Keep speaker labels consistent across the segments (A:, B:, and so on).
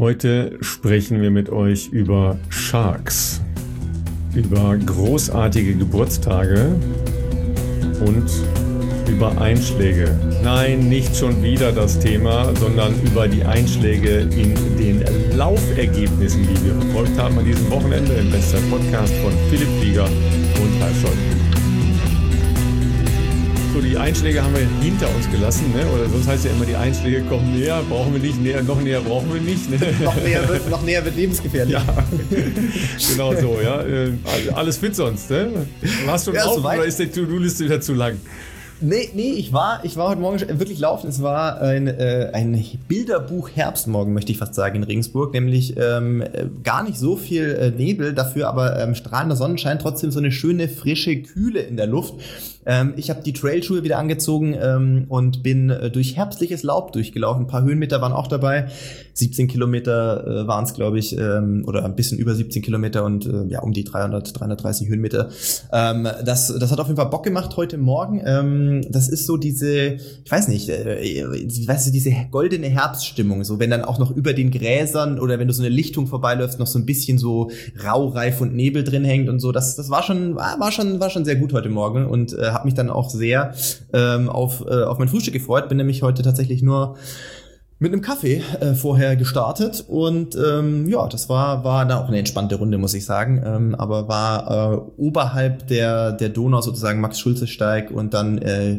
A: Heute sprechen wir mit euch über Sharks, über großartige Geburtstage und über Einschläge. Nein, nicht schon wieder das Thema, sondern über die Einschläge in den Laufergebnissen, die wir verfolgt haben an diesem Wochenende im Bestzeit-Podcast von Philipp Flieger und Ralf Scholz. So, die Einschläge haben wir hinter uns gelassen, ne? Oder sonst heißt ja immer, die Einschläge kommen näher, brauchen wir nicht, noch näher brauchen wir nicht. Ne?
B: noch näher wird lebensgefährlich.
A: Ja, genau so, ja. Alles fit sonst, ne? Warst du schon auf oder ist die To-Do-Liste wieder zu lang?
B: Nee, ich war heute Morgen wirklich laufen. Es war ein Bilderbuch Herbstmorgen, möchte ich fast sagen, in Regensburg. Nämlich gar nicht so viel Nebel, dafür aber strahlender Sonnenschein, trotzdem so eine schöne, frische Kühle in der Luft. Ich habe die Trailschuhe wieder angezogen und bin durch herbstliches Laub durchgelaufen. Ein paar Höhenmeter waren auch dabei. 17 Kilometer waren es, glaube ich, oder ein bisschen über 17 Kilometer und um die 330 Höhenmeter. Das hat auf jeden Fall Bock gemacht heute Morgen. Das ist so diese, ich weiß nicht, diese goldene Herbststimmung. So, wenn dann auch noch über den Gräsern oder wenn du so eine Lichtung vorbeiläufst, noch so ein bisschen so Raureif und Nebel drin hängt und so. Das war schon sehr gut heute Morgen und habe mich dann auch sehr auf mein Frühstück gefreut. Bin nämlich heute tatsächlich nur mit einem Kaffee vorher gestartet und das war da auch eine entspannte Runde, muss ich sagen, aber war oberhalb der Donau sozusagen Max-Schulze-Steig und dann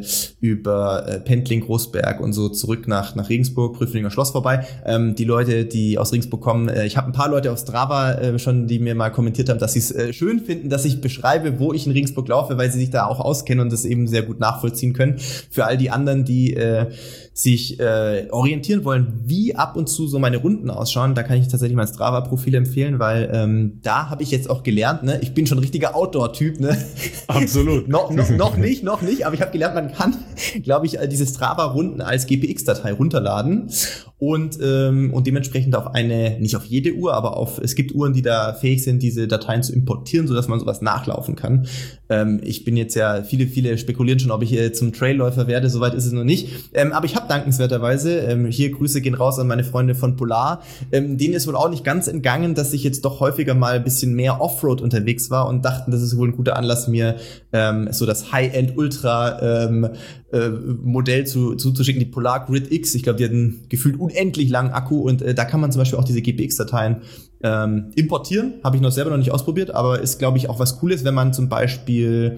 B: über Pendling, Großberg und so zurück nach Regensburg, Prüflinger Schloss vorbei. Die Leute, die aus Regensburg kommen, ich habe ein paar Leute auf Strava schon, die mir mal kommentiert haben, dass sie es schön finden, dass ich beschreibe, wo ich in Regensburg laufe, weil sie sich da auch auskennen und das eben sehr gut nachvollziehen können. Für all die anderen, die sich orientieren wollen, wie ab und zu so meine Runden ausschauen, da kann ich tatsächlich mein Strava-Profil empfehlen, weil da habe ich jetzt auch gelernt, ne, ich bin schon ein richtiger Outdoor-Typ, ne?
A: Absolut.
B: noch nicht, aber ich habe gelernt, man kann, glaube ich, diese Strava-Runden als GPX-Datei runterladen und dementsprechend auf nicht auf jede Uhr, aber es gibt Uhren, die da fähig sind, diese Dateien zu importieren, sodass man sowas nachlaufen kann. Ich bin jetzt ja, viele spekulieren schon, ob ich zum Trailläufer werde, soweit ist es noch nicht. Aber ich habe dankenswerterweise, hier Grüße gehen raus an meine Freunde von Polar, denen ist wohl auch nicht ganz entgangen, dass ich jetzt doch häufiger mal ein bisschen mehr Offroad unterwegs war und dachten, das ist wohl ein guter Anlass, mir so das High-End-Ultra Modell zuzuschicken, die Polar Grid X. Ich glaube, die hatten gefühlt unendlich langen Akku und da kann man zum Beispiel auch diese GPX-Dateien importieren. Habe ich selber noch nicht ausprobiert, aber ist, glaube ich, auch was Cooles, wenn man zum Beispiel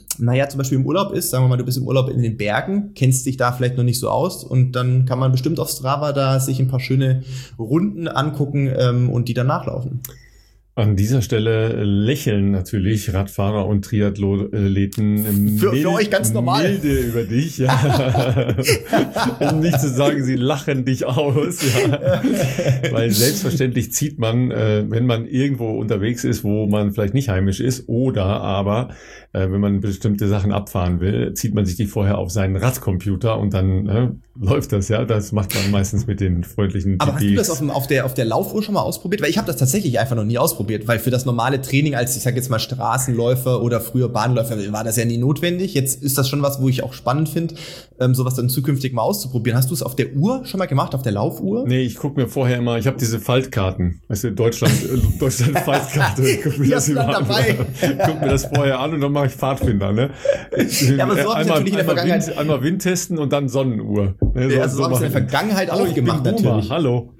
B: im Urlaub ist, sagen wir mal, du bist im Urlaub in den Bergen, kennst dich da vielleicht noch nicht so aus und dann kann man bestimmt auf Strava da sich ein paar schöne Runden angucken und die dann nachlaufen.
A: An dieser Stelle lächeln natürlich Radfahrer und Triathleten
B: für euch ganz normal.
A: Milde über dich, ja. Um nicht zu sagen, sie lachen dich aus, ja. Weil selbstverständlich zieht man, wenn man irgendwo unterwegs ist, wo man vielleicht nicht heimisch ist, oder aber, wenn man bestimmte Sachen abfahren will, zieht man sich die vorher auf seinen Radcomputer und dann läuft das, ja. Das macht man meistens mit den freundlichen
B: Aber hast du das auf der Laufuhr schon mal ausprobiert? Weil ich habe das tatsächlich einfach noch nie ausprobiert. Weil für das normale Training als, ich sag jetzt mal, Straßenläufer oder früher Bahnläufer war das ja nie notwendig. Jetzt ist das schon was, wo ich auch spannend finde, sowas dann zukünftig mal auszuprobieren. Hast du es auf der Uhr schon mal gemacht, auf der Laufuhr?
A: Nee, ich gucke mir vorher immer, ich habe diese Faltkarten, weißt du, Deutschland Faltkarte. Guck mir das vorher an und dann mache ich Pfadfinder, ne?
B: Ja, aber so habe ich natürlich in der Vergangenheit...
A: Einmal Wind testen und dann Sonnenuhr.
B: Ne, so habe ich in der Vergangenheit auch gemacht, natürlich.
A: Hallo.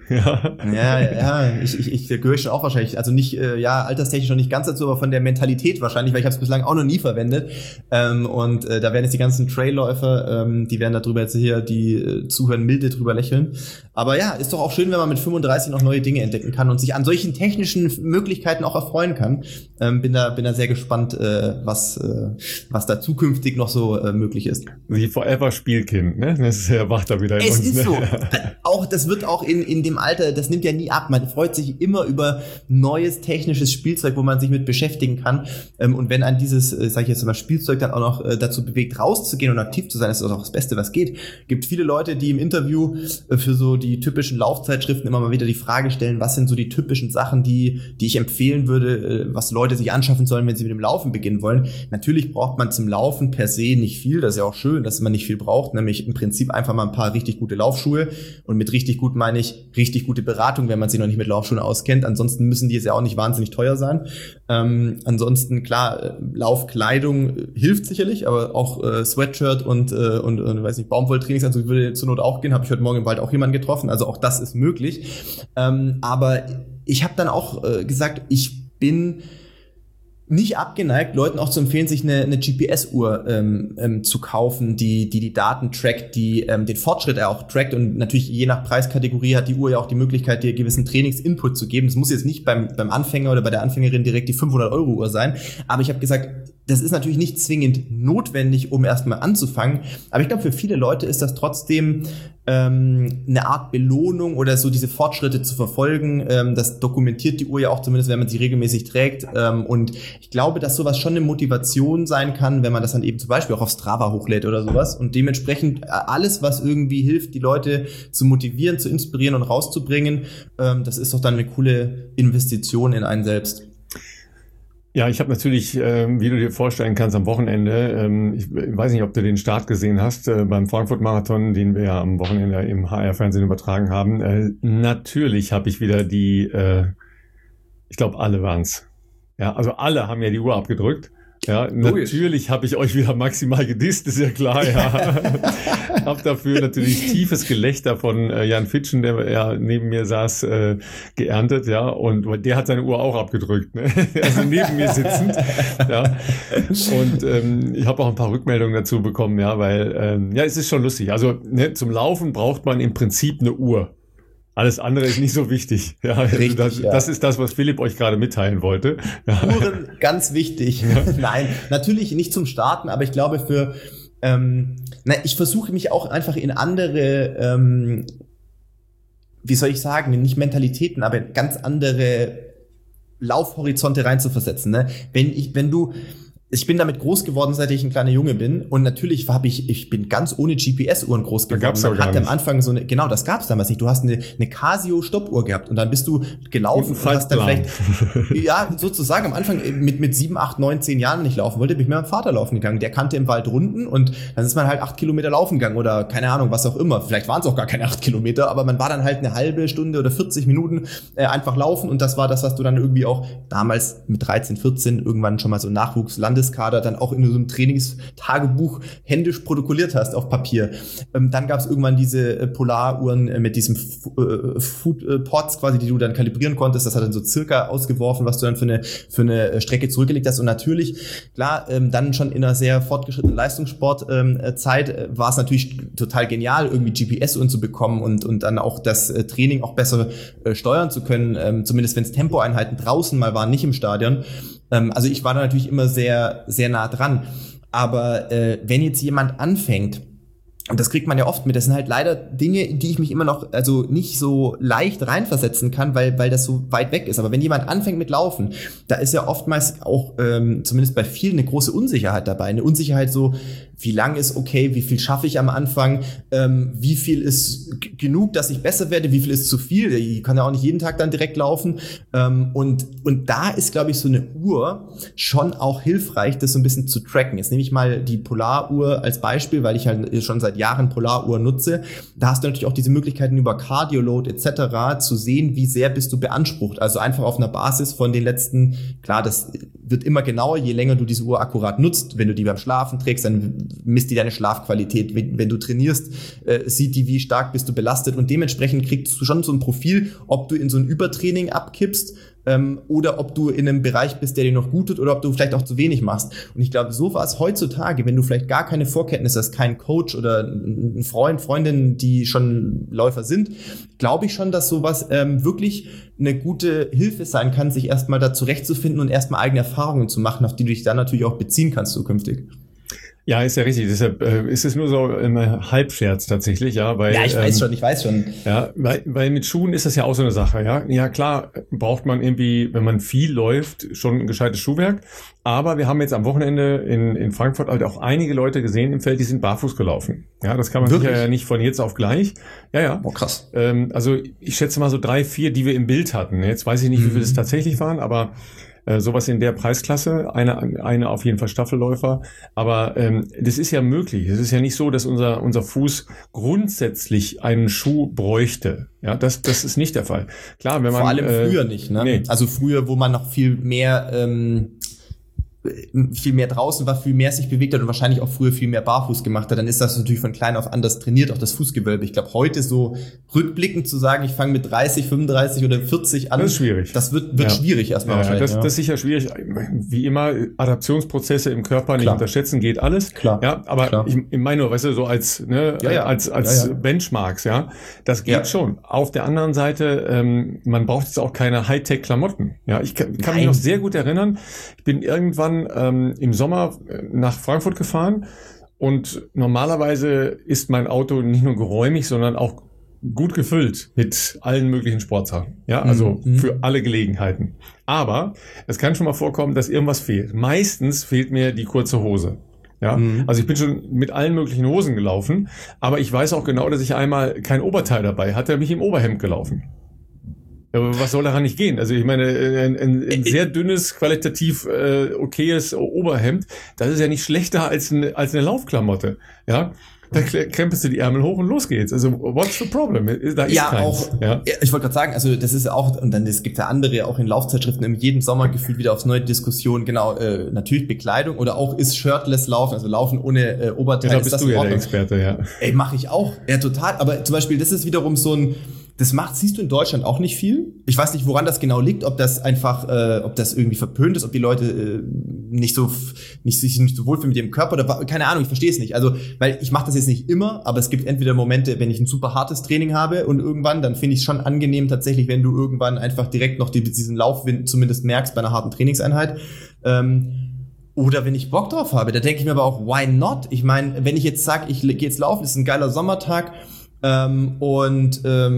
B: Ja, ich gehöre schon auch wahrscheinlich, also nicht, alterstechnisch noch nicht ganz dazu, aber von der Mentalität wahrscheinlich, weil ich habe es bislang auch noch nie verwendet. Da werden jetzt die ganzen Trailläufer, die werden darüber jetzt hier, die zuhören, milde drüber lächeln. Aber ja, ist doch auch schön, wenn man mit 35 noch neue Dinge entdecken kann und sich an solchen technischen Möglichkeiten auch erfreuen kann. Bin da sehr gespannt, was da zukünftig noch so möglich ist.
A: Wie Forever Spielkind, ne? Das erwacht da wieder in
B: uns.
A: Es ist
B: so. Auch, das wird auch in dem Alter, das nimmt ja nie ab. Man freut sich immer über neues technisches Spielzeug, wo man sich mit beschäftigen kann. Und wenn an dieses, sag ich jetzt mal, Spielzeug dann auch noch dazu bewegt, rauszugehen und aktiv zu sein, ist das auch das Beste, was geht. Gibt viele Leute, die im Interview für so die typischen Laufzeitschriften immer mal wieder die Frage stellen, was sind so die typischen Sachen, die ich empfehlen würde, was Leute sich anschaffen sollen, wenn sie mit dem Laufen beginnen wollen. Natürlich braucht man zum Laufen per se nicht viel. Das ist ja auch schön, dass man nicht viel braucht, nämlich im Prinzip einfach mal ein paar richtig gute Laufschuhe. Und mit richtig gut meine ich richtig richtig gute Beratung, wenn man sich noch nicht mit Laufschuhen auskennt. Ansonsten müssen die jetzt ja auch nicht wahnsinnig teuer sein. Ansonsten, klar, Laufkleidung hilft sicherlich, aber auch Sweatshirt und weiß nicht, Baumwolltrainingsanzug würde zur Not auch gehen. Habe ich heute Morgen im Wald auch jemanden getroffen. Also auch das ist möglich. Aber ich habe dann auch gesagt, ich bin nicht abgeneigt, Leuten auch zu empfehlen, sich eine GPS-Uhr zu kaufen, die Daten trackt, die den Fortschritt auch trackt, und natürlich je nach Preiskategorie hat die Uhr ja auch die Möglichkeit, dir gewissen Trainingsinput zu geben. Das muss jetzt nicht beim Anfänger oder bei der Anfängerin direkt die 500-Euro-Uhr sein, aber ich habe gesagt, das ist natürlich nicht zwingend notwendig, um erstmal anzufangen, aber ich glaube, für viele Leute ist das trotzdem eine Art Belohnung oder so, diese Fortschritte zu verfolgen. Das dokumentiert die Uhr ja auch, zumindest wenn man sie regelmäßig trägt, und ich glaube, dass sowas schon eine Motivation sein kann, wenn man das dann eben zum Beispiel auch auf Strava hochlädt oder sowas, und dementsprechend alles, was irgendwie hilft, die Leute zu motivieren, zu inspirieren und rauszubringen, das ist doch dann eine coole Investition in einen selbst.
A: Ja, ich habe natürlich, wie du dir vorstellen kannst, am Wochenende, ich weiß nicht, ob du den Start gesehen hast, beim Frankfurt-Marathon, den wir ja am Wochenende im HR-Fernsehen übertragen haben. Natürlich habe ich wieder ich glaube, alle waren's. Ja, also alle haben ja die Uhr abgedrückt. Ja, natürlich habe ich euch wieder maximal gedisst, ist ja klar, ja. Hab dafür natürlich tiefes Gelächter von Jan Fitschen, der ja neben mir saß, geerntet, ja, und der hat seine Uhr auch abgedrückt, ne? Also neben mir sitzend, ja. Und ich habe auch ein paar Rückmeldungen dazu bekommen, ja, weil ja, es ist schon lustig. Also ne, zum Laufen braucht man im Prinzip eine Uhr. Alles andere ist nicht so wichtig. Ja,
B: richtig,
A: das ist das, was Philipp euch gerade mitteilen wollte. Ja.
B: Uhren, ganz wichtig. Ja. Nein, natürlich nicht zum Starten, aber ich glaube ich versuche mich auch einfach in andere, wie soll ich sagen, nicht Mentalitäten, aber ganz andere Laufhorizonte reinzuversetzen. Ne? Ich bin damit groß geworden, seit ich ein kleiner Junge bin. Und natürlich ich bin ganz ohne GPS-Uhren groß geworden.
A: Da gab's man hatte
B: am Anfang genau, das gab's damals nicht. Du hast eine Casio-Stoppuhr gehabt und dann bist du gelaufen und hast dann vielleicht, ja, sozusagen am Anfang mit 7, 8, 9, 10 Jahren, wenn ich laufen wollte, bin ich mit meinem Vater laufen gegangen. Der kannte im Wald Runden und dann ist man halt 8 Kilometer laufen gegangen oder keine Ahnung, was auch immer. Vielleicht waren es auch gar keine 8 Kilometer, aber man war dann halt eine halbe Stunde oder 40 Minuten einfach laufen, und das war das, was du dann irgendwie auch damals mit 13, 14 irgendwann schon mal so Nachwuchslandeskader dann auch in so einem Trainingstagebuch händisch protokolliert hast auf Papier. Dann gab es irgendwann diese Polaruhren mit diesem Food-Pods quasi, die du dann kalibrieren konntest. Das hat dann so circa ausgeworfen, was du dann für eine Strecke zurückgelegt hast. Und natürlich, klar, dann schon in einer sehr fortgeschrittenen Leistungssportzeit war es natürlich total genial, irgendwie GPS-Uhren zu bekommen und dann auch das Training auch besser steuern zu können, zumindest wenn es Tempoeinheiten draußen mal waren, nicht im Stadion. Also ich war da natürlich immer sehr, sehr nah dran. Aber wenn jetzt jemand anfängt, und das kriegt man ja oft mit, das sind halt leider Dinge, in die ich mich immer noch also nicht so leicht reinversetzen kann, weil das so weit weg ist. Aber wenn jemand anfängt mit Laufen, da ist ja oftmals auch, zumindest bei vielen, eine große Unsicherheit dabei. Eine Unsicherheit so, wie lang ist okay, wie viel schaffe ich am Anfang, wie viel ist genug, dass ich besser werde, wie viel ist zu viel. Ich kann ja auch nicht jeden Tag dann direkt laufen. Und da ist, glaube ich, so eine Uhr schon auch hilfreich, das so ein bisschen zu tracken. Jetzt nehme ich mal die Polaruhr als Beispiel, weil ich halt schon seit Jahren Polaruhr nutze. Da hast du natürlich auch diese Möglichkeiten über Cardioload etc. zu sehen, wie sehr bist du beansprucht. Also einfach auf einer Basis von den letzten, klar, das wird immer genauer, je länger du diese Uhr akkurat nutzt. Wenn du die beim Schlafen trägst, dann misst die deine Schlafqualität. Wenn du trainierst, sieht die, wie stark bist du belastet, und dementsprechend kriegst du schon so ein Profil, ob du in so ein Übertraining abkippst oder ob du in einem Bereich bist, der dir noch gut tut, oder ob du vielleicht auch zu wenig machst. Und ich glaube, so war es heutzutage, wenn du vielleicht gar keine Vorkenntnisse hast, keinen Coach oder einen Freund, Freundin, die schon Läufer sind, glaube ich schon, dass sowas wirklich eine gute Hilfe sein kann, sich erstmal da zurechtzufinden und erstmal eigene Erfahrungen zu machen, auf die du dich dann natürlich auch beziehen kannst zukünftig.
A: Ja, ist ja richtig. Deshalb ist es nur so ein Halbscherz tatsächlich, ja. Weil,
B: ja, ich weiß schon.
A: Ja, weil mit Schuhen ist das ja auch so eine Sache, ja. Ja, klar braucht man irgendwie, wenn man viel läuft, schon ein gescheites Schuhwerk. Aber wir haben jetzt am Wochenende in Frankfurt halt auch einige Leute gesehen im Feld, die sind barfuß gelaufen. Ja, das kann man sicher ja nicht von jetzt auf gleich. Ja, ja.
B: Oh, krass.
A: Also ich schätze mal so 3, 4, die wir im Bild hatten. Jetzt weiß ich nicht, wie viele es tatsächlich waren, aber sowas in der Preisklasse, eine auf jeden Fall Staffelläufer. Aber das ist ja möglich. Es ist ja nicht so, dass unser Fuß grundsätzlich einen Schuh bräuchte. Ja, das ist nicht der Fall. Klar, wenn man
B: vor allem früher nicht, ne?
A: Nee.
B: Also früher, wo man noch viel mehr draußen war, viel mehr sich bewegt hat und wahrscheinlich auch früher viel mehr barfuß gemacht hat, dann ist das natürlich von klein auf anders trainiert, auch das Fußgewölbe. Ich glaube, heute so rückblickend zu sagen, ich fange mit 30, 35 oder 40 an.
A: Das ist schwierig.
B: Das wird schwierig erstmal wahrscheinlich.
A: Das ist sicher schwierig. Wie immer, Adaptionsprozesse im Körper nicht unterschätzen, geht alles.
B: Klar.
A: Ja, aber ich meine nur, weißt du, so als Benchmarks, ja, das geht schon. Auf der anderen Seite, man braucht jetzt auch keine Hightech-Klamotten. Ja, ich kann mich noch sehr gut erinnern, ich bin irgendwann im Sommer nach Frankfurt gefahren und normalerweise ist mein Auto nicht nur geräumig, sondern auch gut gefüllt mit allen möglichen Sportsachen. Ja, also für alle Gelegenheiten. Aber es kann schon mal vorkommen, dass irgendwas fehlt. Meistens fehlt mir die kurze Hose. Ja, also ich bin schon mit allen möglichen Hosen gelaufen, aber ich weiß auch genau, dass ich einmal kein Oberteil dabei hatte, bin ich im Oberhemd gelaufen. Aber was soll daran nicht gehen? Also ich meine, ein sehr dünnes, qualitativ okayes Oberhemd, das ist ja nicht schlechter als eine Laufklamotte. Ja, da krempelst du die Ärmel hoch und los geht's. Also what's the problem? Da ist keins.
B: Auch, ja, ich wollte gerade sagen, also das ist auch, und dann es gibt ja andere, auch in Laufzeitschriften, in jedem Sommer gefühlt wieder aufs neue Diskussion, genau, natürlich Bekleidung oder auch ist Shirtless Laufen, also Laufen ohne Oberteil.
A: Ja, da bist du ja der Experte, ja.
B: Ey, mache ich auch. Ja, total. Aber zum Beispiel, das ist wiederum so ein, siehst du in Deutschland auch nicht viel. Ich weiß nicht, woran das genau liegt, ob das einfach, ob das irgendwie verpönt ist, ob die Leute sich nicht so wohlfühlen mit ihrem Körper oder keine Ahnung, ich verstehe es nicht. Also, weil ich mache das jetzt nicht immer, aber es gibt entweder Momente, wenn ich ein super hartes Training habe und irgendwann, dann finde ich es schon angenehm tatsächlich, wenn du irgendwann einfach direkt noch diesen Laufwind zumindest merkst bei einer harten Trainingseinheit. Oder wenn ich Bock drauf habe, da denke ich mir aber auch, why not? Ich meine, wenn ich jetzt sage, ich gehe jetzt laufen, es ist ein geiler Sommertag, warum?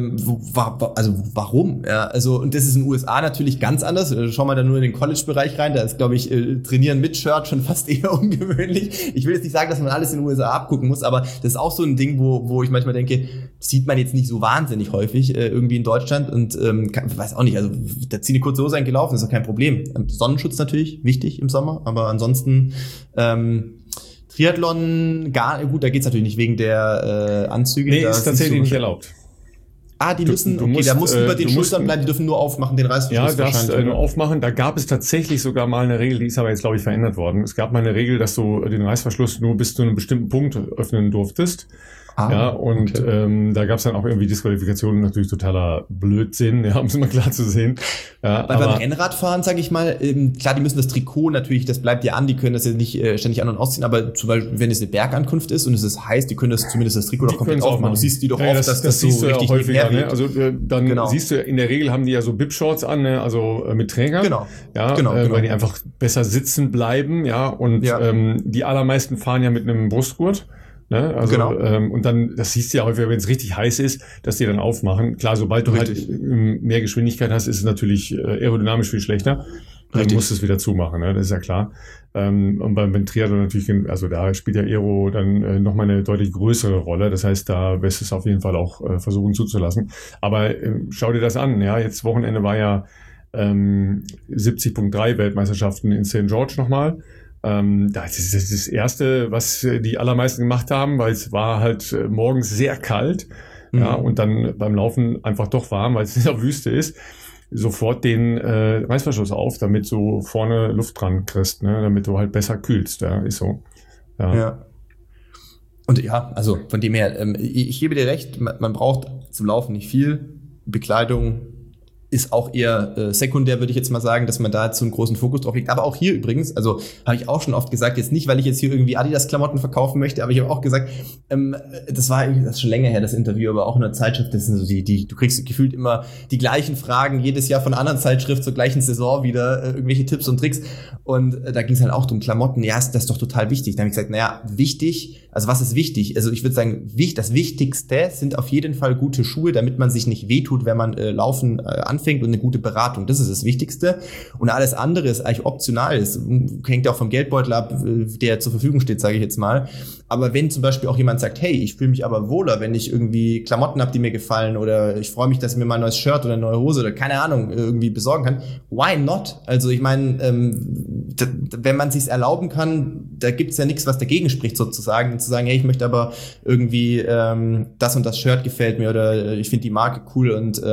B: Ja, also, und das ist in den USA natürlich ganz anders. Schau mal da nur in den College-Bereich rein. Da ist, glaube ich, Trainieren mit Shirt schon fast eher ungewöhnlich. Ich will jetzt nicht sagen, dass man alles in den USA abgucken muss, aber das ist auch so ein Ding, wo ich manchmal denke, das sieht man jetzt nicht so wahnsinnig häufig irgendwie in Deutschland und weiß auch nicht. Also, da zieh eine kurze Hose eingelaufen, ist doch kein Problem. Sonnenschutz natürlich wichtig im Sommer, aber ansonsten Triathlon, gut, da geht's natürlich nicht wegen der Anzüge.
A: Nee, ist tatsächlich nicht erlaubt.
B: Die müssen, da muss über den Schultern bleiben, die dürfen nur aufmachen, den Reißverschluss.
A: Ja, das nur aufmachen. Da gab es tatsächlich sogar mal eine Regel, die ist aber jetzt, glaube ich, verändert worden. Es gab mal eine Regel, dass du den Reißverschluss nur bis zu einem bestimmten Punkt öffnen durftest. Ja, und okay. Da gab es dann auch irgendwie Disqualifikationen, natürlich totaler Blödsinn, ja, um es mal klar zu sehen. Ja,
B: weil beim Rennradfahren, sage ich mal, klar, die müssen das Trikot natürlich, das bleibt ja an, die können das ja nicht ständig an- und ausziehen, aber zum Beispiel, wenn es eine Bergankunft ist und es ist heiß, die können das zumindest das Trikot doch komplett aufmachen. Du siehst die doch oft, dass das
A: siehst
B: so
A: du
B: richtig
A: ja häufiger, ne? Also dann
B: genau.
A: Siehst du, in der Regel haben die ja so Bib-Shorts an, ne? Also mit Träger.
B: Genau.
A: Ja,
B: genau.
A: Weil die einfach besser sitzen bleiben, ja, und die allermeisten fahren ja mit einem Brustgurt. Ne? Also,
B: genau.
A: Und dann, das siehst du ja häufig, wenn es richtig heiß ist, dass die dann aufmachen. Klar, sobald du halt mehr Geschwindigkeit hast, ist es natürlich aerodynamisch viel schlechter. Dann musst du es wieder zumachen, ne? Das ist ja klar. Und beim Triathlon natürlich, also da spielt ja Aero dann nochmal eine deutlich größere Rolle. Das heißt, da wirst du es auf jeden Fall auch versuchen zuzulassen. Aber schau dir das an, ja. Jetzt Wochenende war ja 70.3 Weltmeisterschaften in St. George nochmal. Das ist das Erste, was die allermeisten gemacht haben, weil es war halt morgens sehr kalt, ja, und dann beim Laufen einfach doch warm, weil es in der Wüste ist, sofort den Reißverschluss auf, damit du vorne Luft dran kriegst, ne, damit du halt besser kühlst, ja, ist so.
B: Ja. Und ja, also von dem her, ich gebe dir recht, man braucht zum Laufen nicht viel, Bekleidung ist auch eher sekundär, würde ich jetzt mal sagen, dass man da jetzt so einen großen Fokus drauf legt. Aber auch hier übrigens, also habe ich auch schon oft gesagt, jetzt nicht, weil ich jetzt hier irgendwie Adidas-Klamotten verkaufen möchte, aber ich habe auch gesagt, das ist schon länger her, das Interview, aber auch in der Zeitschrift, das sind so du kriegst gefühlt immer die gleichen Fragen, jedes Jahr von einer anderen Zeitschrift zur gleichen Saison wieder, irgendwelche Tipps und Tricks. Und da ging es halt auch um Klamotten. Ja, das ist doch total wichtig. Dann habe ich gesagt, naja, wichtig, also was ist wichtig? Also ich würde sagen, das Wichtigste sind auf jeden Fall gute Schuhe, damit man sich nicht wehtut, wenn man Laufen anfängt. anfängt und eine gute Beratung. Das ist das Wichtigste. Und alles andere ist eigentlich optional. Es hängt ja auch vom Geldbeutel ab, der zur Verfügung steht, sage ich jetzt mal. Aber wenn zum Beispiel auch jemand sagt, hey, ich fühle mich aber wohler, wenn ich irgendwie Klamotten habe, die mir gefallen, oder ich freue mich, dass ich mir mal ein neues Shirt oder eine neue Hose oder keine Ahnung irgendwie besorgen kann, why not? Also ich meine, wenn man sich's erlauben kann, da gibt's ja nichts, was dagegen spricht sozusagen, zu sagen, hey, ich möchte aber irgendwie das und das Shirt gefällt mir oder ich finde die Marke cool und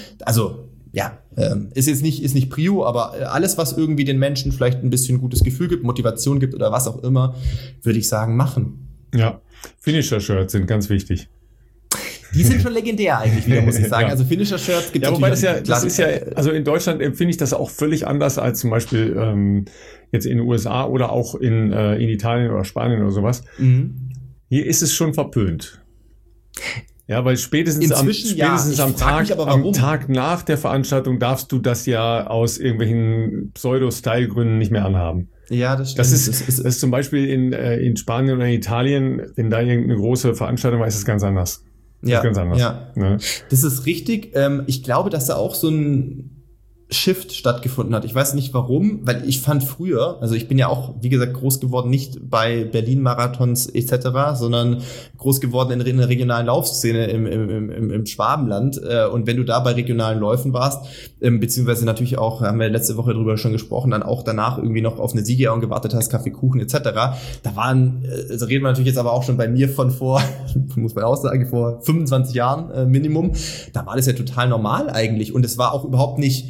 B: ist jetzt nicht Prio, aber alles, was irgendwie den Menschen vielleicht ein bisschen gutes Gefühl gibt, Motivation gibt oder was auch immer, würde ich sagen, machen.
A: Ja, Finisher-Shirts sind ganz wichtig.
B: Die sind schon legendär eigentlich wieder, muss ich sagen. Ja. Also Finisher-Shirts gibt es
A: wobei das ist ja, also in Deutschland empfinde ich das auch völlig anders als zum Beispiel jetzt in den USA oder auch in Italien oder Spanien oder sowas. Mhm. Hier ist es schon verpönt. Ja, weil spätestens am Tag nach der Veranstaltung darfst du das ja aus irgendwelchen Pseudo-Style-Gründen nicht mehr anhaben.
B: Ja, das stimmt.
A: Das ist zum Beispiel in Spanien oder in Italien, wenn da irgendeine große Veranstaltung war, ist es ganz anders.
B: Ja, ganz anders. Ja. Ne? Das ist richtig. Ich glaube, dass da auch so ein Shift stattgefunden hat. Ich weiß nicht warum, weil ich fand früher, also ich bin ja auch, wie gesagt, groß geworden, nicht bei Berlin-Marathons etc., sondern groß geworden in der regionalen Laufszene im Schwabenland. Und wenn du da bei regionalen Läufen warst, beziehungsweise natürlich auch, haben wir letzte Woche drüber schon gesprochen, dann auch danach irgendwie noch auf eine Siegerehrung gewartet hast, Kaffee, Kuchen etc., da waren, also reden wir natürlich jetzt aber auch schon bei mir von vor, muss man auch sagen, vor 25 Jahren Minimum, da war das ja total normal eigentlich und es war auch überhaupt nicht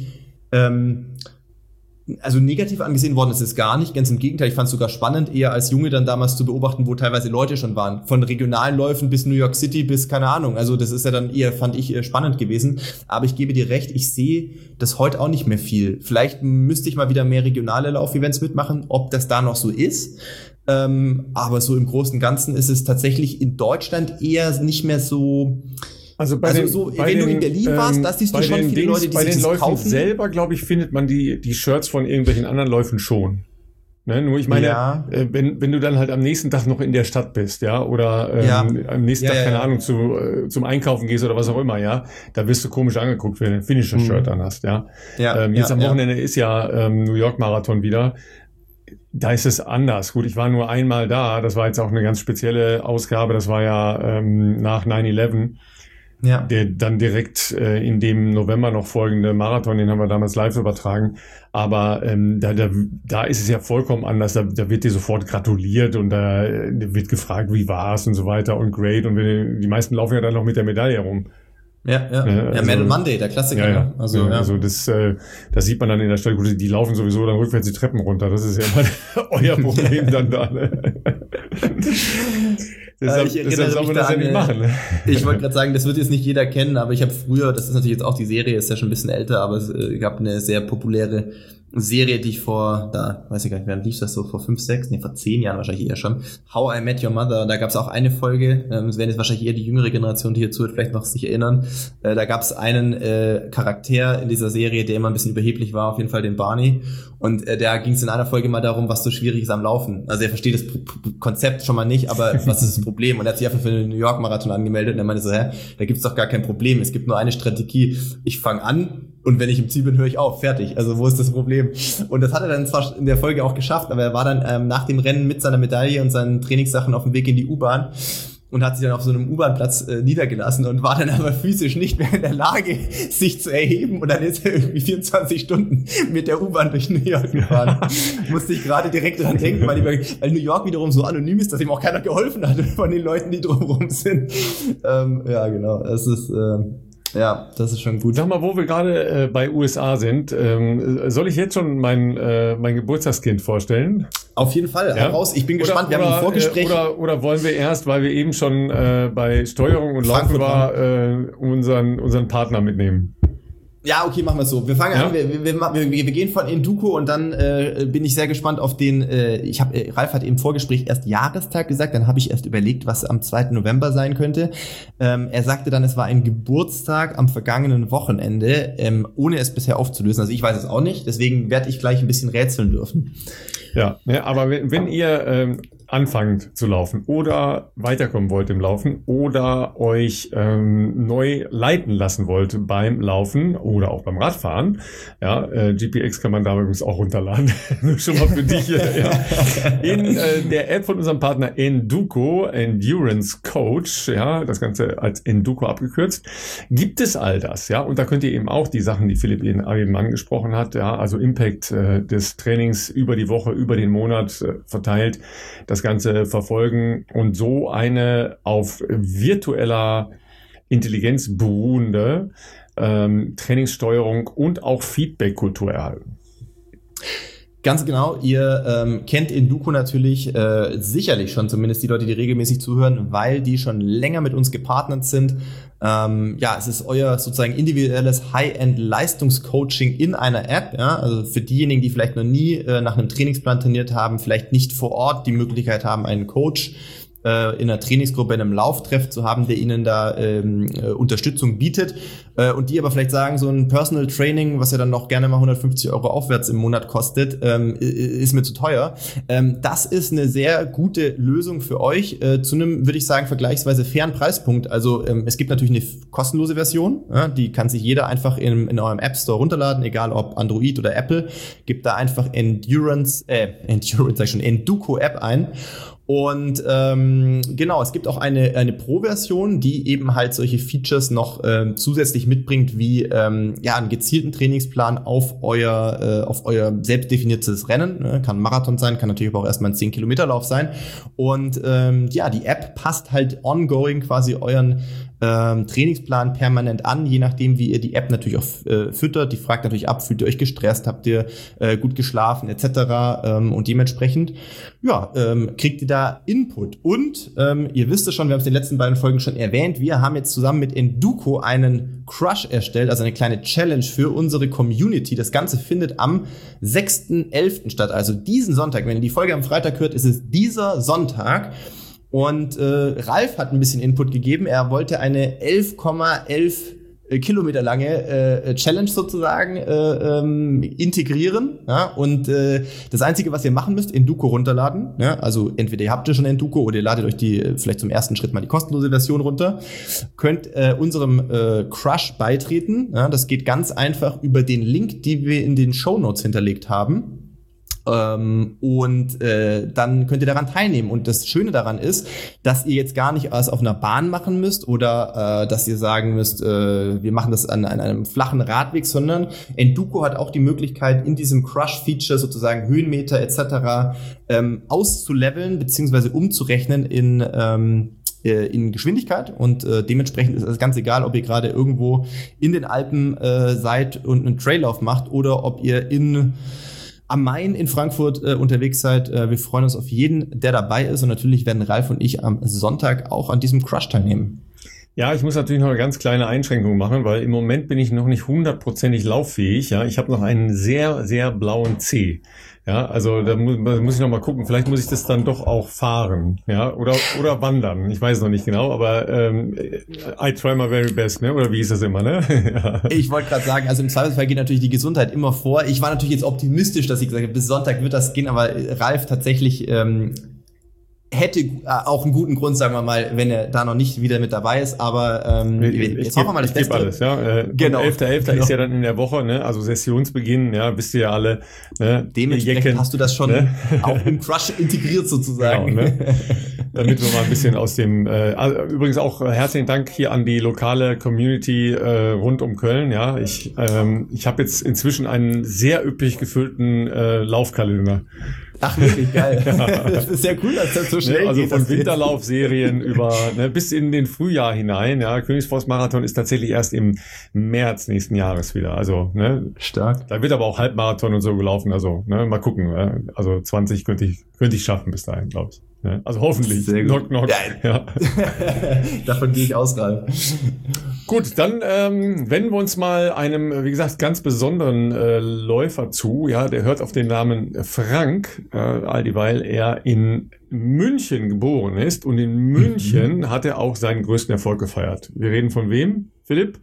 B: also negativ angesehen worden ist es gar nicht, ganz im Gegenteil, ich fand es sogar spannend, eher als Junge dann damals zu beobachten, wo teilweise Leute schon waren, von regionalen Läufen bis New York City bis keine Ahnung, also das ist ja dann eher, fand ich, spannend gewesen, aber ich gebe dir recht, ich sehe das heute auch nicht mehr viel, vielleicht müsste ich mal wieder mehr regionale Laufevents mitmachen, ob das da noch so ist, aber so im Großen und Ganzen ist es tatsächlich in Deutschland eher nicht mehr so.
A: Also
B: wenn du in Berlin warst, da siehst du schon viele Leute, die sich das kaufen. Bei den Läufen
A: selber, glaube ich, findet man die Shirts von irgendwelchen anderen Läufen schon. Ne? Nur ich meine, wenn du dann halt am nächsten Tag noch in der Stadt bist, ja, oder am nächsten Tag, keine Ahnung, zum Einkaufen gehst oder was auch immer, ja, da wirst du komisch angeguckt, wenn du ein Finisher-Shirt anhast, ja. Jetzt am Wochenende ist ja New York Marathon wieder. Da ist es anders. Gut, ich war nur einmal da, das war jetzt auch eine ganz spezielle Ausgabe, das war ja nach 9/11. Ja. Der dann direkt in dem November noch folgende Marathon, den haben wir damals live übertragen. Aber da ist es ja vollkommen anders. Da wird dir sofort gratuliert und da wird gefragt, wie war's und so weiter und great. Und die meisten laufen ja dann noch mit der Medaille rum.
B: Also, Medal Monday, der Klassiker.
A: Ja. Also das sieht man dann in der Stadt. Gut, die laufen sowieso dann rückwärts die Treppen runter. Das ist ja immer euer Problem dann da. Ne? Deshalb soll man das ja nicht machen.
B: Ich wollte gerade sagen, das wird jetzt nicht jeder kennen, aber ich habe früher, das ist natürlich jetzt auch die Serie, ist ja schon ein bisschen älter, aber es gab eine sehr populäre Serie, die ich vor 10 Jahren wahrscheinlich eher schon, How I Met Your Mother, da gab es auch eine Folge, es werden jetzt wahrscheinlich eher die jüngere Generation, die hier zuhört, vielleicht noch sich erinnern, da gab es einen Charakter in dieser Serie, der immer ein bisschen überheblich war, auf jeden Fall den Barney, und da ging es in einer Folge mal darum, was so schwierig ist am Laufen. Also er versteht das Konzept schon mal nicht, aber was ist das Problem? Und er hat sich einfach für den New York Marathon angemeldet und er meinte so, da gibt's doch gar kein Problem, es gibt nur eine Strategie, ich fange an und wenn ich im Ziel bin, höre ich auf, fertig. Also wo ist das Problem? Und das hat er dann zwar in der Folge auch geschafft, aber er war dann nach dem Rennen mit seiner Medaille und seinen Trainingssachen auf dem Weg in die U-Bahn und hat sich dann auf so einem U-Bahn-Platz niedergelassen und war dann aber physisch nicht mehr in der Lage, sich zu erheben. Und dann ist er irgendwie 24 Stunden mit der U-Bahn durch New York gefahren. Musste ich gerade direkt dran denken, weil New York wiederum so anonym ist, dass ihm auch keiner geholfen hat von den Leuten, die drumherum sind. Ja, genau. Das ist schon gut.
A: Sag mal, wo wir gerade bei USA sind, soll ich jetzt schon mein Geburtstagskind vorstellen?
B: Auf jeden Fall, heraus. Ich bin gespannt, wir haben ein Vorgespräch.
A: Oder wollen wir erst, weil wir eben schon bei Steuerung und Laufen war, unseren Partner mitnehmen?
B: Ja, okay, machen wir es so. Wir fangen an, wir gehen von Enduko und dann bin ich sehr gespannt auf den, Ralf hat im Vorgespräch erst Jahrestag gesagt, dann habe ich erst überlegt, was am 2. November sein könnte. Er sagte dann, es war ein Geburtstag am vergangenen Wochenende, ohne es bisher aufzulösen. Also ich weiß es auch nicht, deswegen werde ich gleich ein bisschen rätseln dürfen.
A: Ja, aber wenn ihr anfangt zu laufen oder weiterkommen wollt im Laufen oder euch neu leiten lassen wollt beim Laufen oder auch beim Radfahren, ja, GPX kann man da übrigens auch runterladen, schon mal für dich, ja. In der App von unserem Partner Enduko, Endurance Coach, ja, das Ganze als Enduko abgekürzt, gibt es all das, ja, und da könnt ihr eben auch die Sachen, die Philipp eben angesprochen hat, ja, also Impact des Trainings über die Woche, über den Monat verteilt, das Ganze verfolgen und so eine auf virtueller Intelligenz beruhende Trainingssteuerung und auch Feedback-Kultur erhalten.
B: Ganz genau, ihr kennt Enduko natürlich sicherlich schon, zumindest die Leute, die regelmäßig zuhören, weil die schon länger mit uns gepartnert sind. Es ist euer sozusagen individuelles High-End-Leistungscoaching in einer App. Ja? Also für diejenigen, die vielleicht noch nie nach einem Trainingsplan trainiert haben, vielleicht nicht vor Ort die Möglichkeit haben, einen Coach in einer Trainingsgruppe, in einem Lauftreff zu haben, der ihnen da Unterstützung bietet und die aber vielleicht sagen, so ein Personal Training, was ja dann noch gerne mal 150 € aufwärts im Monat kostet, ist mir zu teuer. Das ist eine sehr gute Lösung für euch zu einem, würde ich sagen, vergleichsweise fairen Preispunkt. Also es gibt natürlich eine kostenlose Version, ja, die kann sich jeder einfach in eurem App Store runterladen, egal ob Android oder Apple. Gebt da einfach Enduko App ein. Und genau, es gibt auch eine Pro-Version, die eben halt solche Features noch zusätzlich mitbringt, wie einen gezielten Trainingsplan auf euer selbst definiertes Rennen. Ne? Kann ein Marathon sein, kann natürlich aber auch erstmal ein 10-Kilometer-Lauf sein. Und die App passt halt ongoing quasi euren Trainingsplan permanent an, je nachdem, wie ihr die App natürlich auch füttert. Die fragt natürlich ab, fühlt ihr euch gestresst, habt ihr gut geschlafen etc. Und dementsprechend kriegt ihr da Input. Und ihr wisst es schon, wir haben es in den letzten beiden Folgen schon erwähnt, wir haben jetzt zusammen mit Enduko einen Crush erstellt, also eine kleine Challenge für unsere Community. Das Ganze findet am 6.11. statt, also diesen Sonntag. Wenn ihr die Folge am Freitag hört, ist es dieser Sonntag. Und Ralf hat ein bisschen Input gegeben. Er wollte eine 11,11 Kilometer lange Challenge sozusagen integrieren. Ja? Und das Einzige, was ihr machen müsst, Enduko runterladen. Ja? Also entweder ihr habt ja schon Enduko oder ihr ladet euch vielleicht zum ersten Schritt mal die kostenlose Version runter. Könnt unserem Crush beitreten. Ja? Das geht ganz einfach über den Link, den wir in den Shownotes hinterlegt haben. Dann könnt ihr daran teilnehmen. Und das Schöne daran ist, dass ihr jetzt gar nicht alles auf einer Bahn machen müsst oder dass ihr sagen müsst, wir machen das an einem flachen Radweg, sondern Enduko hat auch die Möglichkeit, in diesem Crush-Feature sozusagen Höhenmeter etc. Auszuleveln bzw. umzurechnen in Geschwindigkeit und dementsprechend ist es ganz egal, ob ihr gerade irgendwo in den Alpen seid und einen Traillauf macht oder ob ihr am Main in Frankfurt unterwegs seid. Wir freuen uns auf jeden, der dabei ist und natürlich werden Ralf und ich am Sonntag auch an diesem Crush teilnehmen.
A: Ja, ich muss natürlich noch eine ganz kleine Einschränkung machen, weil im Moment bin ich noch nicht 100%ig lauffähig. Ja, ich habe noch einen sehr, sehr blauen Zeh. Ja, also da muss ich noch mal gucken. Vielleicht muss ich das dann doch auch fahren, ja, oder wandern. Ich weiß noch nicht genau, aber I try my very best, ne? Oder wie ist das immer, ne? Ja.
B: Ich wollte gerade sagen, also im Zweifelsfall geht natürlich die Gesundheit immer vor. Ich war natürlich jetzt optimistisch, dass ich gesagt habe, bis Sonntag wird das gehen, aber Ralf tatsächlich hätte auch einen guten Grund, sagen wir mal, wenn er da noch nicht wieder mit dabei ist, aber jetzt hoffen wir mal das Beste.
A: Alles, ja. Genau. 11.11. ist ja dann in der Woche, ne? Also Sessionsbeginn, ja, wisst ihr ja alle. Ne?
B: Dementsprechend hast du das schon auch im Crush integriert sozusagen.
A: Genau, ne? Damit wir mal ein bisschen aus dem, übrigens auch herzlichen Dank hier an die lokale Community rund um Köln, ja. Ich habe jetzt inzwischen einen sehr üppig gefüllten Laufkalender.
B: Ach, wirklich geil. Ja. Das ist sehr cool, dass das so schnell
A: also
B: geht.
A: Also von Winterlaufserien über bis in den Frühjahr hinein. Ja, Königsforst-Marathon ist tatsächlich erst im März nächsten Jahres wieder. Also
B: stark.
A: Da wird aber auch Halbmarathon und so gelaufen. Also mal gucken. Also 20 könnte ich schaffen bis dahin, glaube ich. Also hoffentlich.
B: Sehr gut.
A: Knock. Ja.
B: Davon gehe ich aus, Ralf.
A: Gut, dann wenden wir uns mal einem, wie gesagt, ganz besonderen Läufer zu. Ja, der hört auf den Namen Frank, all dieweil er in München geboren ist. Und in München hat er auch seinen größten Erfolg gefeiert. Wir reden von wem, Philipp?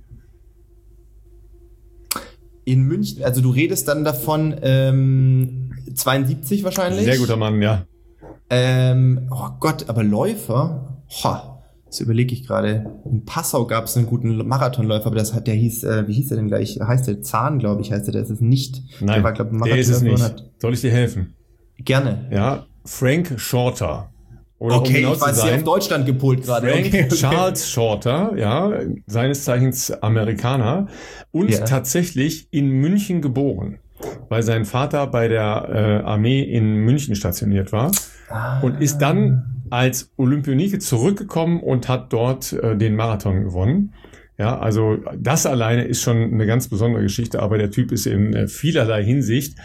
B: In München, also du redest dann davon 72 wahrscheinlich?
A: Sehr guter Mann, ja.
B: Oh Gott, aber Läufer? Das überlege ich gerade. In Passau gab es einen guten Marathonläufer, aber der hieß, wie hieß der denn gleich? Heißt der Zahn, glaube ich, heißt der. Das ist nicht.
A: Nein,
B: der war, glaub,
A: der ist es nicht. Soll ich dir helfen?
B: Gerne.
A: Ja, Frank Shorter. Oder
B: okay, ich war sehr auf Deutschland gepolt gerade.
A: Frank Charles Shorter, ja, seines Zeichens Amerikaner und tatsächlich in München geboren, weil sein Vater bei der Armee in München stationiert war und ist dann als Olympionike zurückgekommen und hat dort den Marathon gewonnen. Ja, also das alleine ist schon eine ganz besondere Geschichte, aber der Typ ist in vielerlei Hinsicht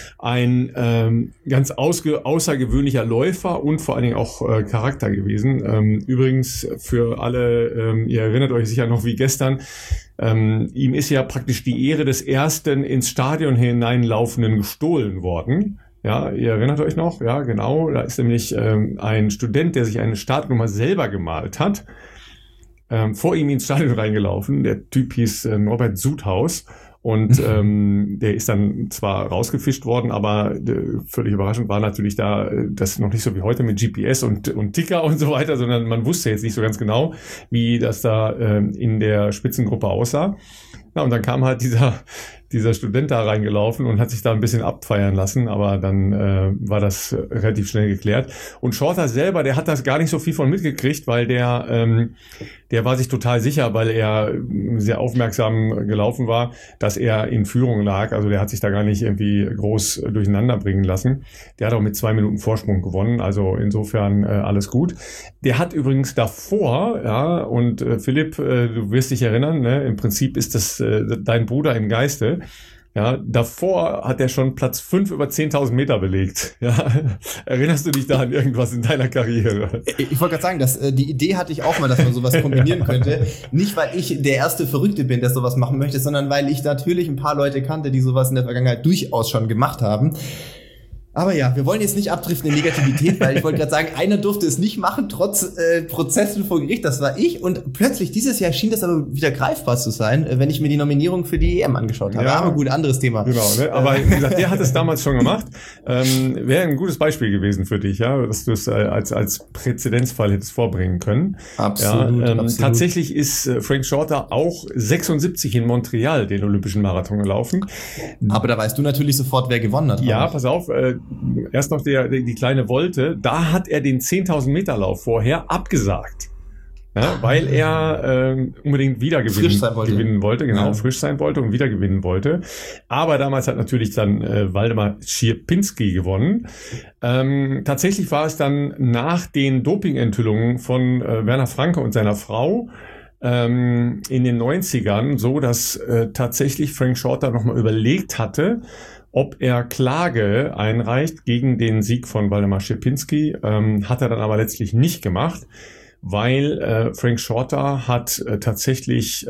A: ein ganz außergewöhnlicher Läufer und vor allen Dingen auch Charakter gewesen. Übrigens für alle, ihr erinnert euch sicher noch wie gestern, ihm ist ja praktisch die Ehre des ersten ins Stadion hineinlaufenden gestohlen worden. Ja, ihr erinnert euch noch? Ja, genau. Da ist nämlich ein Student, der sich eine Startnummer selber gemalt hat, vor ihm ins Stadion reingelaufen. Der Typ hieß Norbert Sudhaus und der ist dann zwar rausgefischt worden, aber völlig überraschend war natürlich da das noch nicht so wie heute mit GPS und Ticker und so weiter, sondern man wusste jetzt nicht so ganz genau, wie das da in der Spitzengruppe aussah. Ja, und dann kam halt dieser Student da reingelaufen und hat sich da ein bisschen abfeiern lassen, aber dann war das relativ schnell geklärt. Und Shorter selber, der hat das gar nicht so viel von mitgekriegt, weil der war sich total sicher, weil er sehr aufmerksam gelaufen war, dass er in Führung lag. Also der hat sich da gar nicht irgendwie groß durcheinander bringen lassen. Der hat auch mit 2 Minuten Vorsprung gewonnen, also insofern alles gut. Der hat übrigens davor, ja, und Philipp, du wirst dich erinnern, ne, im Prinzip ist das dein Bruder im Geiste. Ja, davor hat er schon Platz 5 über 10.000 Meter belegt. Ja, erinnerst du dich da an irgendwas in deiner Karriere? Ich
B: wollte gerade sagen, die Idee hatte ich auch mal, dass man sowas kombinieren könnte. Nicht, weil ich der erste Verrückte bin, der sowas machen möchte, sondern weil ich natürlich ein paar Leute kannte, die sowas in der Vergangenheit durchaus schon gemacht haben. Aber ja, wir wollen jetzt nicht abdriften in Negativität, weil ich wollte gerade sagen, einer durfte es nicht machen, trotz Prozessen vor Gericht, das war ich. Und plötzlich dieses Jahr schien das aber wieder greifbar zu sein, wenn ich mir die Nominierung für die EM angeschaut habe. Ja, aber gut, anderes Thema.
A: Genau, ne? Aber wie gesagt, der hat es damals schon gemacht. Wäre ein gutes Beispiel gewesen für dich, ja, dass du es als Präzedenzfall hättest vorbringen können.
B: Absolut,
A: ja,
B: absolut.
A: Tatsächlich ist Frank Shorter auch 76 in Montreal den Olympischen Marathon gelaufen.
B: Aber da weißt du natürlich sofort, wer gewonnen hat.
A: Ja, pass auf, erst noch die kleine Wolte, da hat er den 10.000 Meter Lauf vorher abgesagt. Ja, weil er unbedingt wieder gewinnen wollte, genau, frisch sein wollte und wieder gewinnen wollte. Aber damals hat natürlich dann Waldemar Schierpinski gewonnen. Tatsächlich war es dann nach den Dopingenthüllungen von Werner Franke und seiner Frau in den 90ern so, dass tatsächlich Frank Shorter nochmal überlegt hatte, ob er Klage einreicht gegen den Sieg von Waldemar Schierpinski. Hat er dann aber letztlich nicht gemacht, weil Frank Shorter hat tatsächlich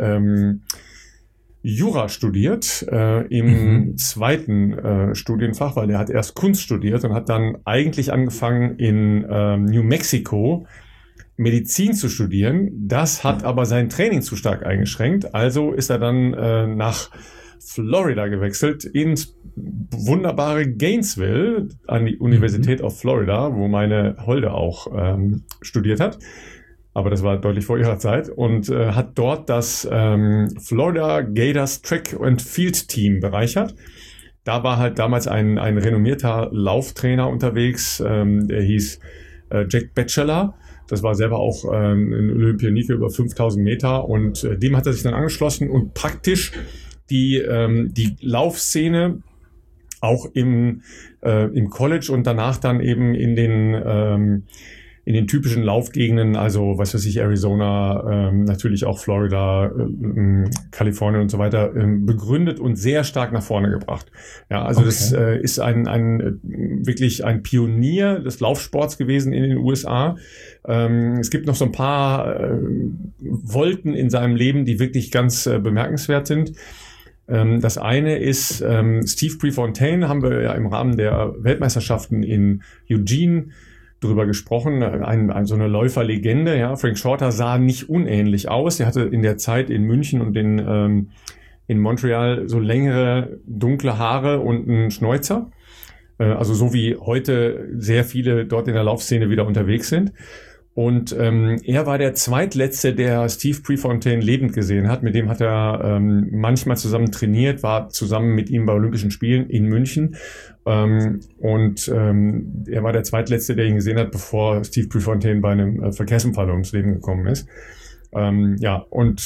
A: Jura studiert im zweiten Studienfach, weil er hat erst Kunst studiert und hat dann eigentlich angefangen in New Mexico Medizin zu studieren. Das hat aber sein Training zu stark eingeschränkt. Also ist er dann nach Florida gewechselt, ins wunderbare Gainesville an die Universität of Florida, wo meine Holde auch studiert hat. Aber das war deutlich vor ihrer Zeit und hat dort das Florida Gators Track and Field Team bereichert. Da war halt damals ein renommierter Lauftrainer unterwegs, der hieß Jack Batchelor. Das war selber auch ein Olympionike über 5.000 Meter und dem hat er sich dann angeschlossen und praktisch die Laufszene auch im College und danach dann eben in den typischen Laufgegenden, also was weiß ich, Arizona, natürlich auch Florida, Kalifornien und so weiter, begründet und sehr stark nach vorne gebracht. Ja, also okay. Das ist wirklich ein Pionier des Laufsports gewesen in den USA. Es gibt noch so ein paar Volten in seinem Leben, die wirklich ganz bemerkenswert sind. Das eine ist Steve Prefontaine, haben wir ja im Rahmen der Weltmeisterschaften in Eugene drüber gesprochen, so eine Läuferlegende. Ja, Frank Shorter sah nicht unähnlich aus. Er hatte in der Zeit in München und in Montreal so längere, dunkle Haare und einen Schnäuzer. Also so wie heute sehr viele dort in der Laufszene wieder unterwegs sind. Und er war der zweitletzte, der Steve Prefontaine lebend gesehen hat. Mit dem hat er manchmal zusammen trainiert, war zusammen mit ihm bei Olympischen Spielen in München. Er war der zweitletzte, der ihn gesehen hat, bevor Steve Prefontaine bei einem Verkehrsunfall ums Leben gekommen ist. Eine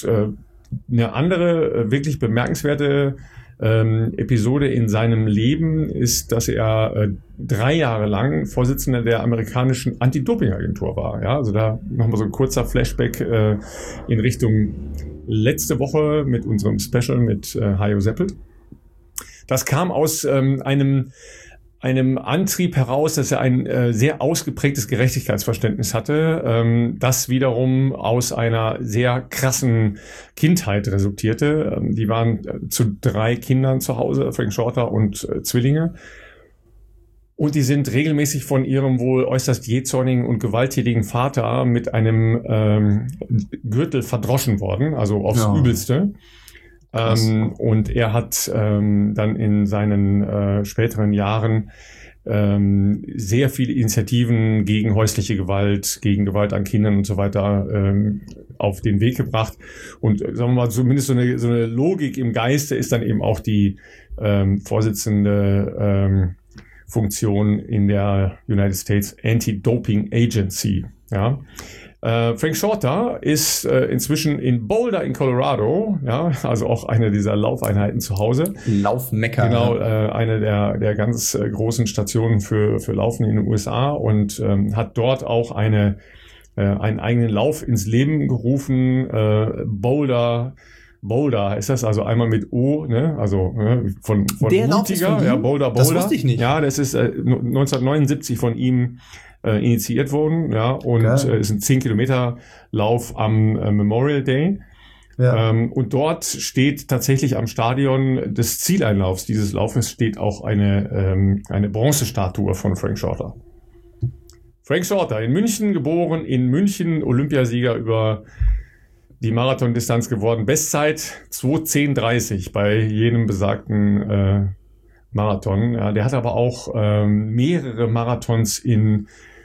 A: andere wirklich bemerkenswerte Episode in seinem Leben ist, dass er 3 Jahre lang Vorsitzender der amerikanischen Anti-Doping-Agentur war. Ja, also da nochmal so ein kurzer Flashback in Richtung letzte Woche mit unserem Special mit Hajo Seppel. Das kam aus einem Antrieb heraus, dass er ein sehr ausgeprägtes Gerechtigkeitsverständnis hatte, das wiederum aus einer sehr krassen Kindheit resultierte. Die waren zu 3 Kindern zu Hause, Frank Shorter und Zwillinge. Und die sind regelmäßig von ihrem wohl äußerst jähzornigen und gewalttätigen Vater mit einem Gürtel verdroschen worden, also aufs Übelste. Und er hat dann in seinen späteren Jahren sehr viele Initiativen gegen häusliche Gewalt, gegen Gewalt an Kindern und so weiter auf den Weg gebracht. Und sagen wir mal, zumindest so eine Logik im Geiste ist dann eben auch die Vorsitzende Funktion in der United States Anti-Doping Agency. Ja. Frank Shorter ist inzwischen in Boulder in Colorado, ja, also auch eine dieser Laufeinheiten zu Hause.
B: Laufmecker.
A: Genau, eine der ganz großen Stationen für Laufen in den USA und hat dort auch einen eigenen Lauf ins Leben gerufen. Boulder heißt das, also einmal mit O, ne, also von mutiger, ja, Boulder.
B: Das wusste ich nicht.
A: Ja, das ist 1979 von ihm initiiert worden, ja, und ist ein 10-Kilometer-Lauf am Memorial Day. Ja. Und dort steht tatsächlich am Stadion des Zieleinlaufs dieses Laufes steht auch eine Bronzestatue von Frank Shorter. Frank Shorter, in München geboren, in München Olympiasieger über die Marathondistanz geworden. Bestzeit 2:10:30 bei jenem besagten Marathon. Ja, der hat aber auch mehrere Marathons in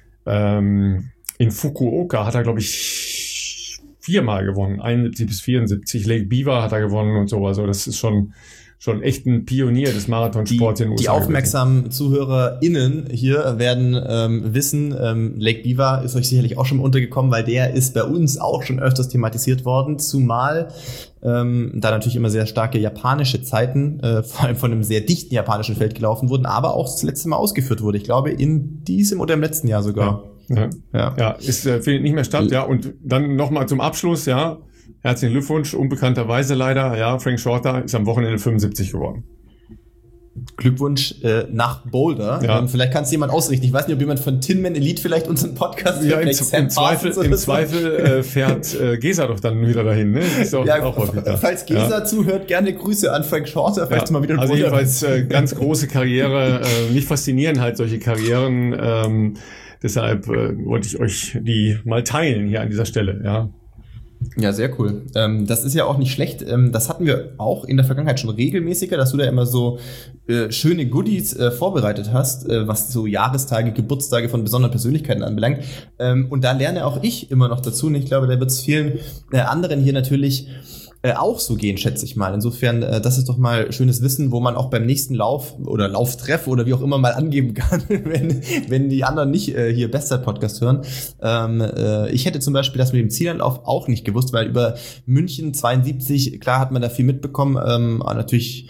A: Fukuoka hat er, glaube ich, 4-mal gewonnen. 71 bis 74. Lake Beaver hat er gewonnen und so. Also das ist schon echt ein Pionier des Marathonsports in den USA.
B: Die aufmerksamen ZuhörerInnen hier werden wissen, Lake Beaver ist euch sicherlich auch schon untergekommen, weil der ist bei uns auch schon öfters thematisiert worden, zumal da natürlich immer sehr starke japanische Zeiten, vor allem von einem sehr dichten japanischen Feld gelaufen wurden, aber auch das letzte Mal ausgeführt wurde. Ich glaube, in diesem oder im letzten Jahr sogar.
A: Ja, findet nicht mehr statt, ja. Und dann nochmal zum Abschluss, ja. Herzlichen Glückwunsch, unbekannterweise leider, ja. Frank Shorter ist am Wochenende 75 geworden.
B: Glückwunsch nach Boulder. Ja. Vielleicht kann es jemand ausrichten. Ich weiß nicht, ob jemand von Tinman Elite vielleicht unseren Podcast
A: hört. Ja, im Zweifel fährt Gesa doch dann wieder dahin. Ne? Ist auch häufig da.
B: Falls Gesa zuhört, gerne Grüße an Frank Shorter. Vielleicht mal wieder
A: also jedenfalls ganz große Karriere. Mich faszinieren halt solche Karrieren. Deshalb wollte ich euch die mal teilen hier an dieser Stelle. Ja.
B: Ja, sehr cool. Das ist ja auch nicht schlecht. Das hatten wir auch in der Vergangenheit schon regelmäßiger, dass du da immer so schöne Goodies vorbereitet hast, was so Jahrestage, Geburtstage von besonderen Persönlichkeiten anbelangt. Und da lerne auch ich immer noch dazu. Und ich glaube, da wird es vielen anderen hier natürlich auch so gehen, schätze ich mal. Insofern, das ist doch mal schönes Wissen, wo man auch beim nächsten Lauf oder Lauftreff oder wie auch immer mal angeben kann, wenn die anderen nicht hier Bestzeit-Podcast hören. Ich hätte zum Beispiel das mit dem Zieleinlauf auch nicht gewusst, weil über München 72, klar hat man da viel mitbekommen, aber natürlich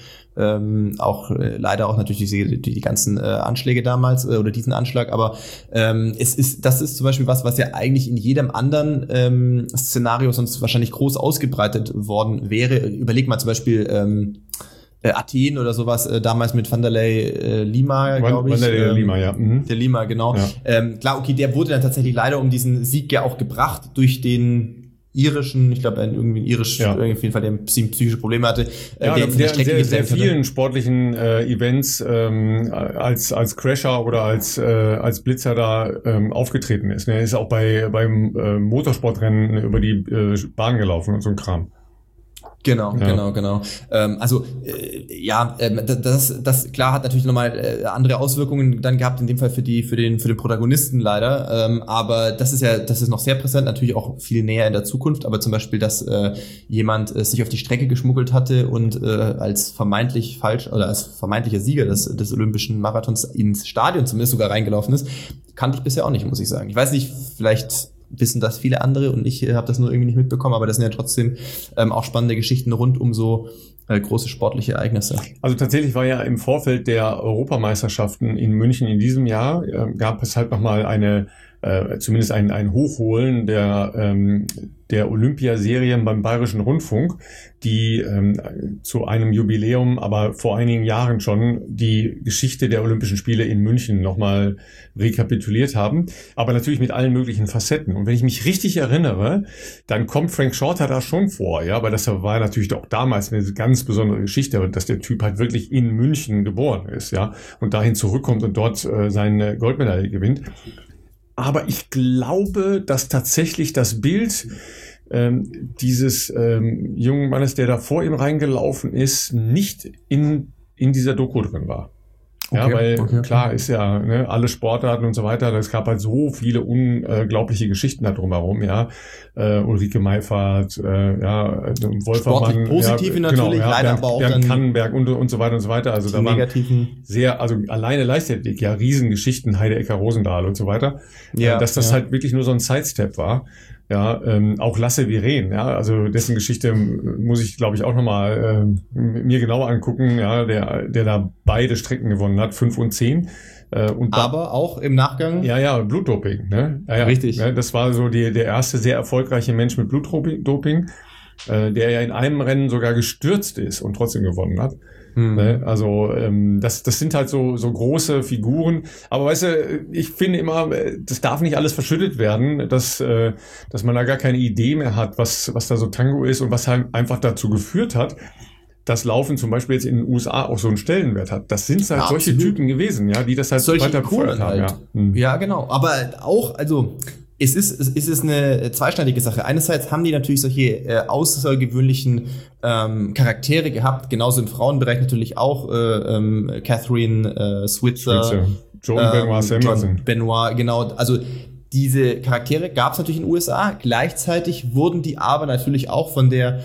B: leider auch natürlich die ganzen Anschläge damals oder diesen Anschlag, aber das ist zum Beispiel was ja eigentlich in jedem anderen Szenario sonst wahrscheinlich groß ausgebreitet worden wäre. Überleg mal zum Beispiel Athen oder sowas, damals mit Vanderlei Lima, glaube ich.
A: Vanderlei Lima, ja.
B: Der Lima, genau. Ja. Klar, okay, der wurde dann tatsächlich leider um diesen Sieg ja auch gebracht durch den irischen, ich glaube irgendwie ein irisch, auf jeden Fall, der psychische Probleme hatte.
A: Ja, der sehr vielen sportlichen Events als Crasher oder als Blitzer da aufgetreten ist. Er ist auch beim Motorsportrennen über die Bahn gelaufen und so ein Kram.
B: Genau. Das klar hat natürlich nochmal andere Auswirkungen dann gehabt, in dem Fall für den Protagonisten leider. Aber das ist noch sehr präsent, natürlich auch viel näher in der Zukunft. Aber zum Beispiel, dass jemand sich auf die Strecke geschmuggelt hatte und als vermeintlicher Sieger des Olympischen Marathons ins Stadion zumindest sogar reingelaufen ist, kannte ich bisher auch nicht, muss ich sagen. Ich weiß nicht, vielleicht wissen das viele andere und ich habe das nur irgendwie nicht mitbekommen, aber das sind ja trotzdem auch spannende Geschichten rund um so große sportliche Ereignisse.
A: Also tatsächlich war ja im Vorfeld der Europameisterschaften in München in diesem Jahr, gab es halt nochmal zumindest ein Hochholen der Olympiaserien beim Bayerischen Rundfunk, die zu einem Jubiläum, aber vor einigen Jahren schon die Geschichte der Olympischen Spiele in München nochmal rekapituliert haben, aber natürlich mit allen möglichen Facetten. Und wenn ich mich richtig erinnere, dann kommt Frank Shorter da schon vor, ja, weil das war natürlich auch damals eine ganz besondere Geschichte, dass der Typ halt wirklich in München geboren ist, ja, und dahin zurückkommt und dort seine Goldmedaille gewinnt. Aber ich glaube, dass tatsächlich das Bild dieses jungen Mannes, der da vor ihm reingelaufen ist, nicht in dieser Doku drin war. Ja, weil klar ist ja, ne, alle Sportarten und so weiter, es gab halt so viele unglaubliche Geschichten da drumherum, ja. Ulrike Meifert, Wolfermann.
B: Positive natürlich,
A: genau,
B: leider aber auch
A: Bernd
B: dann
A: Kannenberg und so weiter und so weiter. Also da waren also alleine Leichtathletik, ja, Riesengeschichten, Heide Ecker Rosendahl und so weiter. Ja, dass das halt wirklich nur so ein Sidestep war. Ja, auch Lasse Viren, ja, also dessen Geschichte muss ich, glaube ich, auch nochmal mir genauer angucken, ja, der da beide Strecken gewonnen hat, 5 und 10.
B: Aber auch im Nachgang?
A: Ja, Blutdoping, ne? Ja,
B: richtig.
A: Ja, das war so der erste sehr erfolgreiche Mensch mit Blutdoping, der ja in einem Rennen sogar gestürzt ist und trotzdem gewonnen hat. Ne? Also das sind halt so große Figuren. Aber weißt du, ich finde immer, das darf nicht alles verschüttet werden, dass man da gar keine Idee mehr hat, was da so Tango ist und was halt einfach dazu geführt hat, dass Laufen zum Beispiel jetzt in den USA auch so einen Stellenwert hat. Das sind halt solche Typen gewesen, ja, die das halt weiter befeuert haben.
B: Halt. Ja, genau. Aber auch, also es ist eine zweischneidige Sache. Einerseits haben die natürlich solche außergewöhnlichen Charaktere gehabt, genauso im Frauenbereich natürlich auch Catherine Switzer,
A: Joan Benoit Samuelson.
B: John Benoit, genau. Also diese Charaktere gab es natürlich in den USA. Gleichzeitig wurden die aber natürlich auch von der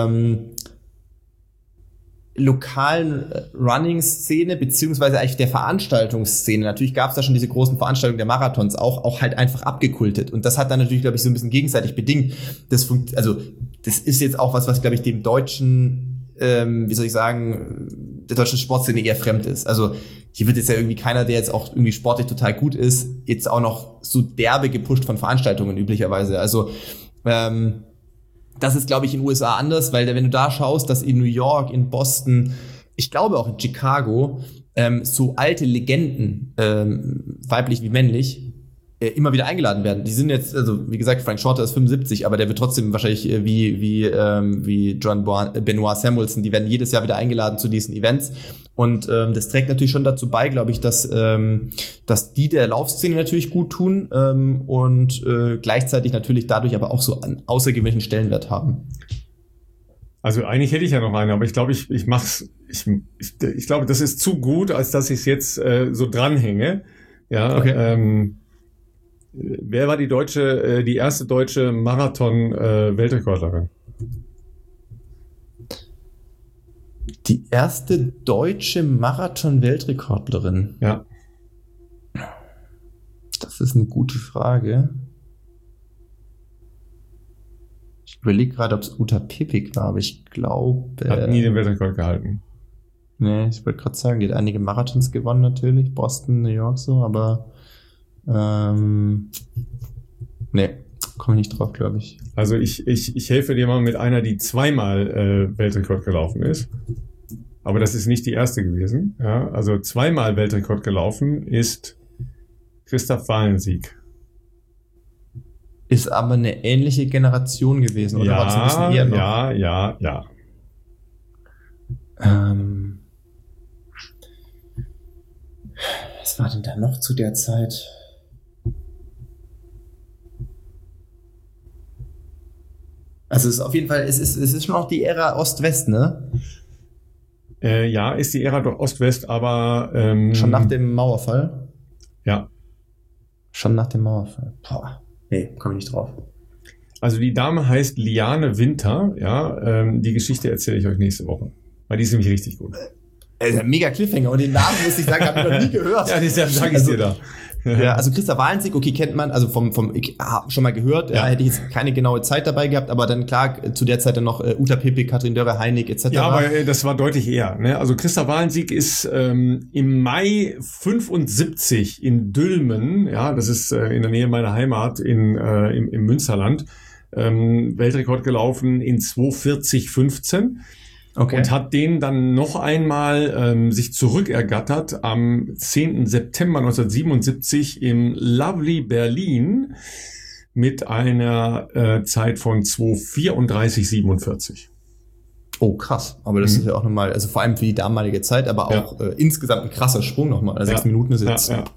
B: lokalen Running-Szene, beziehungsweise eigentlich der Veranstaltungsszene. Natürlich gab es da schon diese großen Veranstaltungen der Marathons, auch halt einfach abgekultet. Und das hat dann natürlich, glaube ich, so ein bisschen gegenseitig bedingt. Das ist jetzt auch was, glaube ich, dem deutschen, der deutschen Sportszene eher fremd ist. Also hier wird jetzt ja irgendwie keiner, der jetzt auch irgendwie sportlich total gut ist, jetzt auch noch so derbe gepusht von Veranstaltungen üblicherweise. Also das ist, glaube ich, in den USA anders, weil wenn du da schaust, dass in New York, in Boston, ich glaube auch in Chicago, so alte Legenden, weiblich wie männlich, immer wieder eingeladen werden. Die sind jetzt, also wie gesagt, Frank Shorter ist 75, aber der wird trotzdem wahrscheinlich wie John Benoit Samuelson, die werden jedes Jahr wieder eingeladen zu diesen Events. Und das trägt natürlich schon dazu bei, glaube ich, dass die der Laufszene natürlich gut tun und gleichzeitig natürlich dadurch aber auch so einen außergewöhnlichen Stellenwert haben.
A: Also eigentlich hätte ich ja noch eine, aber ich glaube, ich glaube, das ist zu gut, als dass ich es jetzt so dranhänge. Ja. Okay. Wer war die erste deutsche Marathon-Weltrekordlerin?
B: Die erste deutsche Marathon-Weltrekordlerin?
A: Ja.
B: Das ist eine gute Frage. Ich überlege gerade, ob es Uta Pippig war, aber ich glaube...
A: Hat nie den Weltrekord gehalten.
B: Nee, ich wollte gerade sagen, die hat einige Marathons gewonnen natürlich, Boston, New York so, aber nee, komme ich nicht drauf, glaube ich.
A: Also ich helfe dir mal mit einer, die zweimal Weltrekord gelaufen ist. Aber das ist nicht die erste gewesen. Ja, also zweimal Weltrekord gelaufen ist Christoph Walensiek.
B: Ist aber eine ähnliche Generation gewesen, oder? War es ein bisschen eher noch?
A: Ja.
B: Was war denn da noch zu der Zeit? Also es ist auf jeden Fall, es ist schon auch die Ära Ost-West, ne?
A: Ja, ist die Ära doch Ost-West, aber
B: schon nach dem Mauerfall?
A: Ja.
B: Schon nach dem Mauerfall. Boah. Nee, komme ich nicht drauf.
A: Also die Dame heißt Liane Winter, ja, die Geschichte erzähle ich euch nächste Woche. Weil die ist nämlich richtig gut.
B: Mega Cliffhanger und den Namen, muss ich sagen, habe ich noch nie gehört.
A: Ja, deshalb sage ich dir da.
B: Ja, also Christa Walensiek, okay, kennt man, also ich habe schon mal gehört, ja. Hätte ich jetzt keine genaue Zeit dabei gehabt, aber dann klar, zu der Zeit dann noch Uta Pippig, Katrin Dörre-Heinig etc.
A: Ja, aber das war deutlich eher. Ne? Also Christa Walensiek ist im Mai 75 in Dülmen, ja, das ist in der Nähe meiner Heimat im Münsterland, Weltrekord gelaufen in 2:40,15. Okay. Und hat den dann noch einmal sich zurückergattert am 10. September 1977 im Lovely Berlin mit einer Zeit von 2:34,47.
B: Oh, krass. Aber das ist ja auch nochmal, also vor allem für die damalige Zeit, aber auch insgesamt ein krasser Sprung nochmal. Also 6 Minuten ist jetzt...
A: Ja.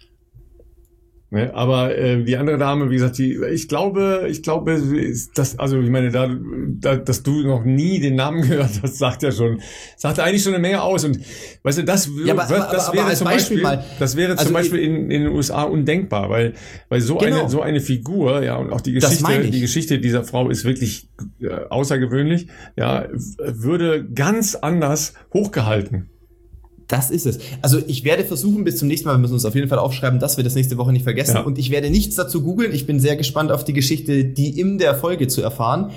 A: Ne, aber die andere Dame, wie gesagt, ich glaube, dass, also ich meine, dass du noch nie den Namen gehört hast, sagt eigentlich schon eine Menge aus. Und weißt du, das wäre zum Beispiel in den USA undenkbar, weil so eine Figur, ja, und auch die Geschichte dieser Frau ist wirklich außergewöhnlich, ja, würde ganz anders hochgehalten.
B: Das ist es. Also ich werde versuchen, bis zum nächsten Mal, wir müssen uns auf jeden Fall aufschreiben, dass wir das nächste Woche nicht vergessen. Ja. Und ich werde nichts dazu googeln. Ich bin sehr gespannt auf die Geschichte, die in der Folge zu erfahren.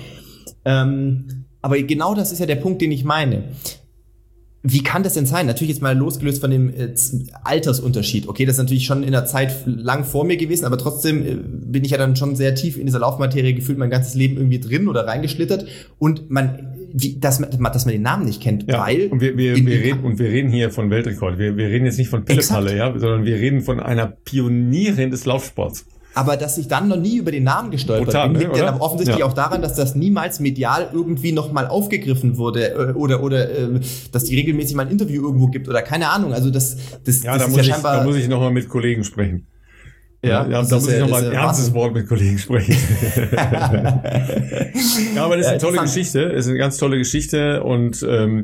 B: Aber genau das ist ja der Punkt, den ich meine. Wie kann das denn sein? Natürlich jetzt mal losgelöst von dem Altersunterschied. Okay, das ist natürlich schon in der Zeit lang vor mir gewesen, aber trotzdem bin ich ja dann schon sehr tief in dieser Laufmaterie gefühlt mein ganzes Leben irgendwie drin oder reingeschlittert. Und dass man den Namen nicht kennt,
A: ja, weil... Und wir reden hier von Weltrekord. Wir reden jetzt nicht von Pillepalle, ja, sondern wir reden von einer Pionierin des Laufsports.
B: Aber dass ich dann noch nie über den Namen gestolpert bin, liegt dann aber offensichtlich auch daran, dass das niemals medial irgendwie nochmal aufgegriffen wurde oder dass die regelmäßig mal ein Interview irgendwo gibt oder keine Ahnung. Also das ist ja scheinbar...
A: Da muss ich nochmal mit Kollegen sprechen. Da muss ich nochmal ein ernstes Wort mit Kollegen sprechen. Ja, aber das ist eine tolle Geschichte. Es ist eine ganz tolle Geschichte und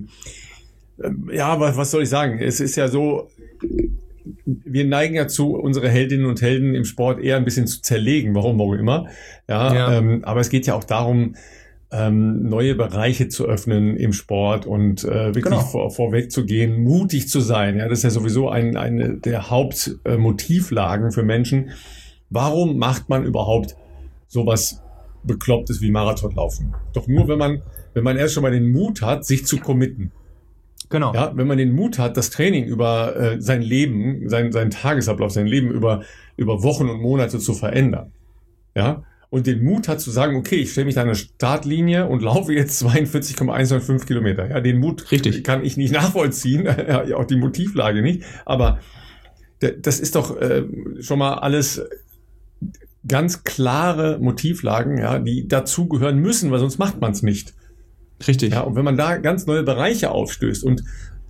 A: was soll ich sagen? Es ist ja so, wir neigen ja zu, unsere Heldinnen und Helden im Sport eher ein bisschen zu zerlegen, warum auch immer. Aber es geht ja auch darum, neue Bereiche zu öffnen im Sport und wirklich vorweg zu gehen, mutig zu sein. Ja, das ist ja sowieso eine der Hauptmotivlagen für Menschen. Warum macht man überhaupt sowas Beklopptes wie Marathonlaufen? Doch nur, wenn man erst schon mal den Mut hat, sich zu committen. Genau. Ja, wenn man den Mut hat, das Training über sein Leben, seinen Tagesablauf, sein Leben über Wochen und Monate zu verändern. Ja. Und den Mut hat zu sagen, okay, ich stelle mich da an eine Startlinie und laufe jetzt 42,195 Kilometer. Ja, den Mut kann ich nicht nachvollziehen, auch die Motivlage nicht. Aber das ist doch schon mal alles ganz klare Motivlagen, ja, die dazugehören müssen, weil sonst macht man es nicht.
B: Richtig.
A: Ja, und wenn man da ganz neue Bereiche aufstößt und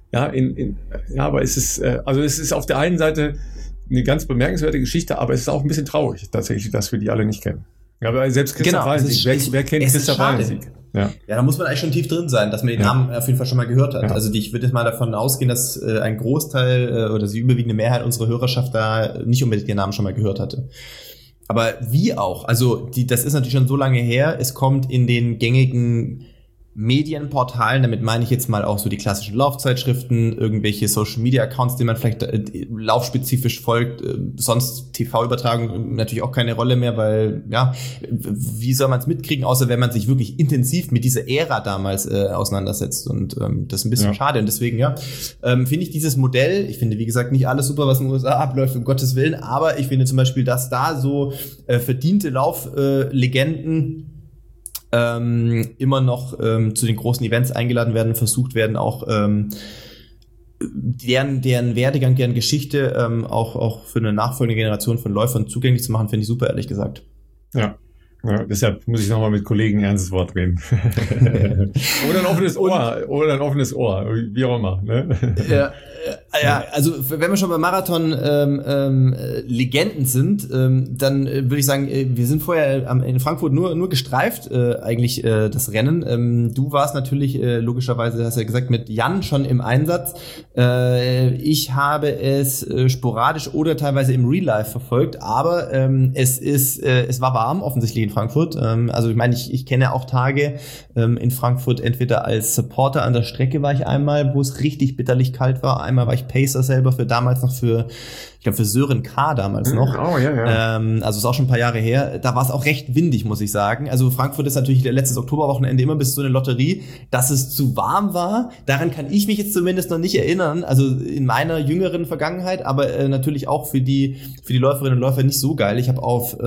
A: aber es ist auf der einen Seite eine ganz bemerkenswerte Geschichte, aber es ist auch ein bisschen traurig tatsächlich, dass wir die alle nicht kennen. Ja, aber selbst Christa Walensiek, wer kennt Christa Walensiek? Ja,
B: da muss man eigentlich schon tief drin sein, dass man den Namen auf jeden Fall schon mal gehört hat. Ja. Also ich würde jetzt mal davon ausgehen, dass ein Großteil oder die überwiegende Mehrheit unserer Hörerschaft da nicht unbedingt den Namen schon mal gehört hatte. Aber wie auch, also das ist natürlich schon so lange her, es kommt in den gängigen Medienportalen, damit meine ich jetzt mal auch so die klassischen Laufzeitschriften, irgendwelche Social-Media-Accounts, denen man vielleicht laufspezifisch folgt, sonst TV-Übertragung natürlich auch keine Rolle mehr, weil, ja, wie soll man es mitkriegen, außer wenn man sich wirklich intensiv mit dieser Ära damals auseinandersetzt und das ist ein bisschen schade und deswegen, finde ich dieses Modell, ich finde, wie gesagt, nicht alles super, was in den USA abläuft, um Gottes Willen, aber ich finde zum Beispiel, dass da so verdiente Lauflegenden immer noch zu den großen Events eingeladen werden, versucht werden, auch deren Werdegang, deren Geschichte auch für eine nachfolgende Generation von Läufern zugänglich zu machen, finde ich super, ehrlich gesagt.
A: Ja, deshalb muss ich nochmal mit Kollegen ein ernstes Wort reden. Oder ein offenes Ohr, wie auch immer. Ne?
B: Ja, Ja, also wenn wir schon bei Marathon-Legenden sind, dann würde ich sagen, wir sind vorher in Frankfurt nur gestreift, eigentlich das Rennen. Du warst natürlich logischerweise, hast du ja gesagt, mit Jan schon im Einsatz. Ich habe es sporadisch oder teilweise im Real Life verfolgt, aber es war warm offensichtlich in Frankfurt. Also ich meine, ich kenne auch Tage in Frankfurt, entweder als Supporter an der Strecke war ich einmal, wo es richtig bitterlich kalt war. Einmal war ich Pacer selber für Sören K. damals noch.
A: Oh, ja.
B: Also ist auch schon ein paar Jahre her. Da war es auch recht windig, muss ich sagen. Also Frankfurt ist natürlich der letztes Oktoberwochenende immer bis so eine Lotterie. Dass es zu warm war, daran kann ich mich jetzt zumindest noch nicht erinnern. Also in meiner jüngeren Vergangenheit, aber natürlich auch für die Läuferinnen und Läufer nicht so geil. Ich habe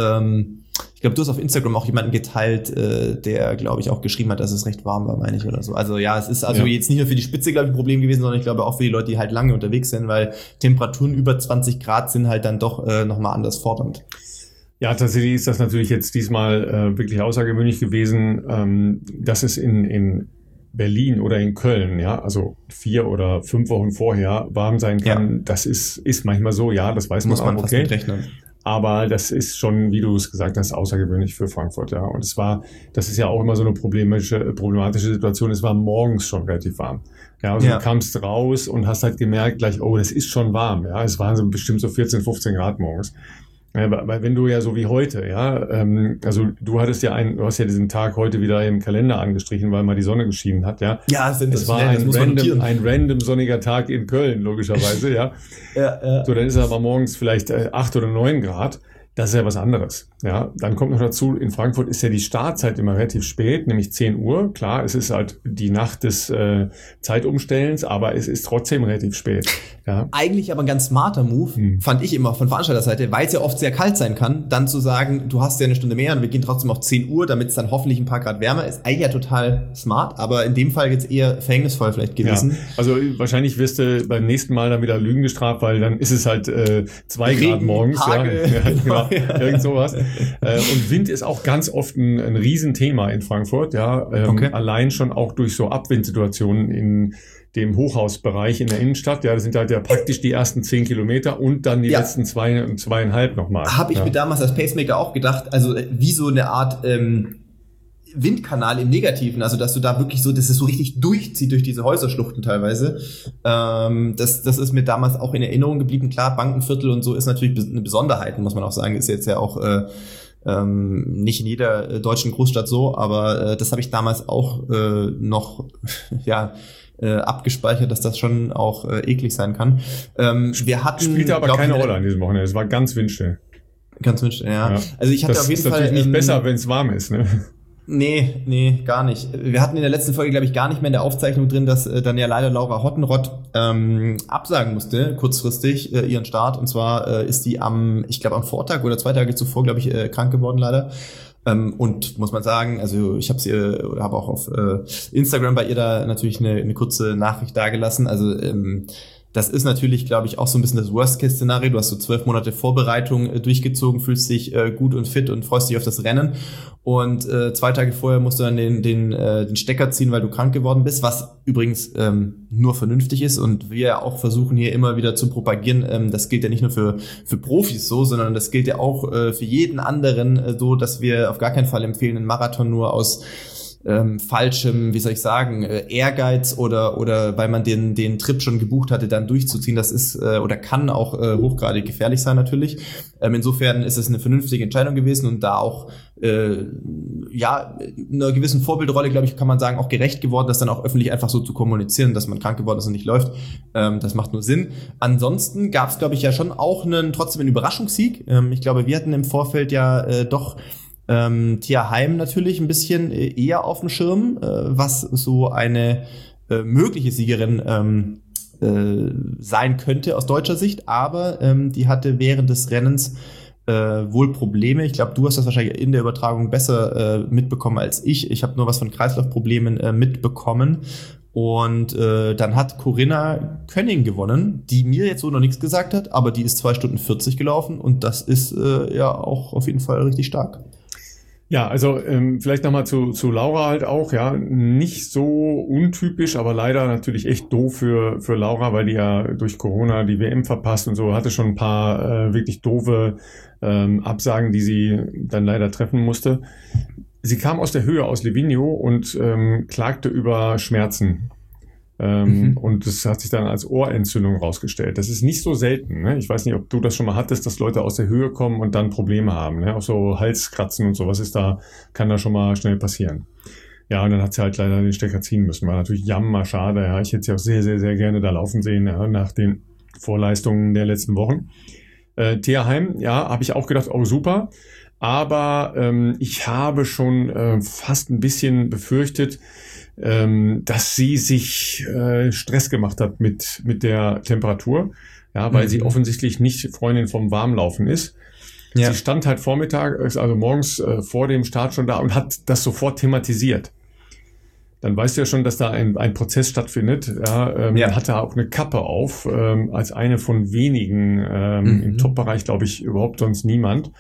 B: ich glaube, du hast auf Instagram auch jemanden geteilt, der, glaube ich, auch geschrieben hat, dass es recht warm war, meine ich, oder so. Also ja, es ist jetzt nicht nur für die Spitze, glaube ich, ein Problem gewesen, sondern ich glaube auch für die Leute, die halt lange unterwegs sind, weil Temperaturen über 20 Grad sind halt dann doch nochmal anders fordernd.
A: Ja, tatsächlich ist das natürlich jetzt diesmal wirklich außergewöhnlich gewesen, dass es in Berlin oder in Köln, ja, also 4 oder 5 Wochen vorher warm sein kann. Ja. Das ist manchmal so, ja, das weiß man auch,
B: fast mit rechnen.
A: Aber das ist schon, wie du es gesagt hast, außergewöhnlich für Frankfurt, ja. Und das ist ja auch immer so eine problematische Situation. Es war morgens schon relativ warm. Ja, also du kamst raus und hast halt gemerkt gleich, oh, das ist schon warm, ja. Es waren bestimmt so 14, 15 Grad morgens. Ja, weil wenn du ja so wie heute, ja, also du hast ja diesen Tag heute wieder im Kalender angestrichen, weil mal die Sonne geschienen hat, ja.
B: Ja,
A: es war ein random sonniger Tag in Köln, logischerweise, ja. Ja. So, dann ist es aber morgens vielleicht 8 oder 9 Grad. Das ist ja was anderes. Ja, dann kommt noch dazu, in Frankfurt ist ja die Startzeit immer relativ spät, nämlich 10 Uhr. Klar, es ist halt die Nacht des Zeitumstellens, aber es ist trotzdem relativ spät. Ja.
B: Eigentlich aber ein ganz smarter Move, fand ich immer von Veranstalterseite, weil es ja oft sehr kalt sein kann, dann zu sagen, du hast ja eine Stunde mehr und wir gehen trotzdem auf 10 Uhr, damit es dann hoffentlich ein paar Grad wärmer ist. Eigentlich ja total smart, aber in dem Fall jetzt eher verhängnisvoll vielleicht gewesen.
A: Ja. Also wahrscheinlich wirst du beim nächsten Mal dann wieder Lügen gestraft, weil dann ist es halt 2 Grad morgens.
B: Hagel,
A: ja, genau. Irgend sowas. Und Wind ist auch ganz oft ein Riesenthema in Frankfurt, ja. Allein schon auch durch so Abwindsituationen in dem Hochhausbereich in der Innenstadt. Ja, das sind halt ja praktisch die ersten 10 Kilometer und dann die letzten 2,5 nochmal.
B: Habe ich mir damals als Pacemaker auch gedacht, also wie so eine Art Windkanal im Negativen, also dass du da wirklich so, dass es so richtig durchzieht durch diese Häuserschluchten teilweise. Das ist mir damals auch in Erinnerung geblieben. Klar, Bankenviertel und so ist natürlich eine Besonderheit, muss man auch sagen. Ist jetzt ja auch nicht in jeder deutschen Großstadt so, aber das habe ich damals auch noch abgespeichert, dass das schon auch eklig sein kann.
A: Spielte aber keine Rolle an diesem Wochenende. Es war ganz windstill.
B: Ganz windstill, ja. Also ich hatte auf jeden Fall...
A: Das ist natürlich nicht besser, wenn es warm ist, ne?
B: Nee, gar nicht. Wir hatten in der letzten Folge, glaube ich, gar nicht mehr in der Aufzeichnung drin, dass dann ja leider Laura Hottenrott absagen musste, kurzfristig, ihren Start. Und zwar ist die am Vortag oder 2 Tage zuvor, glaube ich, krank geworden leider. Und muss man sagen, also ich habe auch auf Instagram bei ihr da natürlich eine kurze Nachricht dagelassen. Also das ist natürlich, glaube ich, auch so ein bisschen das Worst-Case-Szenario. Du hast so 12 Monate Vorbereitung durchgezogen, fühlst dich gut und fit und freust dich auf das Rennen. Und 2 Tage vorher musst du dann den Stecker ziehen, weil du krank geworden bist, was übrigens nur vernünftig ist. Und wir ja auch versuchen hier immer wieder zu propagieren, das gilt ja nicht nur für Profis so, sondern das gilt ja auch für jeden anderen so, dass wir auf gar keinen Fall empfehlen, einen Marathon nur aus falschem, Ehrgeiz oder weil man den Trip schon gebucht hatte, dann durchzuziehen. Das ist oder kann auch hochgradig gefährlich sein natürlich. Insofern ist es eine vernünftige Entscheidung gewesen und da auch einer gewissen Vorbildrolle, glaube ich, kann man sagen, auch gerecht geworden, das dann auch öffentlich einfach so zu kommunizieren, dass man krank geworden ist und nicht läuft. Das macht nur Sinn. Ansonsten gab es, glaube ich, ja schon auch trotzdem einen Überraschungssieg. Ich glaube, wir hatten im Vorfeld ja doch Tia Heim natürlich ein bisschen eher auf dem Schirm, was so eine mögliche Siegerin sein könnte aus deutscher Sicht, aber die hatte während des Rennens wohl Probleme. Ich glaube, du hast das wahrscheinlich in der Übertragung besser mitbekommen als ich. Ich habe nur was von Kreislaufproblemen mitbekommen. Und dann hat Corinna Könning gewonnen, die mir jetzt so noch nichts gesagt hat, aber die ist 2 Stunden 40 gelaufen und das ist ja auch auf jeden Fall richtig stark.
A: Ja, also vielleicht nochmal zu Laura halt auch, ja, nicht so untypisch, aber leider natürlich echt doof für Laura, weil die ja durch Corona die WM verpasst und so, hatte schon ein paar wirklich doofe Absagen, die sie dann leider treffen musste. Sie kam aus der Höhe, aus Livigno und klagte über Schmerzen. Und das hat sich dann als Ohrentzündung rausgestellt. Das ist nicht so selten. Ne? Ich weiß nicht, ob du das schon mal hattest, dass Leute aus der Höhe kommen und dann Probleme haben. Ne? Auch so Halskratzen und sowas kann da schon mal schnell passieren. Ja, und dann hat sie halt leider den Stecker ziehen müssen. War natürlich jammer schade. Ja, ich hätte sie auch sehr, sehr, sehr gerne da laufen sehen, ja, nach den Vorleistungen der letzten Wochen. Thea Heim, ja, habe ich auch gedacht, oh super. Aber ich habe schon fast ein bisschen befürchtet, dass sie sich Stress gemacht hat mit der Temperatur, ja, weil sie offensichtlich nicht Freundin vom Warmlaufen ist. Ja. Sie stand halt also morgens vor dem Start schon da und hat das sofort thematisiert. Dann weißt du ja schon, dass da ein Prozess stattfindet. Ja, hatte auch eine Kappe auf, als eine von wenigen im Top-Bereich, glaube ich, überhaupt sonst niemand.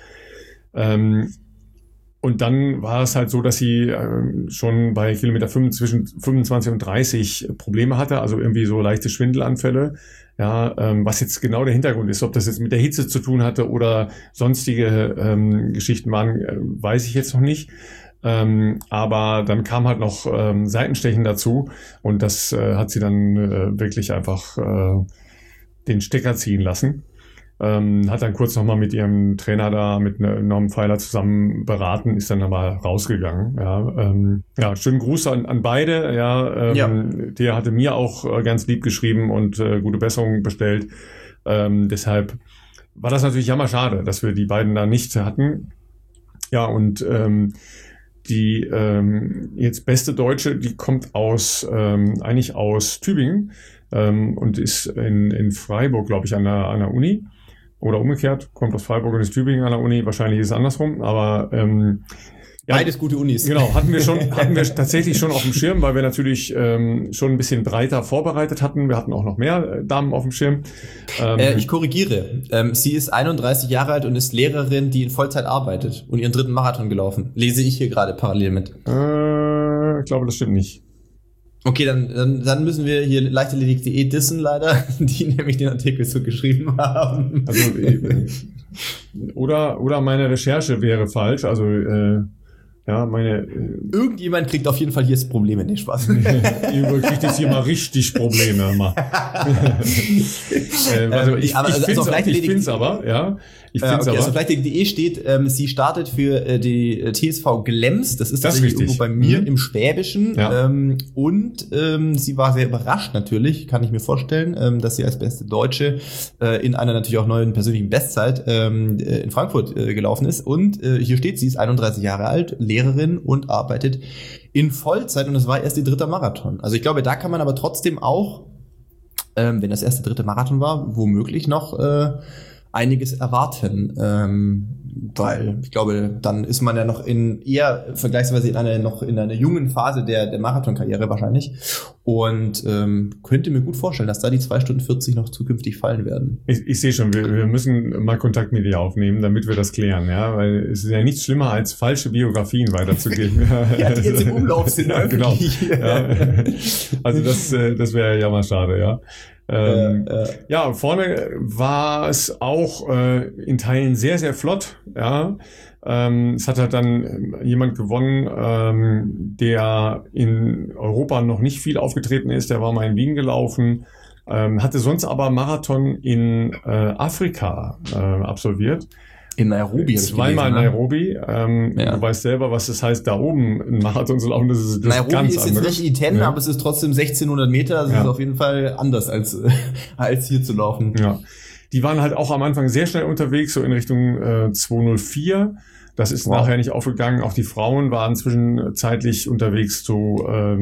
A: Und dann war es halt so, dass sie schon bei Kilometer 5 zwischen 25 und 30 Probleme hatte, also irgendwie so leichte Schwindelanfälle. Ja, was jetzt genau der Hintergrund ist, ob das jetzt mit der Hitze zu tun hatte oder sonstige Geschichten waren, weiß ich jetzt noch nicht. Aber dann kam halt noch Seitenstechen dazu und das hat sie dann wirklich einfach den Stecker ziehen lassen. Hat dann kurz nochmal mit ihrem Trainer da, mit Norman Pfeiler zusammen beraten, ist dann aber rausgegangen. Ja, schönen Gruß an beide. Der hatte mir auch ganz lieb geschrieben und gute Besserung bestellt. Deshalb war das natürlich jammerschade, dass wir die beiden da nicht hatten. Ja, und die jetzt beste Deutsche, die kommt eigentlich aus Tübingen und ist in Freiburg, glaube ich, an der Uni. Oder umgekehrt, kommt aus Freiburg und ist Tübingen an der Uni. Wahrscheinlich ist es andersrum, aber
B: beides gute Unis.
A: Genau, hatten wir tatsächlich schon auf dem Schirm, weil wir natürlich schon ein bisschen breiter vorbereitet hatten. Wir hatten auch noch mehr Damen auf dem Schirm.
B: Ich korrigiere. Sie ist 31 Jahre alt und ist Lehrerin, die in Vollzeit arbeitet und ihren 3. Marathon gelaufen. Lese ich hier gerade parallel mit.
A: Ich glaube, das stimmt nicht.
B: Okay, dann müssen wir hier leichtathletik.de dissen leider, die nämlich den Artikel so geschrieben haben.
A: Also, oder meine Recherche wäre falsch, also
B: irgendjemand kriegt auf jeden Fall hier das Problem, nicht Spaß.
A: Ihr kriegt jetzt hier mal richtig Probleme. Ich finde es aber, ja.
B: Also leichtathletik.de steht, sie startet für die TSV Glems, das ist tatsächlich irgendwo bei mir im Schwäbischen. Ja. Und sie war sehr überrascht natürlich, kann ich mir vorstellen, dass sie als beste Deutsche in einer natürlich auch neuen persönlichen Bestzeit in Frankfurt gelaufen ist. Und hier steht, sie ist 31 Jahre alt, Lehrerin und arbeitet in Vollzeit und es war erst ihr 3. Marathon. Also ich glaube, da kann man aber trotzdem auch, wenn das erste 3. Marathon war, womöglich noch einiges erwarten, weil ich glaube, dann ist man ja noch vergleichsweise in einer jungen Phase der Marathonkarriere wahrscheinlich und könnte mir gut vorstellen, dass da die 2 Stunden 40 noch zukünftig fallen werden.
A: Ich sehe schon, wir müssen mal Kontakt mit ihr aufnehmen, damit wir das klären, ja, weil es ist ja nichts schlimmer, als falsche Biografien weiterzugeben.
B: Ja, die jetzt im Umlauf sind.
A: Ja, genau. Ja. Also das wäre ja mal schade, ja. Ja, vorne war es auch in Teilen sehr, sehr flott. Ja, es hat halt dann jemand gewonnen, der in Europa noch nicht viel aufgetreten ist. Der war mal in Wien gelaufen, hatte sonst aber Marathon in Afrika absolviert.
B: In Nairobi.
A: Zweimal in Nairobi. Du weißt selber, was das heißt, da oben einen Marathon zu laufen. Das ist
B: Nairobi
A: ganz
B: ist jetzt nicht I10, aber es ist trotzdem 1600 Meter. Das ist auf jeden Fall anders als hier zu laufen.
A: Ja. Die waren halt auch am Anfang sehr schnell unterwegs, so in Richtung 204. Das ist nachher nicht aufgegangen. Auch die Frauen waren zwischenzeitlich unterwegs zu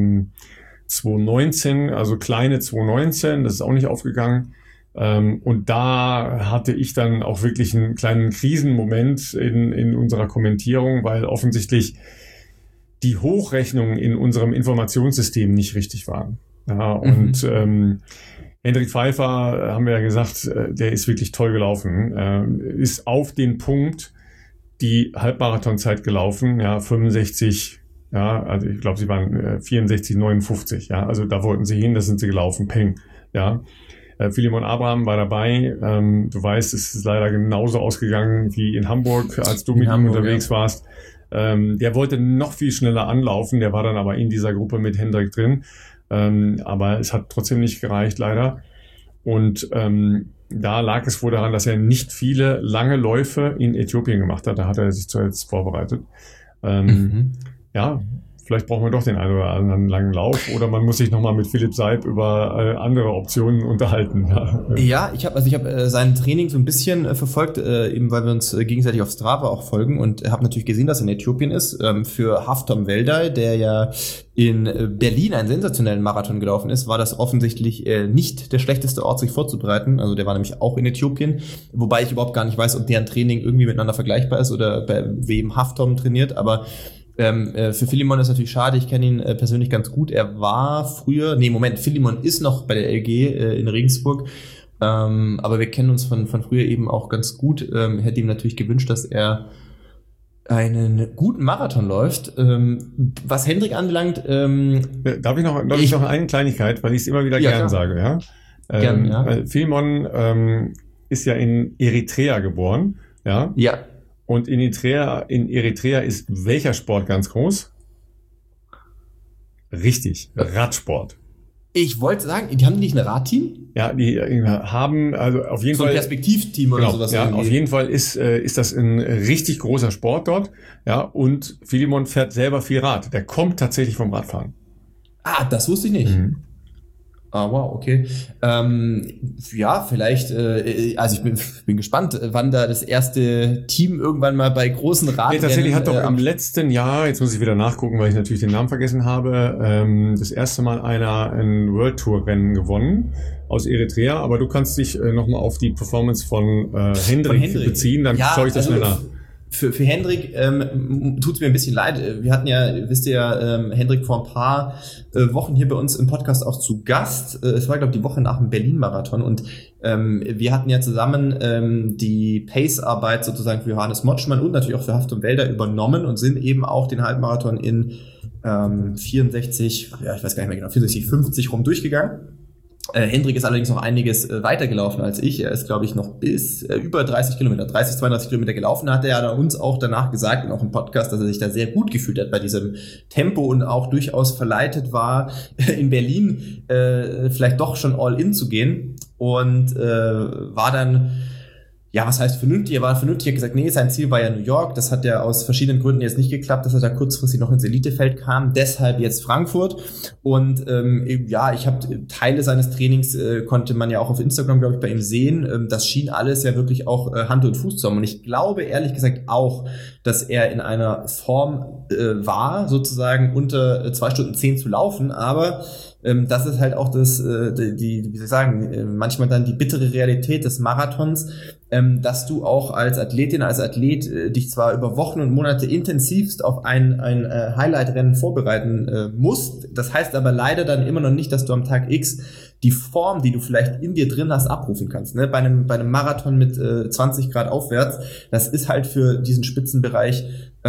A: 219, also kleine 219. Das ist auch nicht aufgegangen. Und da hatte ich dann auch wirklich einen kleinen Krisenmoment in unserer Kommentierung, weil offensichtlich die Hochrechnungen in unserem Informationssystem nicht richtig waren. Ja, und Hendrik Pfeiffer, haben wir ja gesagt, der ist wirklich toll gelaufen, ist auf den Punkt die Halbmarathonzeit gelaufen, ja, 65, ja, also ich glaube, sie waren 64,59, ja, also da wollten sie hin, da sind sie gelaufen, peng, ja. Philemon Abraham war dabei, du weißt, es ist leider genauso ausgegangen wie in Hamburg, als du mit ihm unterwegs warst. Der wollte noch viel schneller anlaufen, der war dann aber in dieser Gruppe mit Hendrik drin, aber es hat trotzdem nicht gereicht, leider. Und da lag es wohl daran, dass er nicht viele lange Läufe in Äthiopien gemacht hat. Da hat er sich zuerst vorbereitet. Ja, vielleicht brauchen wir doch den einen oder anderen langen Lauf oder man muss sich nochmal mit Philipp Seib über andere Optionen unterhalten.
B: Ja, ich habe sein Training so ein bisschen verfolgt, eben weil wir uns gegenseitig auf Strava auch folgen und habe natürlich gesehen, dass er in Äthiopien ist. Für Haftom Weldai, der ja in Berlin einen sensationellen Marathon gelaufen ist, war das offensichtlich nicht der schlechteste Ort, sich vorzubereiten. Also der war nämlich auch in Äthiopien, wobei ich überhaupt gar nicht weiß, ob deren Training irgendwie miteinander vergleichbar ist oder bei wem Haftom trainiert, aber für Philemon ist natürlich schade, ich kenne ihn persönlich ganz gut. Er war früher, Philemon ist noch bei der LG in Regensburg, aber wir kennen uns von früher eben auch ganz gut. Hätte ihm natürlich gewünscht, dass er einen guten Marathon läuft. Was Hendrik anbelangt...
A: Darf ich noch eine Kleinigkeit, weil ich es immer wieder gern sage, ja?
B: Gern, ja.
A: Philemon ist ja in Eritrea geboren, ja?
B: Ja.
A: Und in Eritrea ist welcher Sport ganz groß? Richtig, Radsport.
B: Ich wollte sagen, die haben nicht ein Radteam?
A: Ja, die haben also auf jeden Fall...
B: So ein Perspektivteam oder sowas.
A: Ja, irgendwie. Auf jeden Fall ist das ein richtig großer Sport dort. Ja, und Philemon fährt selber viel Rad. Der kommt tatsächlich vom Radfahren.
B: Ah, das wusste ich nicht. Ah, wow, okay. Ja, vielleicht, also ich bin gespannt, wann da das erste Team irgendwann mal bei großen Radrennen...
A: tatsächlich hat doch im letzten Jahr, jetzt muss ich wieder nachgucken, weil ich natürlich den Namen vergessen habe, das erste Mal einer ein World Tour Rennen gewonnen aus Eritrea, aber du kannst dich nochmal auf die Performance von Hendrik beziehen, dann schaue ich das schnell nach.
B: Für Hendrik tut es mir ein bisschen leid. Wir hatten ja, wisst ihr ja, Hendrik vor ein paar Wochen hier bei uns im Podcast auch zu Gast. Es war, glaube ich, die Woche nach dem Berlin-Marathon und wir hatten ja zusammen die Pace-Arbeit sozusagen für Johannes Motschmann und natürlich auch für Haftom Weldai übernommen und sind eben auch den Halbmarathon in 64, ja, ich weiß gar nicht mehr genau, 64,50 rum durchgegangen. Hendrik ist allerdings noch einiges weitergelaufen als ich. Er ist, glaube ich, noch bis über 32 Kilometer gelaufen. Hat er ja uns auch danach gesagt, und auch im Podcast, dass er sich da sehr gut gefühlt hat bei diesem Tempo und auch durchaus verleitet war, in Berlin vielleicht doch schon all in zu gehen. Und war dann... Ja, was heißt vernünftig? Er war vernünftig, er hat gesagt, nee, sein Ziel war ja New York. Das hat ja aus verschiedenen Gründen jetzt nicht geklappt, dass er da kurzfristig noch ins Elitefeld kam. Deshalb jetzt Frankfurt. Und ja, ich habe Teile seines Trainings, konnte man ja auch auf Instagram, glaube ich, bei ihm sehen. Das schien alles ja wirklich auch Hand und Fuß zu haben. Und ich glaube, ehrlich gesagt, auch, dass er in einer Form war, sozusagen unter 2 Stunden 10 zu laufen. Aber das ist halt auch das, wie soll ich sagen, manchmal dann die bittere Realität des Marathons, dass du auch als Athletin, als Athlet dich zwar über Wochen und Monate intensivst auf ein Highlight-Rennen vorbereiten musst, das heißt aber leider dann immer noch nicht, dass du am Tag X die Form, die du vielleicht in dir drin hast, abrufen kannst. Ne? Bei einem Marathon mit 20 Grad aufwärts, das ist halt für diesen Spitzenbereich,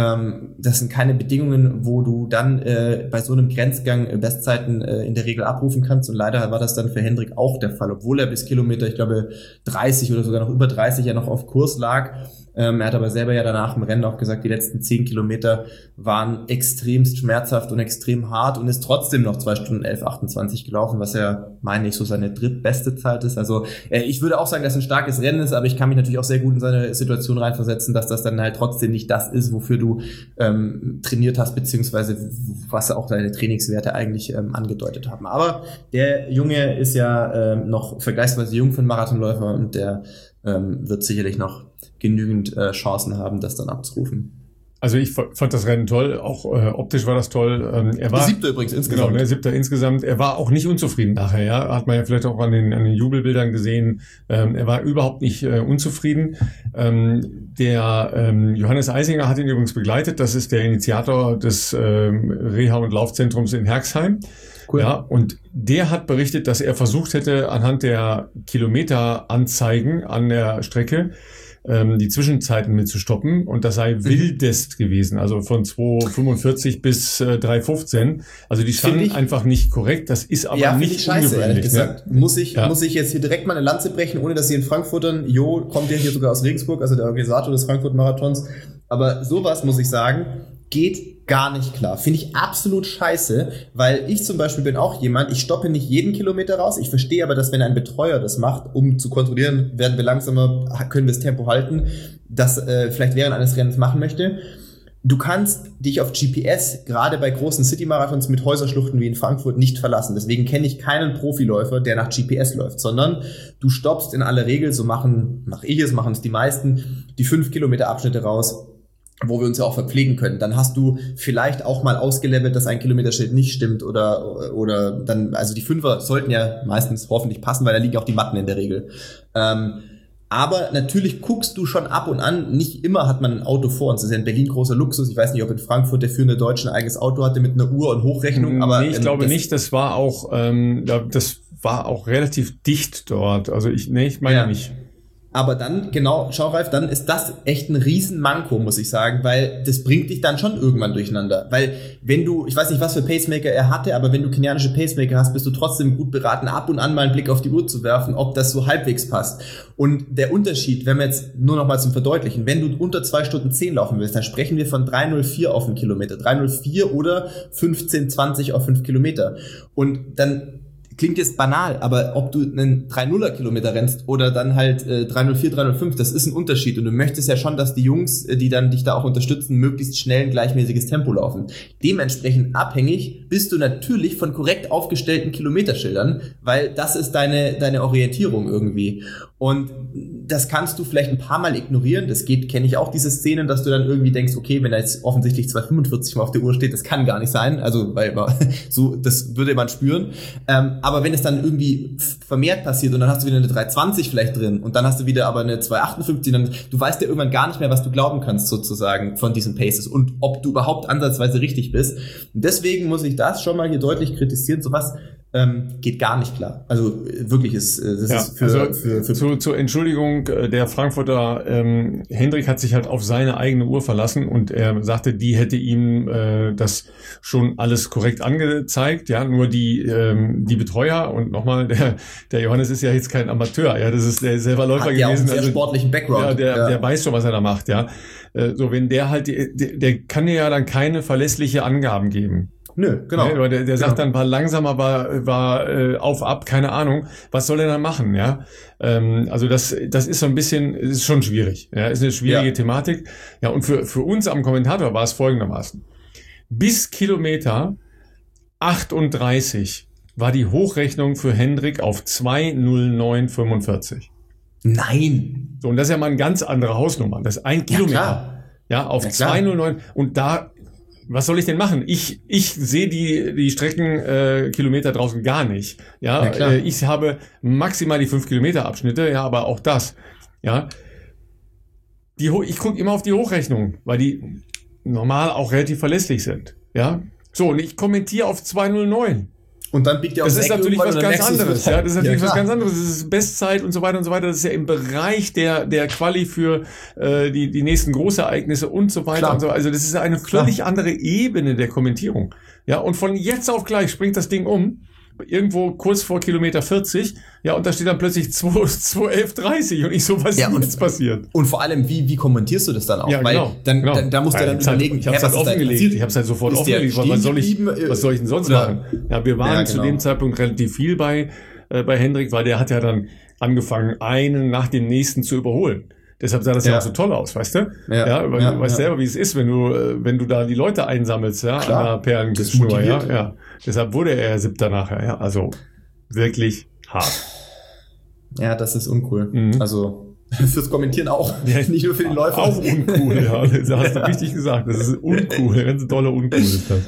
B: das sind keine Bedingungen, wo du dann bei so einem Grenzgang Bestzeiten in der Regel abrufen kannst. Und leider war das dann für Hendrik auch der Fall, obwohl er bis Kilometer, ich glaube 30 oder sogar noch über 30 ja noch auf Kurs lag. Er hat aber selber ja danach im Rennen auch gesagt, die letzten 10 Kilometer waren extremst schmerzhaft und extrem hart und ist trotzdem noch 2 Stunden 11,28 gelaufen, was ja, meine ich, so seine drittbeste Zeit ist. Also ich würde auch sagen, dass es ein starkes Rennen ist, aber ich kann mich natürlich auch sehr gut in seine Situation reinversetzen, dass das dann halt trotzdem nicht das ist, wofür du trainiert hast, beziehungsweise was auch deine Trainingswerte eigentlich angedeutet haben. Aber der Junge ist ja noch vergleichsweise jung für einen Marathonläufer und der wird sicherlich noch genügend Chancen haben, das dann abzurufen.
A: Also ich fand das Rennen toll, auch optisch war das toll. Er war
B: 7. übrigens insgesamt.
A: Genau, 7. insgesamt. Er war auch nicht unzufrieden nachher, ja. Hat man ja vielleicht auch an den Jubelbildern gesehen. Er war überhaupt nicht unzufrieden. Der Johannes Eisinger hat ihn übrigens begleitet. Das ist der Initiator des Reha- und Laufzentrums in Herxheim. Cool. Ja, und der hat berichtet, dass er versucht hätte, anhand der Kilometeranzeigen an der Strecke die Zwischenzeiten mitzustoppen und das sei wildest gewesen, also von 2,45 bis 3,15. Also die standen einfach nicht korrekt, das ist aber nicht
B: scheiße, ehrlich gesagt.
A: Ne?
B: Muss ich jetzt hier direkt mal eine Lanze brechen, ohne dass sie in Frankfurtern, kommt ja hier sogar aus Regensburg, also der Organisator des Frankfurt-Marathons, aber sowas, muss ich sagen, geht gar nicht klar. Finde ich absolut scheiße, weil ich zum Beispiel bin auch jemand, ich stoppe nicht jeden Kilometer raus. Ich verstehe aber, dass wenn ein Betreuer das macht, um zu kontrollieren, werden wir langsamer, können wir das Tempo halten, das vielleicht während eines Rennens machen möchte. Du kannst dich auf GPS, gerade bei großen City-Marathons mit Häuserschluchten wie in Frankfurt, nicht verlassen. Deswegen kenne ich keinen Profiläufer, der nach GPS läuft, sondern du stoppst in aller Regel, machen es die meisten, die 5-Kilometer-Abschnitte raus, wo wir uns ja auch verpflegen können. Dann hast du vielleicht auch mal ausgelevelt, dass ein Kilometerschild nicht stimmt oder dann, also die Fünfer sollten ja meistens hoffentlich passen, weil da liegen auch die Matten in der Regel. Aber natürlich guckst du schon ab und an, nicht immer hat man ein Auto vor uns. Das ist ja in Berlin großer Luxus. Ich weiß nicht, ob in Frankfurt der führende Deutsche ein eigenes Auto hatte mit einer Uhr und Hochrechnung. Aber
A: nee, ich glaube nicht. Das war auch relativ dicht dort. Also ich meine nicht.
B: Aber dann, genau, schau Ralf, dann ist das echt ein Riesenmanko, muss ich sagen, weil das bringt dich dann schon irgendwann durcheinander. Weil wenn du, ich weiß nicht, was für Pacemaker er hatte, aber wenn du kenianische Pacemaker hast, bist du trotzdem gut beraten, ab und an mal einen Blick auf die Uhr zu werfen, ob das so halbwegs passt. Und der Unterschied, wenn wir jetzt nur noch mal zum Verdeutlichen, wenn du unter 2 Stunden 10 laufen willst, dann sprechen wir von 3,04 auf einen Kilometer. 3,04 oder 15,20 auf 5 Kilometer. Und dann klingt jetzt banal, aber ob du einen 3,0er Kilometer rennst oder dann halt 3,04, 3,05, das ist ein Unterschied. Und du möchtest ja schon, dass die Jungs, die dann dich da auch unterstützen, möglichst schnell ein gleichmäßiges Tempo laufen. Dementsprechend abhängig bist du natürlich von korrekt aufgestellten Kilometerschildern, weil das ist deine Orientierung irgendwie. Und das kannst du vielleicht ein paar Mal ignorieren. Das kenne ich auch, diese Szenen, dass du dann irgendwie denkst, okay, wenn da jetzt offensichtlich 2,45 mal auf der Uhr steht, das kann gar nicht sein. Also, weil so, das würde man spüren. Aber wenn es dann irgendwie vermehrt passiert und dann hast du wieder eine 3,20 vielleicht drin und dann hast du wieder aber eine 2,58, dann, du weißt ja irgendwann gar nicht mehr, was du glauben kannst sozusagen von diesen Paces und ob du überhaupt ansatzweise richtig bist. Und deswegen muss ich das schon mal hier deutlich kritisieren. Sowas geht gar nicht klar. Also wirklich ist
A: zur Entschuldigung, der Frankfurter Hendrik hat sich halt auf seine eigene Uhr verlassen und er sagte, die hätte ihm das schon alles korrekt angezeigt, ja, nur die Betreuer und nochmal, der Johannes ist ja jetzt kein Amateur, ja, das ist der selber Läufer gewesen.
B: Hat ja auch einen sehr sportlichen Background.
A: Ja, der weiß schon, was er da macht, ja. So, wenn der halt, der kann ja dann keine verlässliche Angaben geben.
B: Nö, genau.
A: Ja, der sagt dann, war langsamer, war auf, ab, keine Ahnung. Was soll er dann machen, ja? Also das ist so ein bisschen, ist schon schwierig. Ja, ist eine schwierige Thematik. Ja, und für uns am Kommentator war es folgendermaßen. Bis Kilometer 38 war die Hochrechnung für Hendrik auf 2:09:45.
B: Nein!
A: So, und das ist ja mal eine ganz andere Hausnummer. Das ist 1 Kilometer. Klar. Ja, auf 2:09. Und da, was soll ich denn machen? Ich sehe die Streckenkilometer draußen gar nicht. Ja, ich habe maximal die 5 Kilometer Abschnitte, ja, aber auch das. Ja, ich gucke immer auf die Hochrechnung, weil die normal auch relativ verlässlich sind. Ja, so, und ich kommentiere auf 2:09.
B: Und dann biegt ihr
A: das ist natürlich was ganz anderes. Ja, das ist natürlich was ganz anderes. Das ist Bestzeit und so weiter und so weiter. Das ist ja im Bereich der Quali für die nächsten Großereignisse und so weiter. Klar. Und so. Also das ist eine völlig andere Ebene der Kommentierung. Ja, und von jetzt auf gleich springt das Ding um. Irgendwo kurz vor Kilometer 40, ja, und da steht dann plötzlich 2:11:30 und ich so, was ist jetzt passiert?
B: Und vor allem, wie kommentierst du das dann auch?
A: Ja, genau.
B: Weil da musst du dann überlegen,
A: ich hab's halt offengelegt. Ich hab's halt sofort offengelegt. Was soll ich denn sonst machen? Ja, wir waren zu dem Zeitpunkt relativ viel bei Hendrik, weil der hat ja dann angefangen, einen nach dem nächsten zu überholen. Deshalb sah das ja auch so toll aus, weißt du? Weil du weißt selber, wie es ist, wenn du da die Leute einsammelst, ja,
B: klar,
A: an der Perlenschnur, ja. Deshalb wurde er 7. nachher, ja. Also wirklich hart.
B: Ja, das ist uncool. Mhm. Also fürs Kommentieren auch, nicht nur für den Läufer.
A: Auch uncool, ja. Das hast du richtig gesagt. Das ist uncool, ganz dolle uncool ist das.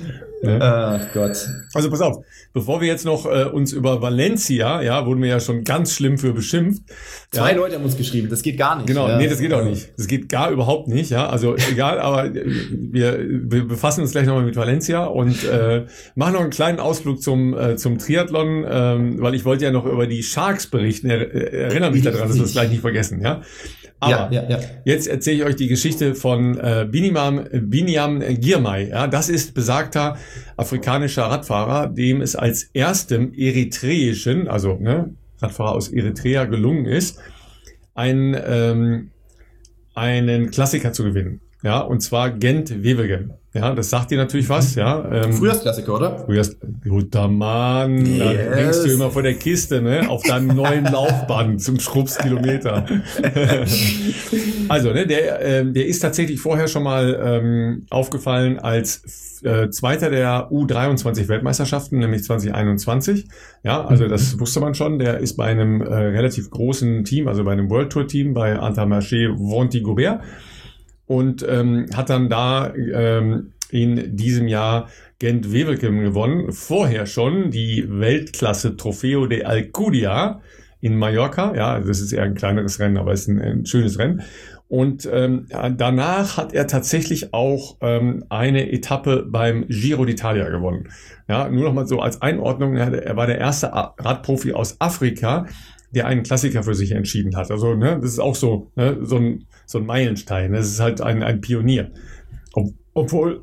A: Ne?
B: Ach Gott.
A: Also pass auf, bevor wir jetzt noch uns über Valencia, ja, wurden wir ja schon ganz schlimm für beschimpft.
B: Zwei Leute haben uns geschrieben, das geht gar nicht.
A: Genau,
B: ja.
A: nee, das geht auch nicht. Das geht gar überhaupt nicht, ja. Also egal, aber wir befassen uns gleich nochmal mit Valencia und machen noch einen kleinen Ausflug zum Triathlon, weil ich wollte ja noch über die Sharks berichten. Erinnere mich daran, dass wir das gleich nicht vergessen, ja. Aber jetzt erzähle ich euch die Geschichte von Biniam Girmay. Ja, das ist besagter afrikanischer Radfahrer, dem es als erstem eritreischen, also Radfahrer aus Eritrea gelungen ist, einen Klassiker zu gewinnen. Ja, und zwar Gent-Wevelgem. Ja, das sagt dir natürlich was, ja.
B: Frühjahrsklassiker, oder?
A: Guter Mann, yes. Da hängst du immer vor der Kiste, ne, auf deinem neuen Laufband zum Schrubskilometer. Also, der ist tatsächlich vorher schon mal aufgefallen als Zweiter der U23-Weltmeisterschaften, nämlich 2021. Ja, also das wusste man schon. Der ist bei einem relativ großen Team, also bei einem World Tour Team, bei Intermarché Wanty-Gobert. Und hat dann da in diesem Jahr Gent-Wevelgem gewonnen. Vorher schon die Weltklasse Trofeo de Alcudia in Mallorca. Ja, das ist eher ein kleineres Rennen, aber ist ein schönes Rennen. Und danach hat er tatsächlich auch eine Etappe beim Giro d'Italia gewonnen. Ja, nur noch mal so als Einordnung, er war der erste Radprofi aus Afrika, der einen Klassiker für sich entschieden hat. Also, das ist auch so, so ein Meilenstein. Das ist halt ein Pionier. Obwohl,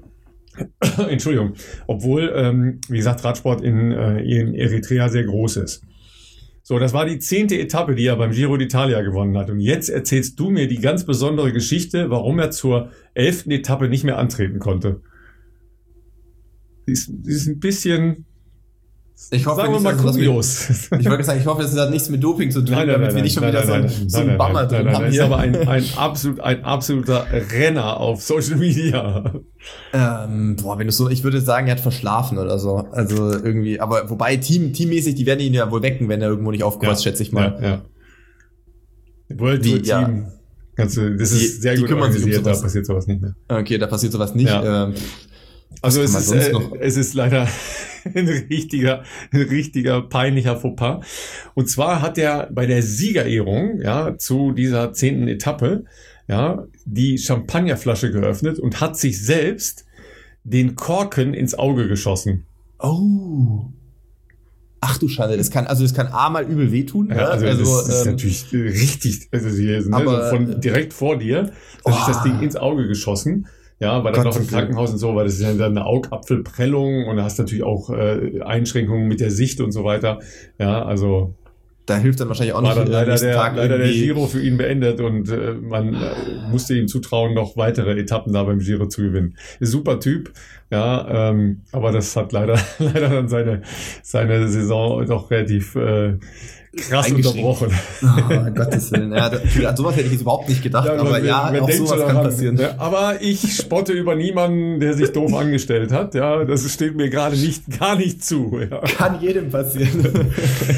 A: wie gesagt, Radsport in Eritrea sehr groß ist. So, das war die 10. Etappe, die er beim Giro d'Italia gewonnen hat. Und jetzt erzählst du mir die ganz besondere Geschichte, warum er zur 11. Etappe nicht mehr antreten konnte. Die ist ein bisschen...
B: Ich hoffe,
A: sagen wir mal kurios.
B: Ich wollte sagen, ich hoffe, das hat nichts mit Doping zu tun, damit wir nicht schon wieder so einen Bummer drin haben.
A: Das ist aber ein absoluter Renner auf Social Media.
B: Ich würde sagen, er hat verschlafen oder so. Also irgendwie, aber wobei teammäßig, die werden ihn ja wohl wecken, wenn er irgendwo nicht aufkreuzt, schätze ich mal.
A: Ja. World Tour Team. Das ist sehr gut organisiert, da passiert sowas nicht mehr.
B: Okay, da passiert sowas nicht. Ja.
A: Also es ist leider ein richtiger peinlicher Fauxpas. Und zwar hat er bei der Siegerehrung, zu dieser 10. Etappe, die Champagnerflasche geöffnet und hat sich selbst den Korken ins Auge geschossen.
B: Oh. Ach du Schande, das kann A mal übel wehtun.
A: Ja, also das ist natürlich richtig, aber von direkt vor dir, hat sich das Ding ins Auge geschossen. Ja, war dann noch im Krankenhaus und so, weil das ist ja dann eine Augapfelprellung und da hast natürlich auch Einschränkungen mit der Sicht und so weiter. Ja, also
B: da hilft dann wahrscheinlich auch
A: nicht. War dann leider der Giro für ihn beendet und man musste ihm zutrauen, noch weitere Etappen da beim Giro zu gewinnen. Ist super Typ, ja, aber das hat leider dann seine Saison doch relativ krass unterbrochen.
B: Oh, Gottes Willen. Ja, an sowas hätte ich jetzt überhaupt nicht gedacht, aber auch sowas kann passieren.
A: Ja, aber ich spotte über niemanden, der sich doof angestellt hat. Ja, das steht mir gerade gar nicht zu. Ja.
B: Kann jedem passieren.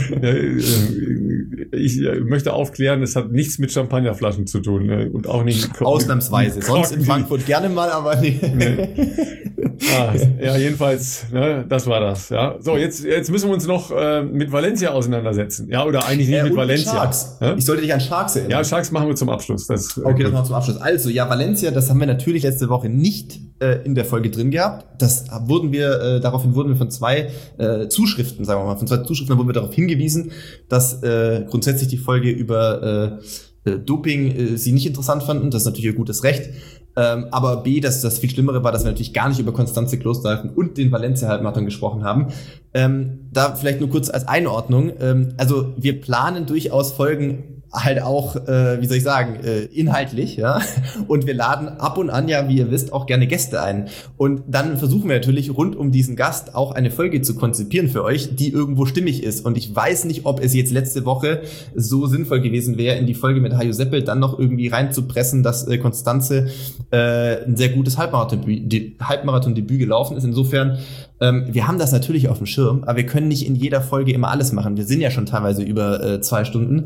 A: Ich möchte aufklären, es hat nichts mit Champagnerflaschen zu tun. Und auch nicht.
B: Ausnahmsweise. Sonst in Frankfurt gerne mal, aber nee.
A: Ja, jedenfalls, das war das. Ja. So, jetzt müssen wir uns noch mit Valencia auseinandersetzen. Ja, oder eigentlich nicht mit Valencia.
B: Sharks. Ja? Ich sollte dich an Sharks erinnern.
A: Ja, Sharks machen wir zum Abschluss.
B: Das machen wir zum Abschluss. Also, Valencia, das haben wir natürlich letzte Woche nicht in der Folge drin gehabt. Daraufhin wurden wir von zwei Zuschriften, wurden wir darauf hingewiesen, dass grundsätzlich die Folge über Doping sie nicht interessant fanden. Das ist natürlich ihr gutes Recht. Aber B, dass das viel Schlimmere war, dass wir natürlich gar nicht über Constanze Klostreifen und den Valencia-Halbmarathon gesprochen haben. Da vielleicht nur kurz als Einordnung. Also wir planen durchaus Folgen halt auch, inhaltlich, ja. Und wir laden ab und an, wie ihr wisst, auch gerne Gäste ein. Und dann versuchen wir natürlich rund um diesen Gast auch eine Folge zu konzipieren für euch, die irgendwo stimmig ist. Und ich weiß nicht, ob es jetzt letzte Woche so sinnvoll gewesen wäre, in die Folge mit Hajo Seppel dann noch irgendwie reinzupressen, dass Constanze ein sehr gutes Halbmarathon-Debüt gelaufen ist. Insofern, wir haben das natürlich auf dem Schirm, aber wir können nicht in jeder Folge immer alles machen. Wir sind ja schon teilweise über 2 Stunden.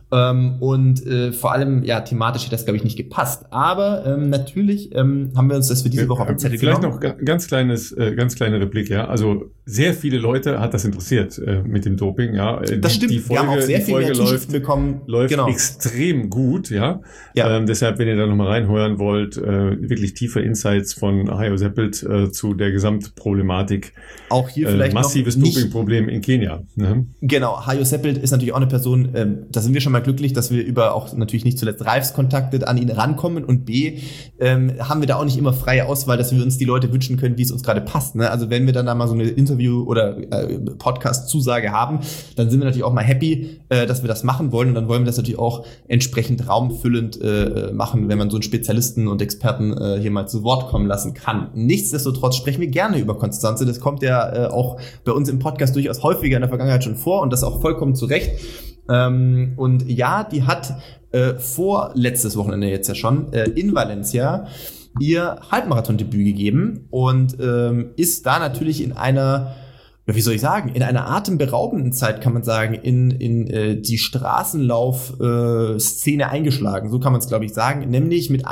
B: Und vor allem, ja, thematisch hat das, glaube ich, nicht gepasst. Aber natürlich haben wir uns das für diese Woche auf den Zettel genommen.
A: Vielleicht noch ganz kleine Replik, ja. Also sehr viele Leute hat das interessiert mit dem Doping, ja.
B: Das stimmt. Wir haben auch sehr viele T-Shirts bekommen.
A: Läuft extrem gut, ja. Deshalb, wenn ihr da nochmal reinhören wollt, wirklich tiefe Insights von Hajo Seppelt zu der Gesamtproblematik.
B: Auch hier vielleicht
A: massives Dopingproblem in Kenia. Ne?
B: Genau. Hajo Seppelt ist natürlich auch eine Person, da sind wir schon mal glücklich, dass wir über auch natürlich nicht zuletzt Ralfs Kontakte an ihn rankommen, und B, haben wir da auch nicht immer freie Auswahl, dass wir uns die Leute wünschen können, wie es uns gerade passt. Ne? Also wenn wir dann da mal so eine Interview- oder Podcast-Zusage haben, dann sind wir natürlich auch mal happy, dass wir das machen wollen, und dann wollen wir das natürlich auch entsprechend raumfüllend machen, wenn man so einen Spezialisten und Experten hier mal zu Wort kommen lassen kann. Nichtsdestotrotz sprechen wir gerne über Constanze. Das kommt ja auch bei uns im Podcast durchaus häufiger in der Vergangenheit schon vor, und das auch vollkommen zu Recht. Und ja, die hat vor letztes Wochenende jetzt ja schon in Valencia ihr Halbmarathon-Debüt gegeben und ist da natürlich in einer, wie soll ich sagen, in einer atemberaubenden Zeit, kann man sagen, in die Straßenlauf-Szene eingeschlagen. So kann man es, glaube ich, sagen. Nämlich mit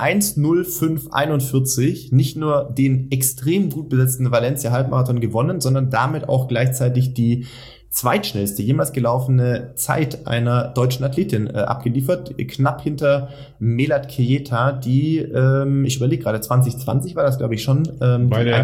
B: 1:05:41 nicht nur den extrem gut besetzten Valencia-Halbmarathon gewonnen, sondern damit auch gleichzeitig die zweitschnellste jemals gelaufene Zeit einer deutschen Athletin abgeliefert, knapp hinter Melat Kejeta, die, ich überlege gerade, 2020 war das, glaube ich, schon.
A: Bei der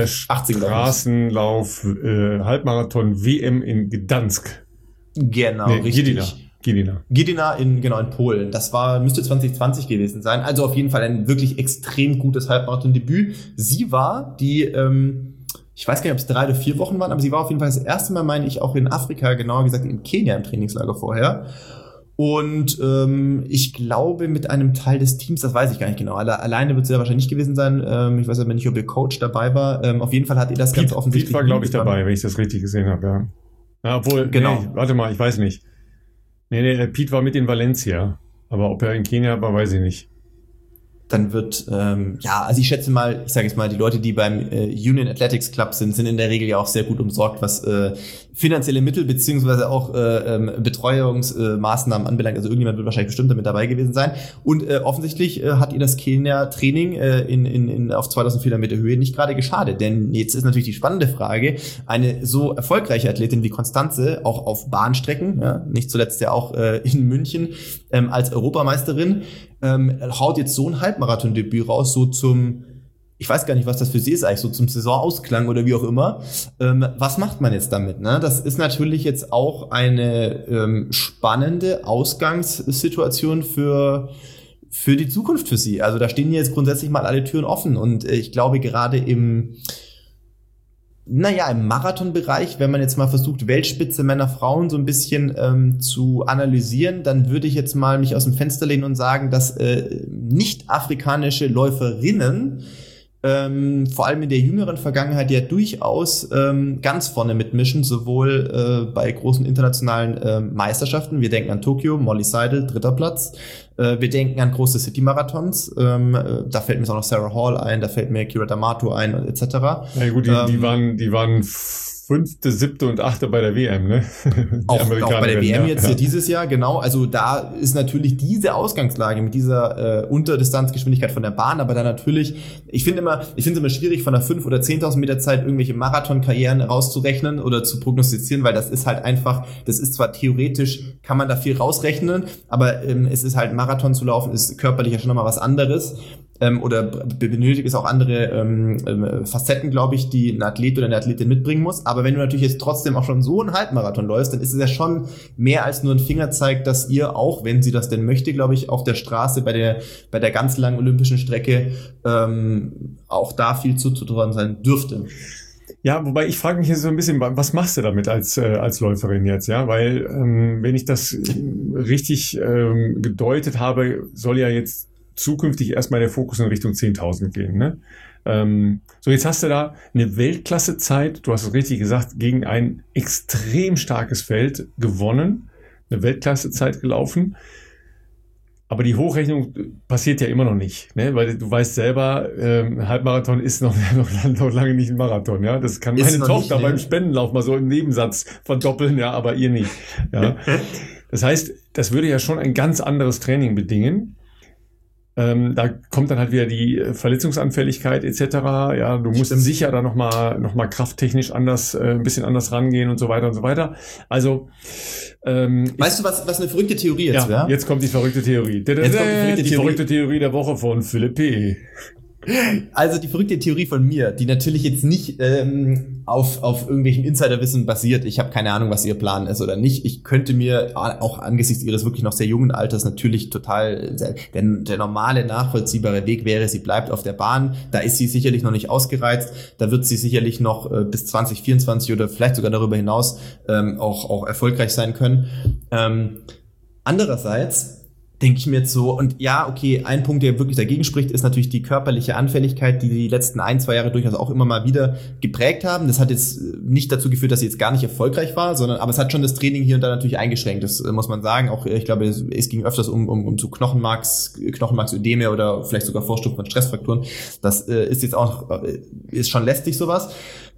A: Straßenlauf Halbmarathon WM in Gdansk.
B: Genau, richtig. Gdynia in Polen. Das müsste 2020 gewesen sein. Also auf jeden Fall ein wirklich extrem gutes Halbmarathon-Debüt. Sie war die, ich weiß gar nicht, ob es 3 oder 4 Wochen waren, aber sie war auf jeden Fall das erste Mal, meine ich, auch in Afrika, genauer gesagt in Kenia im Trainingslager vorher. Und ich glaube mit einem Teil des Teams, das weiß ich gar nicht genau, alleine wird sie ja wahrscheinlich nicht gewesen sein. Ich weiß aber nicht, ob ihr Coach dabei war. Auf jeden Fall hat ihr das ganz offensichtlich...
A: Piet war, glaube ich, dabei, wenn ich das richtig gesehen habe, ja. Ja, obwohl,
B: genau.
A: Nee, warte mal, ich weiß nicht. Nee, Piet war mit in Valencia, aber ob er in Kenia war, weiß ich nicht.
B: Dann wird, also ich schätze mal, ich sage jetzt mal, die Leute, die beim Union Athletics Club sind in der Regel ja auch sehr gut umsorgt, was finanzielle Mittel beziehungsweise auch Betreuungsmaßnahmen anbelangt. Also irgendjemand wird wahrscheinlich bestimmt damit dabei gewesen sein. Und offensichtlich hat ihr das Kenia-Training auf 2400 Meter Höhe nicht gerade geschadet. Denn jetzt ist natürlich die spannende Frage, eine so erfolgreiche Athletin wie Constanze, auch auf Bahnstrecken, ja, nicht zuletzt ja auch in München als Europameisterin, haut jetzt so ein Halbmarathon-Debüt raus, so zum, ich weiß gar nicht, was das für sie ist eigentlich, so zum Saisonausklang oder wie auch immer. Was macht man jetzt damit? Ne? Das ist natürlich jetzt auch eine spannende Ausgangssituation für die Zukunft für sie. Also da stehen jetzt grundsätzlich mal alle Türen offen, und ich glaube gerade im Marathonbereich, wenn man jetzt mal versucht, Weltspitze Männer, Frauen so ein bisschen zu analysieren, dann würde ich jetzt mal mich aus dem Fenster lehnen und sagen, dass nicht-afrikanische Läuferinnen vor allem in der jüngeren Vergangenheit ja durchaus ganz vorne mitmischen, sowohl bei großen internationalen Meisterschaften. Wir denken an Tokio, Molly Seidel, 3. Platz. Wir denken an große City-Marathons. Da fällt mir jetzt auch noch Sarah Hall ein, da fällt mir Kira D'Amato ein, etc.
A: Ja gut, die waren 5., 7. und 8. bei der WM, ne?
B: Auch bei der WM jetzt dieses Jahr, genau. Also da ist natürlich diese Ausgangslage mit dieser Unterdistanzgeschwindigkeit von der Bahn, aber dann natürlich, ich finde es immer schwierig, von einer 5.000 oder 10.000 Meter Zeit irgendwelche Marathonkarrieren rauszurechnen oder zu prognostizieren, weil das ist halt einfach, das ist zwar theoretisch, kann man da viel rausrechnen, aber es ist halt, Marathon zu laufen, ist körperlich ja schon nochmal was anderes. Oder benötigt es auch andere Facetten, glaube ich, die ein Athlet oder eine Athletin mitbringen muss. Aber wenn du natürlich jetzt trotzdem auch schon so einen Halbmarathon läufst, dann ist es ja schon mehr als nur ein Fingerzeig, dass ihr auch, wenn sie das denn möchte, glaube ich, auf der Straße bei der ganz langen olympischen Strecke auch da viel zuzutrauen sein dürfte.
A: Ja, wobei ich frage mich jetzt so ein bisschen, was machst du damit als Läuferin jetzt, ja? Weil, wenn ich das richtig gedeutet habe, soll ja jetzt zukünftig erstmal der Fokus in Richtung 10.000 gehen, ne? So, jetzt hast du da eine Weltklassezeit, du hast es richtig gesagt, gegen ein extrem starkes Feld gewonnen, eine Weltklassezeit gelaufen. Aber die Hochrechnung passiert ja immer noch nicht, ne? Weil du weißt selber, Halbmarathon ist noch lange nicht ein Marathon, ja. Das kann meine Tochter beim Spendenlauf mal so im Nebensatz verdoppeln, ja, aber ihr nicht. Ja. Das heißt, das würde ja schon ein ganz anderes Training bedingen. Da kommt dann halt wieder die Verletzungsanfälligkeit etc. Ja, du musst sicher da noch mal krafttechnisch ein bisschen anders rangehen und so weiter und so weiter. Also
B: weißt du, was eine verrückte Theorie jetzt wäre?
A: Jetzt kommt die verrückte Theorie. Die verrückte Theorie der Woche von Philipp P.
B: Also die verrückte Theorie von mir, die natürlich jetzt nicht auf irgendwelchen Insiderwissen basiert. Ich habe keine Ahnung, was ihr Plan ist oder nicht. Ich könnte mir auch angesichts ihres wirklich noch sehr jungen Alters natürlich total, der normale, nachvollziehbare Weg wäre, sie bleibt auf der Bahn. Da ist sie sicherlich noch nicht ausgereizt. Da wird sie sicherlich noch bis 2024 oder vielleicht sogar darüber hinaus auch erfolgreich sein können. Andererseits denke ich mir jetzt so, und ja, okay, ein Punkt, der wirklich dagegen spricht, ist natürlich die körperliche Anfälligkeit, die letzten 1-2 Jahre durchaus auch immer mal wieder geprägt haben. Das hat jetzt nicht dazu geführt, dass sie jetzt gar nicht erfolgreich war, aber es hat schon das Training hier und da natürlich eingeschränkt. Das muss man sagen. Auch, ich glaube, es ging öfters um so Knochenmarksödeme oder vielleicht sogar Vorstufen von Stressfrakturen. Das ist jetzt auch, ist schon lästig sowas.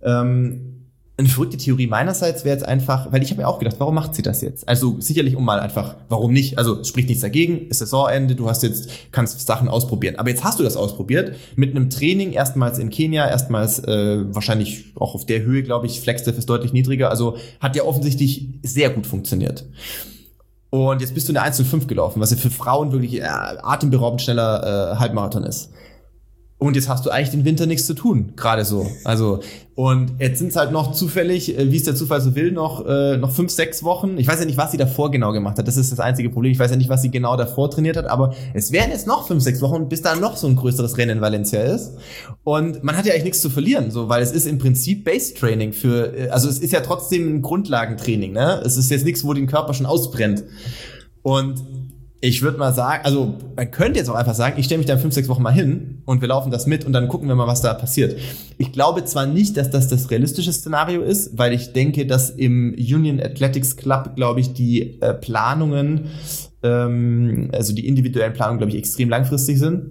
B: Eine verrückte Theorie meinerseits wäre jetzt einfach, weil ich habe mir auch gedacht, warum macht sie das jetzt? Also sicherlich warum nicht? Also es spricht nichts dagegen, ist Saisonende, kannst Sachen ausprobieren. Aber jetzt hast du das ausprobiert, mit einem Training, erstmals in Kenia, wahrscheinlich auch auf der Höhe, glaube ich, Flagstaff ist deutlich niedriger, also hat ja offensichtlich sehr gut funktioniert. Und jetzt bist du eine 1:05 gelaufen, was ja für Frauen wirklich atemberaubend schneller Halbmarathon ist. Und jetzt hast du eigentlich den Winter nichts zu tun, gerade so. Also, und jetzt sind es halt noch zufällig, wie es der Zufall so will, noch 5-6 Wochen. Ich weiß ja nicht, was sie davor genau gemacht hat. Das ist das einzige Problem. Ich weiß ja nicht, was sie genau davor trainiert hat, aber es wären jetzt noch 5-6 Wochen, bis da noch so ein größeres Rennen in Valencia ist. Und man hat ja eigentlich nichts zu verlieren, so, weil es ist im Prinzip Base-Training also es ist ja trotzdem ein Grundlagentraining, ne? Es ist jetzt nichts, wo den Körper schon ausbrennt. Und ich würde mal sagen, also man könnte jetzt auch einfach sagen, ich stelle mich da in 5-6 Wochen mal hin und wir laufen das mit und dann gucken wir mal, was da passiert. Ich glaube zwar nicht, dass das realistische Szenario ist, weil ich denke, dass im Union Athletics Club, glaube ich, die Planungen, also die individuellen Planungen, glaube ich, extrem langfristig sind.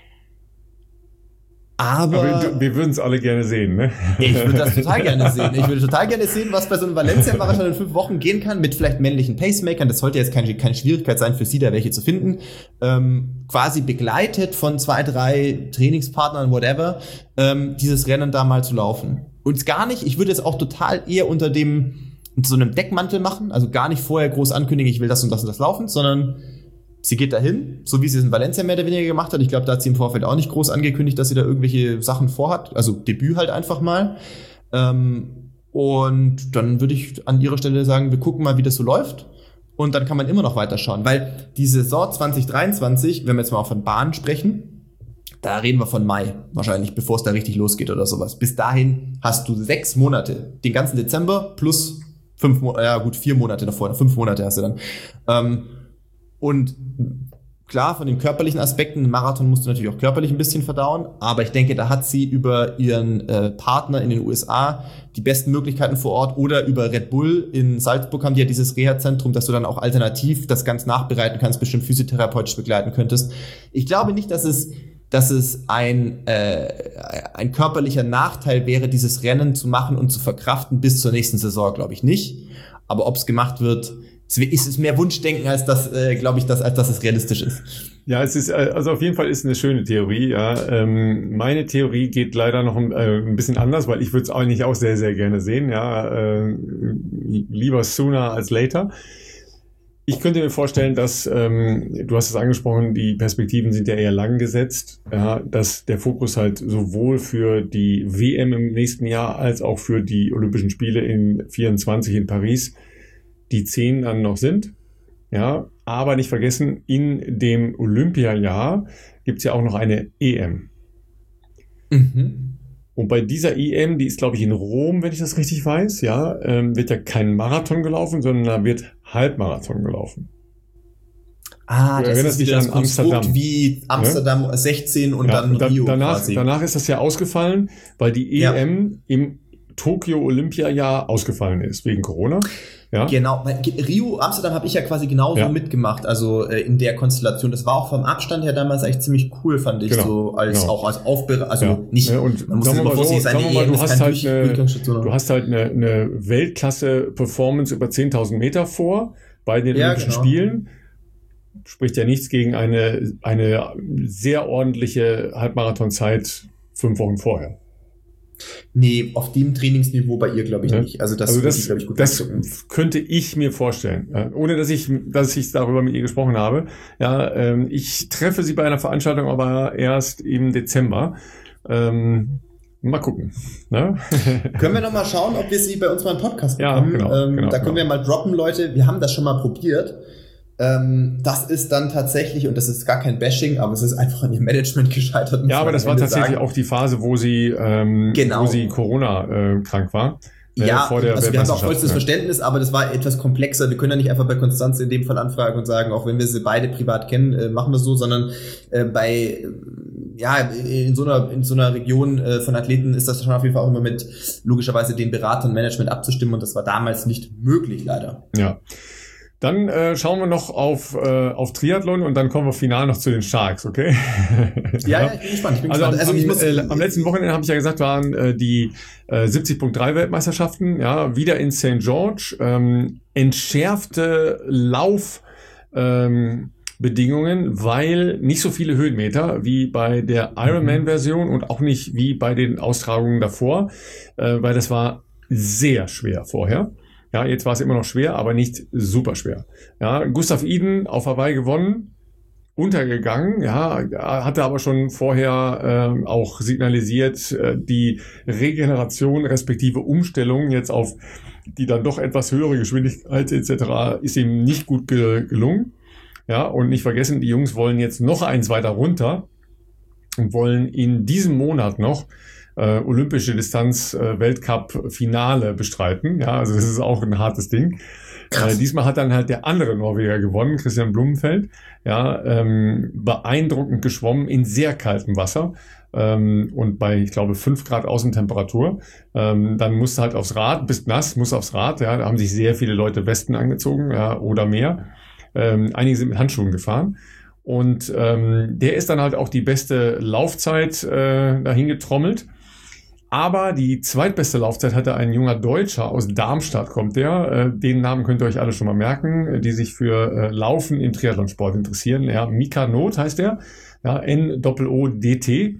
B: Aber
A: wir würden es alle gerne sehen, ne?
B: Ich würde das total gerne sehen. Ich würde total gerne sehen, was bei so einem Valencia-Marathon in 5 Wochen gehen kann, mit vielleicht männlichen Pacemakern. Das sollte jetzt keine Schwierigkeit sein für sie, da welche zu finden. Quasi begleitet von 2-3 Trainingspartnern, whatever, dieses Rennen da mal zu laufen. Und gar nicht, ich würde es auch total eher unter so einem Deckmantel machen, also gar nicht vorher groß ankündigen, ich will das und das und das laufen, sondern sie geht dahin, so wie sie es in Valencia mehr oder weniger gemacht hat. Ich glaube, da hat sie im Vorfeld auch nicht groß angekündigt, dass sie da irgendwelche Sachen vorhat. Also Debüt halt einfach mal. Und dann würde ich an ihrer Stelle sagen, wir gucken mal, wie das so läuft. Und dann kann man immer noch weiterschauen. Weil die Saison 2023, wenn wir jetzt mal auch von Bahn sprechen, da reden wir von Mai wahrscheinlich, bevor es da richtig losgeht oder sowas. Bis dahin hast du 6 Monate. Den ganzen Dezember plus 4 Monate davor. 5 Monate hast du dann. Und klar, von den körperlichen Aspekten, einen Marathon musst du natürlich auch körperlich ein bisschen verdauen, aber ich denke, da hat sie über ihren Partner in den USA die besten Möglichkeiten vor Ort oder über Red Bull in Salzburg haben die ja dieses Reha-Zentrum, dass du dann auch alternativ das ganz nachbereiten kannst, bestimmt physiotherapeutisch begleiten könntest. Ich glaube nicht, dass es ein körperlicher Nachteil wäre, dieses Rennen zu machen und zu verkraften bis zur nächsten Saison, glaube ich nicht. Aber ob es gemacht wird, ist es mehr Wunschdenken, als dass es realistisch ist.
A: Ja, es ist, also auf jeden Fall ist eine schöne Theorie, ja. Meine Theorie geht leider noch ein bisschen anders, weil ich würde es eigentlich auch sehr, sehr gerne sehen, ja. Lieber sooner als later. Ich könnte mir vorstellen, dass, du hast es angesprochen, die Perspektiven sind ja eher lang gesetzt, ja, dass der Fokus halt sowohl für die WM im nächsten Jahr als auch für die Olympischen Spiele in 24 in Paris die 10 dann noch sind, ja, aber nicht vergessen, in dem Olympiajahr gibt's ja auch noch eine EM. Mhm. Und bei dieser EM, die ist glaube ich in Rom, wenn ich das richtig weiß, ja, wird ja kein Marathon gelaufen, sondern da wird Halbmarathon gelaufen.
B: Ah, das ist wieder das Konstrukt wie Amsterdam 16 und dann Rio quasi. Danach
A: ist das ja ausgefallen, weil die EM im Tokio-Olympiajahr ausgefallen ist, wegen Corona. Ja.
B: Genau, Rio, Amsterdam habe ich ja quasi genauso mitgemacht, also in der Konstellation. Das war auch vom Abstand her damals eigentlich ziemlich cool, fand ich, auch als Aufbereitung, also nicht,
A: und man muss immer vorsichtig sein, du hast halt eine Weltklasse-Performance über 10.000 Meter vor, bei den Olympischen Spielen. Spricht ja nichts gegen eine sehr ordentliche Halbmarathonzeit 5 Wochen vorher.
B: Nee, auf dem Trainingsniveau bei ihr glaube ich nicht. Also das glaube ich, gut.
A: Das könnte ich mir vorstellen, ohne dass ich darüber mit ihr gesprochen habe. Ja, ich treffe sie bei einer Veranstaltung, aber erst im Dezember. Mal gucken. Ne?
B: Können wir noch mal schauen, ob wir sie bei uns mal im Podcast
A: bekommen? Ja, genau,
B: da können wir mal droppen, Leute. Wir haben das schon mal probiert. Das ist dann tatsächlich, und das ist gar kein Bashing, aber es ist einfach an ihrem Management gescheitert.
A: Ja, aber das war tatsächlich auch die Phase, wo sie Corona krank war.
B: Ja,
A: vor der
B: also wir haben auch vollstes Verständnis, aber das war etwas komplexer. Wir können ja nicht einfach bei Konstanz in dem Fall anfragen und sagen, auch wenn wir sie beide privat kennen, machen wir so, sondern in so einer Region von Athleten ist das schon auf jeden Fall auch immer mit logischerweise den Beratern, Management abzustimmen, und das war damals nicht möglich, leider.
A: Ja. Dann schauen wir noch auf Triathlon und dann kommen wir final noch zu den Sharks, okay?
B: Ja, ich bin gespannt.
A: Am letzten Wochenende, habe ich ja gesagt, waren die 70.3 Weltmeisterschaften, ja, wieder in St. George, entschärfte Laufbedingungen, weil nicht so viele Höhenmeter wie bei der Ironman-Version und auch nicht wie bei den Austragungen davor, weil das war sehr schwer vorher. Ja, jetzt war es immer noch schwer, aber nicht super schwer. Ja, Gustav Iden auf Hawaii gewonnen, untergegangen, ja, hatte aber schon vorher auch signalisiert, die Regeneration respektive Umstellung jetzt auf die dann doch etwas höhere Geschwindigkeit etc. ist ihm nicht gut gelungen. Ja, und nicht vergessen, die Jungs wollen jetzt noch eins weiter runter und wollen in diesem Monat noch olympische Distanz Weltcup-Finale bestreiten. Ja, also das ist auch ein hartes Ding. Diesmal hat dann halt der andere Norweger gewonnen, Christian Blumenfeld. Ja, beeindruckend geschwommen in sehr kaltem Wasser und bei, ich glaube, 5 Grad Außentemperatur. Dann musst du halt aufs Rad, bist nass, musst aufs Rad. Ja, da haben sich sehr viele Leute Westen angezogen, ja, oder mehr. Einige sind mit Handschuhen gefahren. Und der ist dann halt auch die beste Laufzeit dahin getrommelt. Aber die zweitbeste Laufzeit hatte ein junger Deutscher, aus Darmstadt kommt der. Den Namen könnt ihr euch alle schon mal merken, die sich für Laufen im Triathlonsport interessieren. Ja, Mika Not heißt der. Ja, N-O-O-D-T.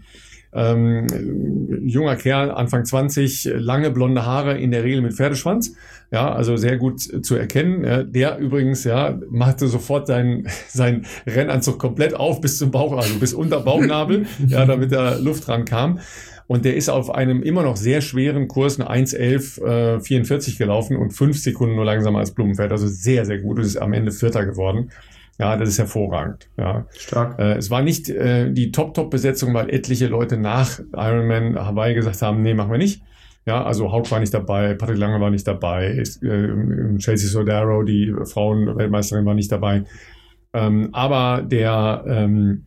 A: Junger Kerl, Anfang 20, lange blonde Haare, in der Regel mit Pferdeschwanz. Ja, also sehr gut zu erkennen. Der übrigens, ja, machte sofort seinen Rennanzug komplett auf bis zum Bauch, also bis unter Bauchnabel, ja, damit da Luft rankam. Und der ist auf einem immer noch sehr schweren Kurs eine 1:11,44 gelaufen und 5 Sekunden nur langsamer als Blumenfeld. Also sehr, sehr gut. Es ist am Ende Vierter geworden. Ja, das ist hervorragend. Ja.
B: Stark.
A: Es war nicht die Top-Besetzung, weil etliche Leute nach Ironman Hawaii gesagt haben, nee, machen wir nicht. Ja, also Haug war nicht dabei, Patrick Lange war nicht dabei, Chelsea Sodaro, die Frauenweltmeisterin, war nicht dabei. Aber der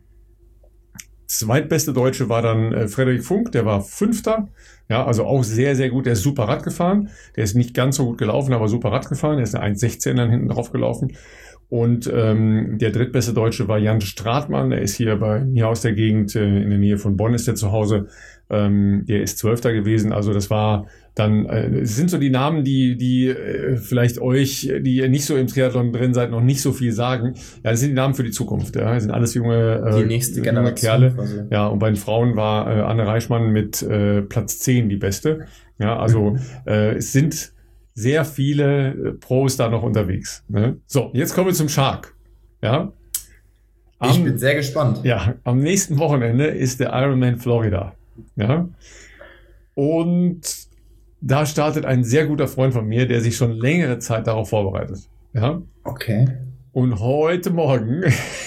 A: zweitbeste Deutsche war dann Frederik Funk, der war 5. Ja, also auch sehr, sehr gut. Der ist super Rad gefahren. Der ist nicht ganz so gut gelaufen, aber super Rad gefahren. Der ist eine 1:16 dann hinten drauf gelaufen. Und der drittbeste Deutsche war Jan Stratmann. Der ist hier bei mir aus der Gegend, in der Nähe von Bonn ist der zu Hause. Der ist 12. gewesen. Also das war dann, es sind so die Namen, die vielleicht euch, die ihr nicht so im Triathlon drin seid, noch nicht so viel sagen. Ja, das sind die Namen für die Zukunft. Ja, das sind alles junge,
B: die nächste Generation,
A: Kerle. Quasi. Ja, und bei den Frauen war Anne Reichmann mit Platz 10 die beste. Ja, also es sind sehr viele Pros da noch unterwegs. Ne? So, jetzt kommen wir zum Shark. Ja.
B: Ich bin sehr gespannt.
A: Ja, am nächsten Wochenende ist der Ironman Florida. Ja. Und da startet ein sehr guter Freund von mir, der sich schon längere Zeit darauf vorbereitet. Ja.
B: Okay.
A: Und heute Morgen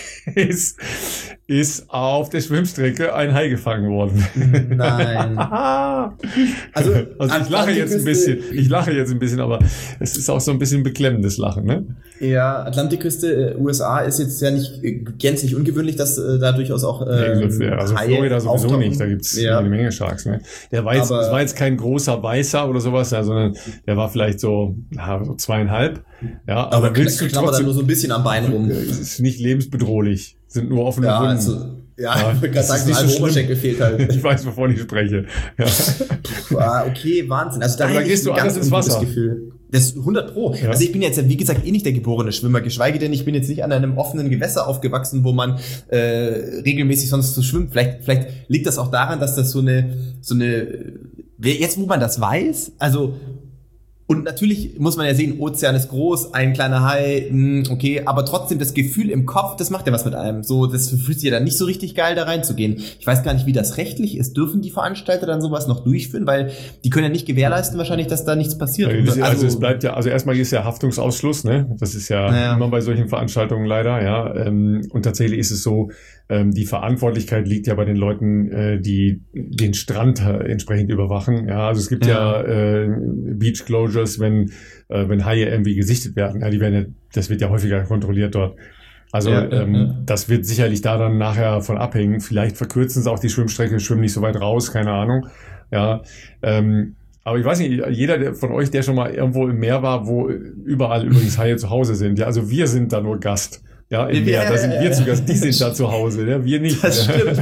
A: ist auf der Schwimmstrecke ein Hai gefangen worden.
B: Nein. Also
A: ich lache jetzt ein bisschen. Ich lache jetzt ein bisschen, aber es ist auch so ein bisschen beklemmendes Lachen, ne?
B: Ja, Atlantikküste, USA ist jetzt ja nicht gänzlich ungewöhnlich, dass da durchaus auch
A: also Florida sowieso auftauchen. Nicht, da gibt's eine Menge Sharks, ne? Das war jetzt kein großer Weißer oder sowas, ja, sondern der war vielleicht so 2,5. Ja, aber willst du trotzdem,
B: da nur so ein bisschen am Bein rum.
A: Es ist nicht lebensbedrohlich. Sind nur offene Wunden.
B: Also, ich würde gerade sagen,
A: nicht
B: so
A: so
B: Oberschenkel fehlt halt.
A: Ich weiß, wovon ich spreche. Ja.
B: Okay, Wahnsinn. Also
A: da gehst du anders ins Wasser.
B: Gefühl. Das ist 100 Pro. Ja. Also ich bin jetzt, wie gesagt, wie gesagt, der geborene Schwimmer, geschweige denn, ich bin jetzt nicht an einem offenen Gewässer aufgewachsen, wo man regelmäßig sonst so schwimmt. Vielleicht liegt das auch daran, dass das so eine, jetzt wo man das weiß, also und natürlich muss man ja sehen, Ozean ist groß, ein kleiner Hai, okay, aber trotzdem das Gefühl im Kopf, das macht ja was mit einem. So, das fühlt sich ja dann nicht so richtig geil, da reinzugehen. Ich weiß gar nicht, wie das rechtlich ist. Dürfen die Veranstalter dann sowas noch durchführen? Weil die können ja nicht gewährleisten wahrscheinlich, dass da nichts passiert.
A: Also es bleibt ja, also erstmal ist ja Haftungsausschluss, ne? Das ist ja immer bei solchen Veranstaltungen leider, ja. Und tatsächlich ist es so, die Verantwortlichkeit liegt ja bei den Leuten, die den Strand entsprechend überwachen. Ja, also es gibt ja Beach Closures, wenn Haie irgendwie gesichtet werden. Ja, das wird ja häufiger kontrolliert dort. Also das wird sicherlich da dann nachher von abhängen. Vielleicht verkürzen sie auch die Schwimmstrecke, schwimmen nicht so weit raus, keine Ahnung. Ja, aber ich weiß nicht, jeder von euch, der schon mal irgendwo im Meer war, wo überall übrigens Haie zu Hause sind. Ja, also wir sind da nur Gast. Ja, im Meer, da sind wir zu Gast, die sind da zu Hause, ja, wir nicht.
B: Das stimmt.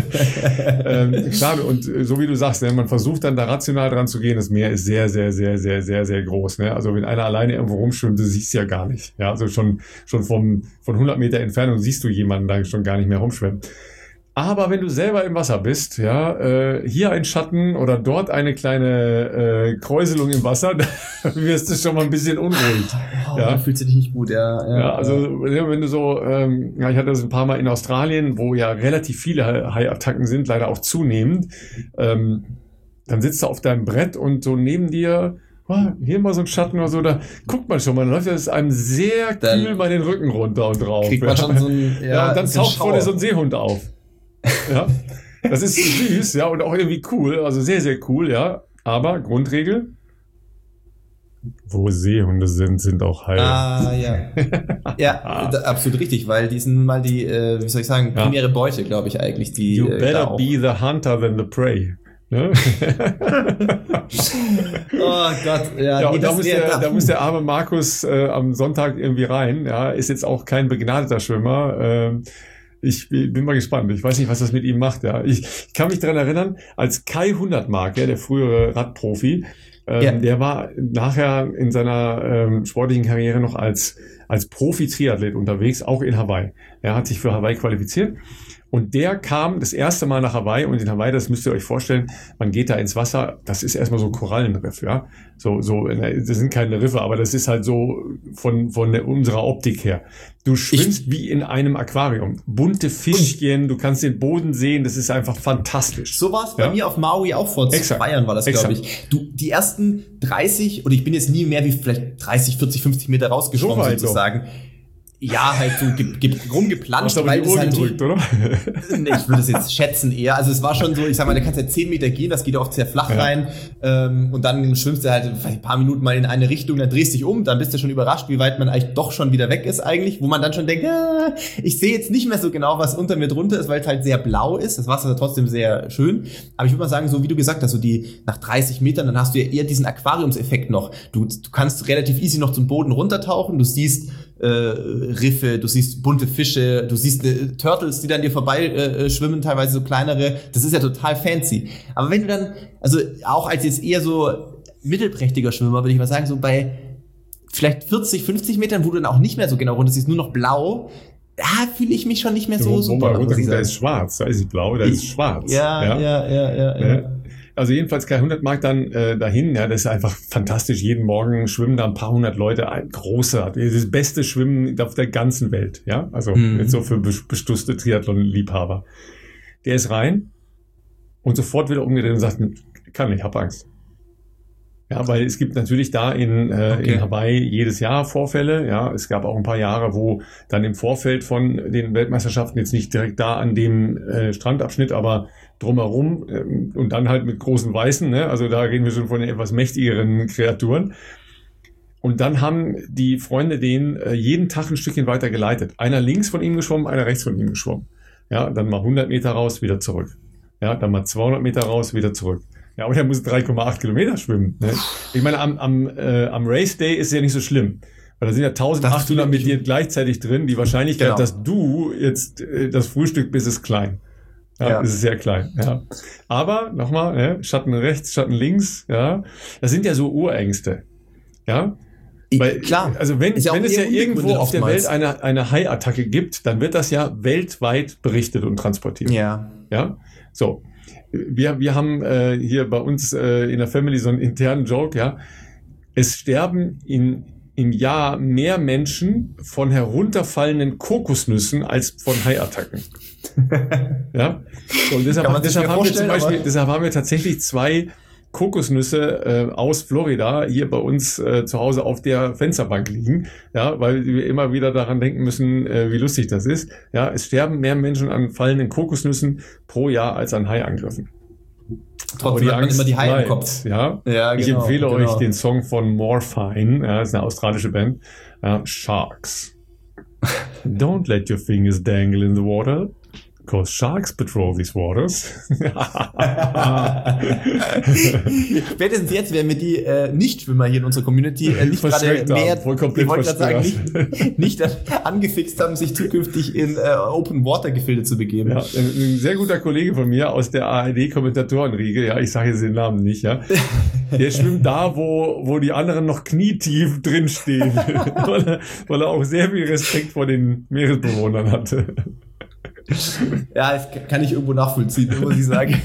A: Klar, und so wie du sagst, ne, man versucht dann da rational dran zu gehen, das Meer ist sehr, sehr, sehr, sehr, sehr, sehr groß. Ne? Also wenn einer alleine irgendwo rumschwimmt, du siehst ja gar nicht. Ja, also schon von 100 Meter Entfernung siehst du jemanden da schon gar nicht mehr rumschwimmen. Aber wenn du selber im Wasser bist, ja, hier ein Schatten oder dort eine kleine Kräuselung im Wasser, dann wirst du schon mal ein bisschen unruhig.
B: Ja, dann fühlst du dich nicht gut, ja.
A: Also wenn du so, ich hatte das ein paar Mal in Australien, wo ja relativ viele Haiattacken sind, leider auch zunehmend, dann sitzt du auf deinem Brett und so neben dir, hier mal so ein Schatten oder so, da guckt man schon mal, dann läuft das einem sehr kühl mal den Rücken runter und drauf.
B: Kriegt man schon so ein,
A: und dann taucht vor dir so ein Seehund auf. Ja, das ist süß, ja, und auch irgendwie cool, also sehr, sehr cool, ja. Aber Grundregel: Wo Seehunde sind auch Haie.
B: Ja, absolut richtig, weil die sind nun mal die, wie soll ich sagen, primäre Beute, glaube ich eigentlich. Die,
A: you better be the hunter than the prey. Ne?
B: Oh Gott,
A: ja und da muss der arme Markus am Sonntag irgendwie rein, ja, ist jetzt auch kein begnadeter Schwimmer. Ich bin mal gespannt. Ich weiß nicht, was das mit ihm macht. Ja, ich kann mich daran erinnern, als Kai Hundertmark, der frühere Radprofi, der war nachher in seiner sportlichen Karriere noch als Profi-Triathlet unterwegs, auch in Hawaii. Er hat sich für Hawaii qualifiziert. Und der kam das erste Mal nach Hawaii, und in Hawaii, das müsst ihr euch vorstellen, man geht da ins Wasser, das ist erstmal so ein Korallenriff, ja. Das sind keine Riffe, aber das ist halt so von unserer Optik her. Du schwimmst wie in einem Aquarium. Bunte Fischchen, du kannst den Boden sehen, das ist einfach fantastisch.
B: So war es bei mir auf Maui auch vor 2 Jahren, war das, glaube ich. Die ersten 30, oder ich bin jetzt nie mehr wie vielleicht 30, 40, 50 Meter rausgeschwommen, sozusagen. Ja, halt so rumgeplanscht,
A: weil es halt gedrückt, oder?
B: Nee, ich würde es jetzt schätzen eher. Also es war schon so, ich sag mal, da kannst du ja 10 Meter gehen, das geht oft sehr flach rein. Und dann schwimmst du halt ein paar Minuten mal in eine Richtung, dann drehst dich um, dann bist du schon überrascht, wie weit man eigentlich doch schon wieder weg ist eigentlich, wo man dann schon denkt, ich sehe jetzt nicht mehr so genau, was unter mir drunter ist, weil es halt sehr blau ist. Das Wasser ist trotzdem sehr schön. Aber ich würde mal sagen, so wie du gesagt hast, so nach 30 Metern, dann hast du ja eher diesen Aquariumseffekt noch. Du kannst relativ easy noch zum Boden runtertauchen, du siehst Riffe, du siehst bunte Fische, du siehst Turtles, die dann dir vorbei schwimmen, teilweise so kleinere. Das ist ja total fancy. Aber wenn du dann, also auch als jetzt eher so mittelprächtiger Schwimmer, würde ich mal sagen, so bei vielleicht 40, 50 Metern, wo du dann auch nicht mehr so genau runter siehst, nur noch blau, da fühle ich mich schon nicht mehr so super.
A: Da ist schwarz, da ist es blau, da ist schwarz.
B: Ja.
A: Also jedenfalls Kai Hundertmark dann dahin, ja, das ist einfach fantastisch. Jeden Morgen schwimmen da ein paar hundert Leute, großartig. Das beste Schwimmen auf der ganzen Welt, ja. Also jetzt so für bestusste Triathlon-Liebhaber. Der ist rein und sofort wieder umgedreht und sagt, ich hab Angst. Ja, weil es gibt natürlich da in Hawaii jedes Jahr Vorfälle. Ja, es gab auch ein paar Jahre, wo dann im Vorfeld von den Weltmeisterschaften, jetzt nicht direkt da an dem Strandabschnitt, aber drumherum und dann halt mit großen Weißen, ne? Also da reden wir schon von etwas mächtigeren Kreaturen. Und dann haben die Freunde den jeden Tag ein Stückchen weiter geleitet. Einer links von ihm geschwommen, einer rechts von ihm geschwommen. Ja, dann mal 100 Meter raus, wieder zurück. Ja, dann mal 200 Meter raus, wieder zurück. Ja, und er muss 3,8 Kilometer schwimmen. Ne? Ich meine, am Race Day ist es ja nicht so schlimm, Weil da sind ja 1800 mit dir gleichzeitig drin. Die Wahrscheinlichkeit,
B: Genau.
A: dass du jetzt das Frühstück bist, ist klein. Ja, ist sehr klein. Ja. Aber nochmal, Schatten rechts, Schatten links. Ja, das sind ja so Urängste. Ja. Weil,
B: klar.
A: Also wenn es ja irgendwo auf der Welt
B: oftmals
A: eine Hai-Attacke gibt, dann wird das ja weltweit berichtet und transportiert.
B: Ja.
A: Ja. So. Wir haben hier bei uns in der Family so einen internen Joke, ja. Es sterben im Jahr mehr Menschen von herunterfallenden Kokosnüssen als von Haiattacken. Ja. Und deshalb haben wir tatsächlich 2 Kokosnüsse aus Florida hier bei uns zu Hause auf der Fensterbank liegen, ja, weil wir immer wieder daran denken müssen, wie lustig das ist. Ja, es sterben mehr Menschen an fallenden Kokosnüssen pro Jahr als an Haiangriffen.
B: Trotzdem hat man immer die Haie im Kopf.
A: Ja, ich empfehle euch den Song von Morphine, das ist eine australische Band, Sharks. Don't let your fingers dangle in the water, because sharks patrol these waters.
B: Spätestens jetzt werden wir die Nichtschwimmer hier in unserer Community nicht gerade mehr, ich wollte gerade sagen, nicht angefixt haben, sich zukünftig in Open Water Gefilde zu begeben.
A: Ja, ein sehr guter Kollege von mir aus der ARD-Kommentatorenriege, ja, ich sage jetzt den Namen nicht, ja, der schwimmt da, wo die anderen noch knietief drinstehen, weil er auch sehr viel Respekt vor den Meeresbewohnern hatte.
B: Ja, das kann ich irgendwo nachvollziehen, muss ich sagen.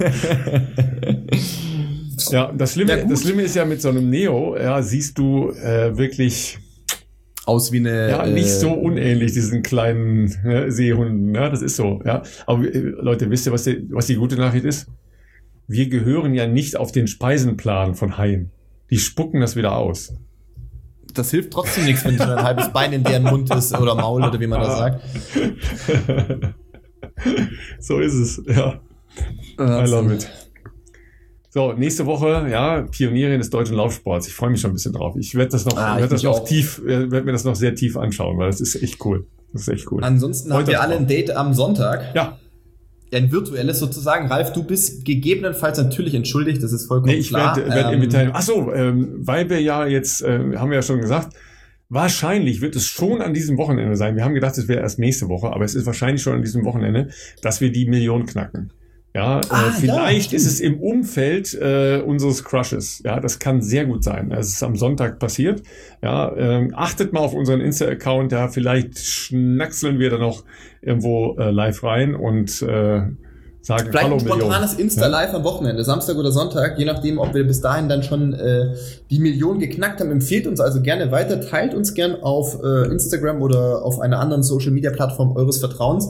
A: Ja, das Schlimme ist ja mit so einem Neo, ja, siehst du wirklich
B: aus wie eine...
A: Ja, nicht so unähnlich, diesen kleinen Seehunden, ja, das ist so, ja. Aber Leute, wisst ihr, was die gute Nachricht ist? Wir gehören ja nicht auf den Speisenplan von Haien. Die spucken das wieder aus.
B: Das hilft trotzdem nichts, wenn so ein halbes Bein in deren Mund ist oder Maul oder wie man das sagt.
A: So ist es, ja. I love it. So, nächste Woche, ja, Pionierin des deutschen Laufsports. Ich freue mich schon ein bisschen drauf. Ich werde mir das noch sehr tief anschauen, weil das ist echt cool.
B: Ansonsten haben wir alle ein Date am Sonntag.
A: Ja.
B: Ein virtuelles sozusagen. Ralf, du bist gegebenenfalls natürlich entschuldigt, das ist vollkommen klar.
A: Ich werde mitteilen. Ach so, weil wir ja jetzt, haben wir ja schon gesagt, wahrscheinlich wird es schon an diesem Wochenende sein. Wir haben gedacht, es wäre erst nächste Woche, aber es ist wahrscheinlich schon an diesem Wochenende, dass wir die Million knacken. Ja, vielleicht ist es im Umfeld unseres Crushes. Ja, das kann sehr gut sein. Es ist am Sonntag passiert. Ja, achtet mal auf unseren Insta-Account. Ja, vielleicht schnackseln wir da noch irgendwo live rein und sagen
B: vielleicht
A: Hallo
B: ein spontanes Insta-Live am Wochenende, Samstag oder Sonntag, je nachdem, ob wir bis dahin dann schon die Million geknackt haben. Empfehlt uns also gerne weiter, teilt uns gern auf Instagram oder auf einer anderen Social-Media-Plattform eures Vertrauens.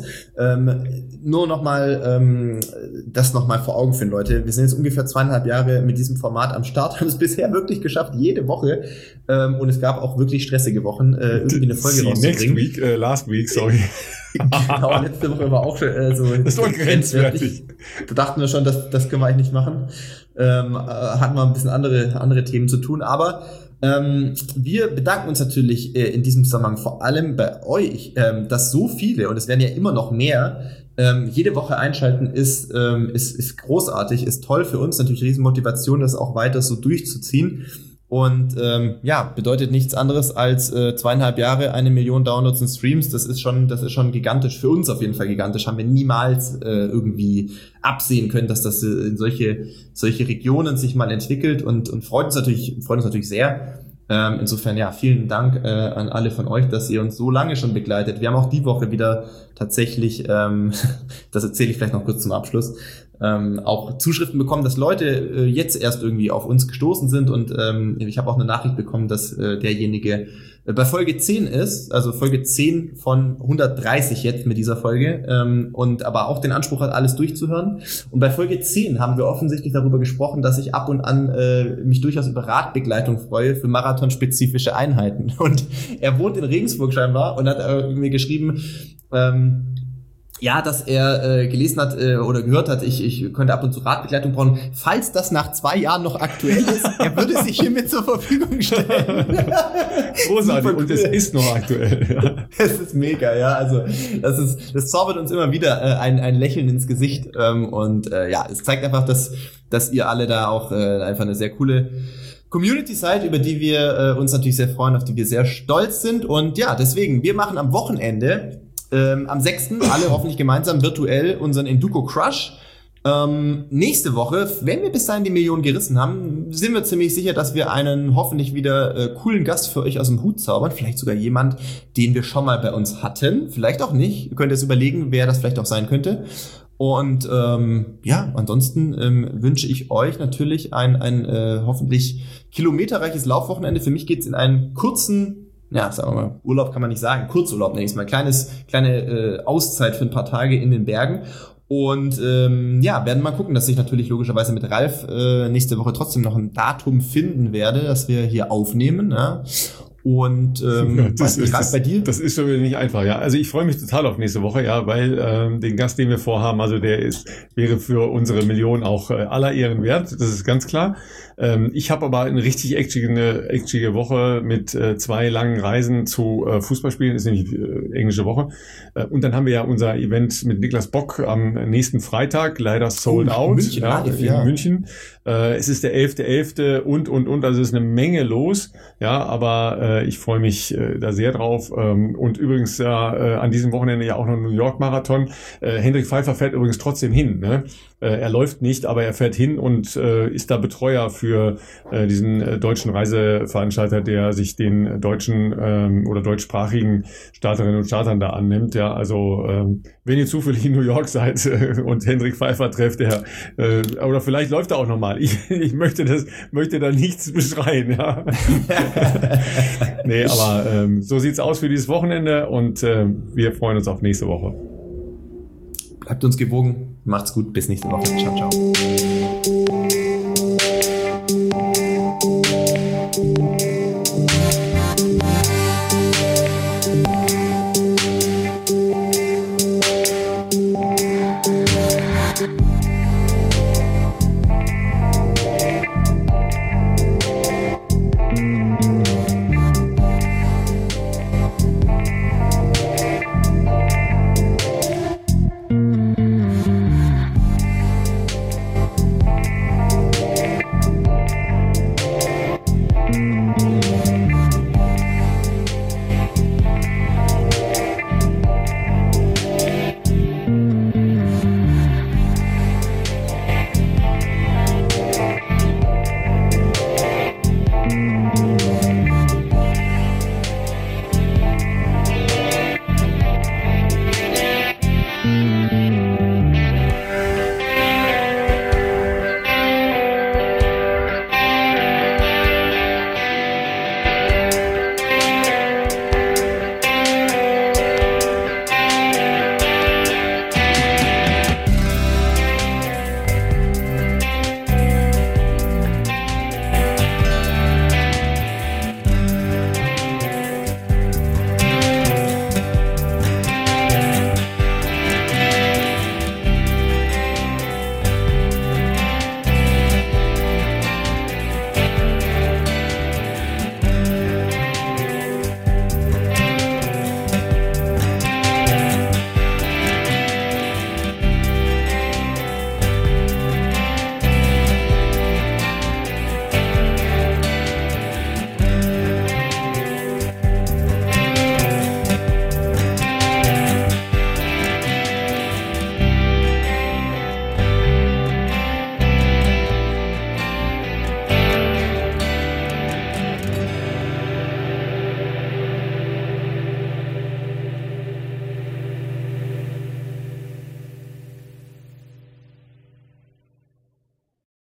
B: Nur nochmal das nochmal vor Augen führen, Leute. Wir sind jetzt ungefähr 2,5 Jahre mit diesem Format am Start, haben es bisher wirklich geschafft, jede Woche. Und es gab auch wirklich stressige Wochen, irgendwie eine Folge rauszubringen.
A: Last week, sorry.
B: Genau, letzte Woche war auch schon so.
A: Das war grenzwertig.
B: Da dachten wir schon, das können wir eigentlich nicht machen. Hatten wir ein bisschen andere Themen zu tun, aber wir bedanken uns natürlich in diesem Zusammenhang vor allem bei euch, dass so viele, und es werden ja immer noch mehr, jede Woche einschalten ist großartig, ist toll für uns, natürlich Riesenmotivation, das auch weiter so durchzuziehen. Und bedeutet nichts anderes als 2,5 Jahre, 1 Million Downloads und Streams. Das ist schon gigantisch, für uns auf jeden Fall gigantisch. Haben wir niemals irgendwie absehen können, dass das in solche Regionen sich mal entwickelt und freut uns natürlich sehr. Insofern vielen Dank an alle von euch, dass ihr uns so lange schon begleitet. Wir haben auch die Woche wieder tatsächlich, das erzähle ich vielleicht noch kurz zum Abschluss, auch Zuschriften bekommen, dass Leute jetzt erst irgendwie auf uns gestoßen sind und ich habe auch eine Nachricht bekommen, dass derjenige bei Folge 10 ist, also Folge 10 von 130 jetzt mit dieser Folge und aber auch den Anspruch hat, alles durchzuhören. Und bei Folge 10 haben wir offensichtlich darüber gesprochen, dass ich ab und an mich durchaus über Radbegleitung freue für marathonspezifische Einheiten. Und er wohnt in Regensburg scheinbar und hat mir geschrieben, dass er gelesen hat oder gehört hat, ich könnte ab und zu Radbegleitung brauchen. Falls das nach 2 Jahren noch aktuell ist, er würde sich hiermit zur Verfügung stellen.
A: Großartig, und es ist noch aktuell. Ja.
B: Es ist mega, ja. Also das zaubert uns immer wieder ein Lächeln ins Gesicht und es zeigt einfach, dass ihr alle da auch einfach eine sehr coole Community-Site, über die wir uns natürlich sehr freuen, auf die wir sehr stolz sind. Und ja, deswegen, wir machen am Wochenende, am 6. alle hoffentlich gemeinsam virtuell unseren Enduko Crush. Nächste Woche, wenn wir bis dahin die Million gerissen haben, sind wir ziemlich sicher, dass wir einen hoffentlich wieder coolen Gast für euch aus dem Hut zaubern. Vielleicht sogar jemand, den wir schon mal bei uns hatten. Vielleicht auch nicht. Ihr könnt jetzt überlegen, wer das vielleicht auch sein könnte. Und ansonsten wünsche ich euch natürlich ein hoffentlich kilometerreiches Laufwochenende. Für mich geht's in einen kurzen, sagen wir mal, Urlaub kann man nicht sagen, Kurzurlaub nenne ich es mal, kleine Auszeit für ein paar Tage in den Bergen. Und werden mal gucken, dass ich natürlich logischerweise mit Ralf nächste Woche trotzdem noch ein Datum finden werde, dass wir hier aufnehmen. Ja. Und
A: das bei dir? Das ist schon wieder nicht einfach, ja. Also ich freue mich total auf nächste Woche, ja, weil den Gast, den wir vorhaben, also wäre für unsere Million auch aller Ehren wert, das ist ganz klar. Ich habe aber eine richtig exige Woche mit 2 langen Reisen zu Fußballspielen, ist nämlich englische Woche. Und dann haben wir ja unser Event mit Niklas Bock am nächsten Freitag, leider sold out,
B: München,
A: in München. Es ist der 11.11. und, also es ist eine Menge los, ja, aber ich freue mich da sehr drauf. Und übrigens an diesem Wochenende ja auch noch New York Marathon. Hendrik Pfeiffer fährt übrigens trotzdem hin, ne? Er läuft nicht, aber er fährt hin und ist da Betreuer für diesen deutschen Reiseveranstalter, der sich den deutschen oder deutschsprachigen Starterinnen und Startern da annimmt. Ja, also wenn ihr zufällig in New York seid und Hendrik Pfeiffer trefft, oder vielleicht läuft er auch nochmal. Ich möchte da nichts beschreien. Ja. Nee, aber so sieht's aus für dieses Wochenende und wir freuen uns auf nächste Woche.
B: Bleibt uns gewogen. Macht's gut. Bis nächste Woche. Ciao, ciao.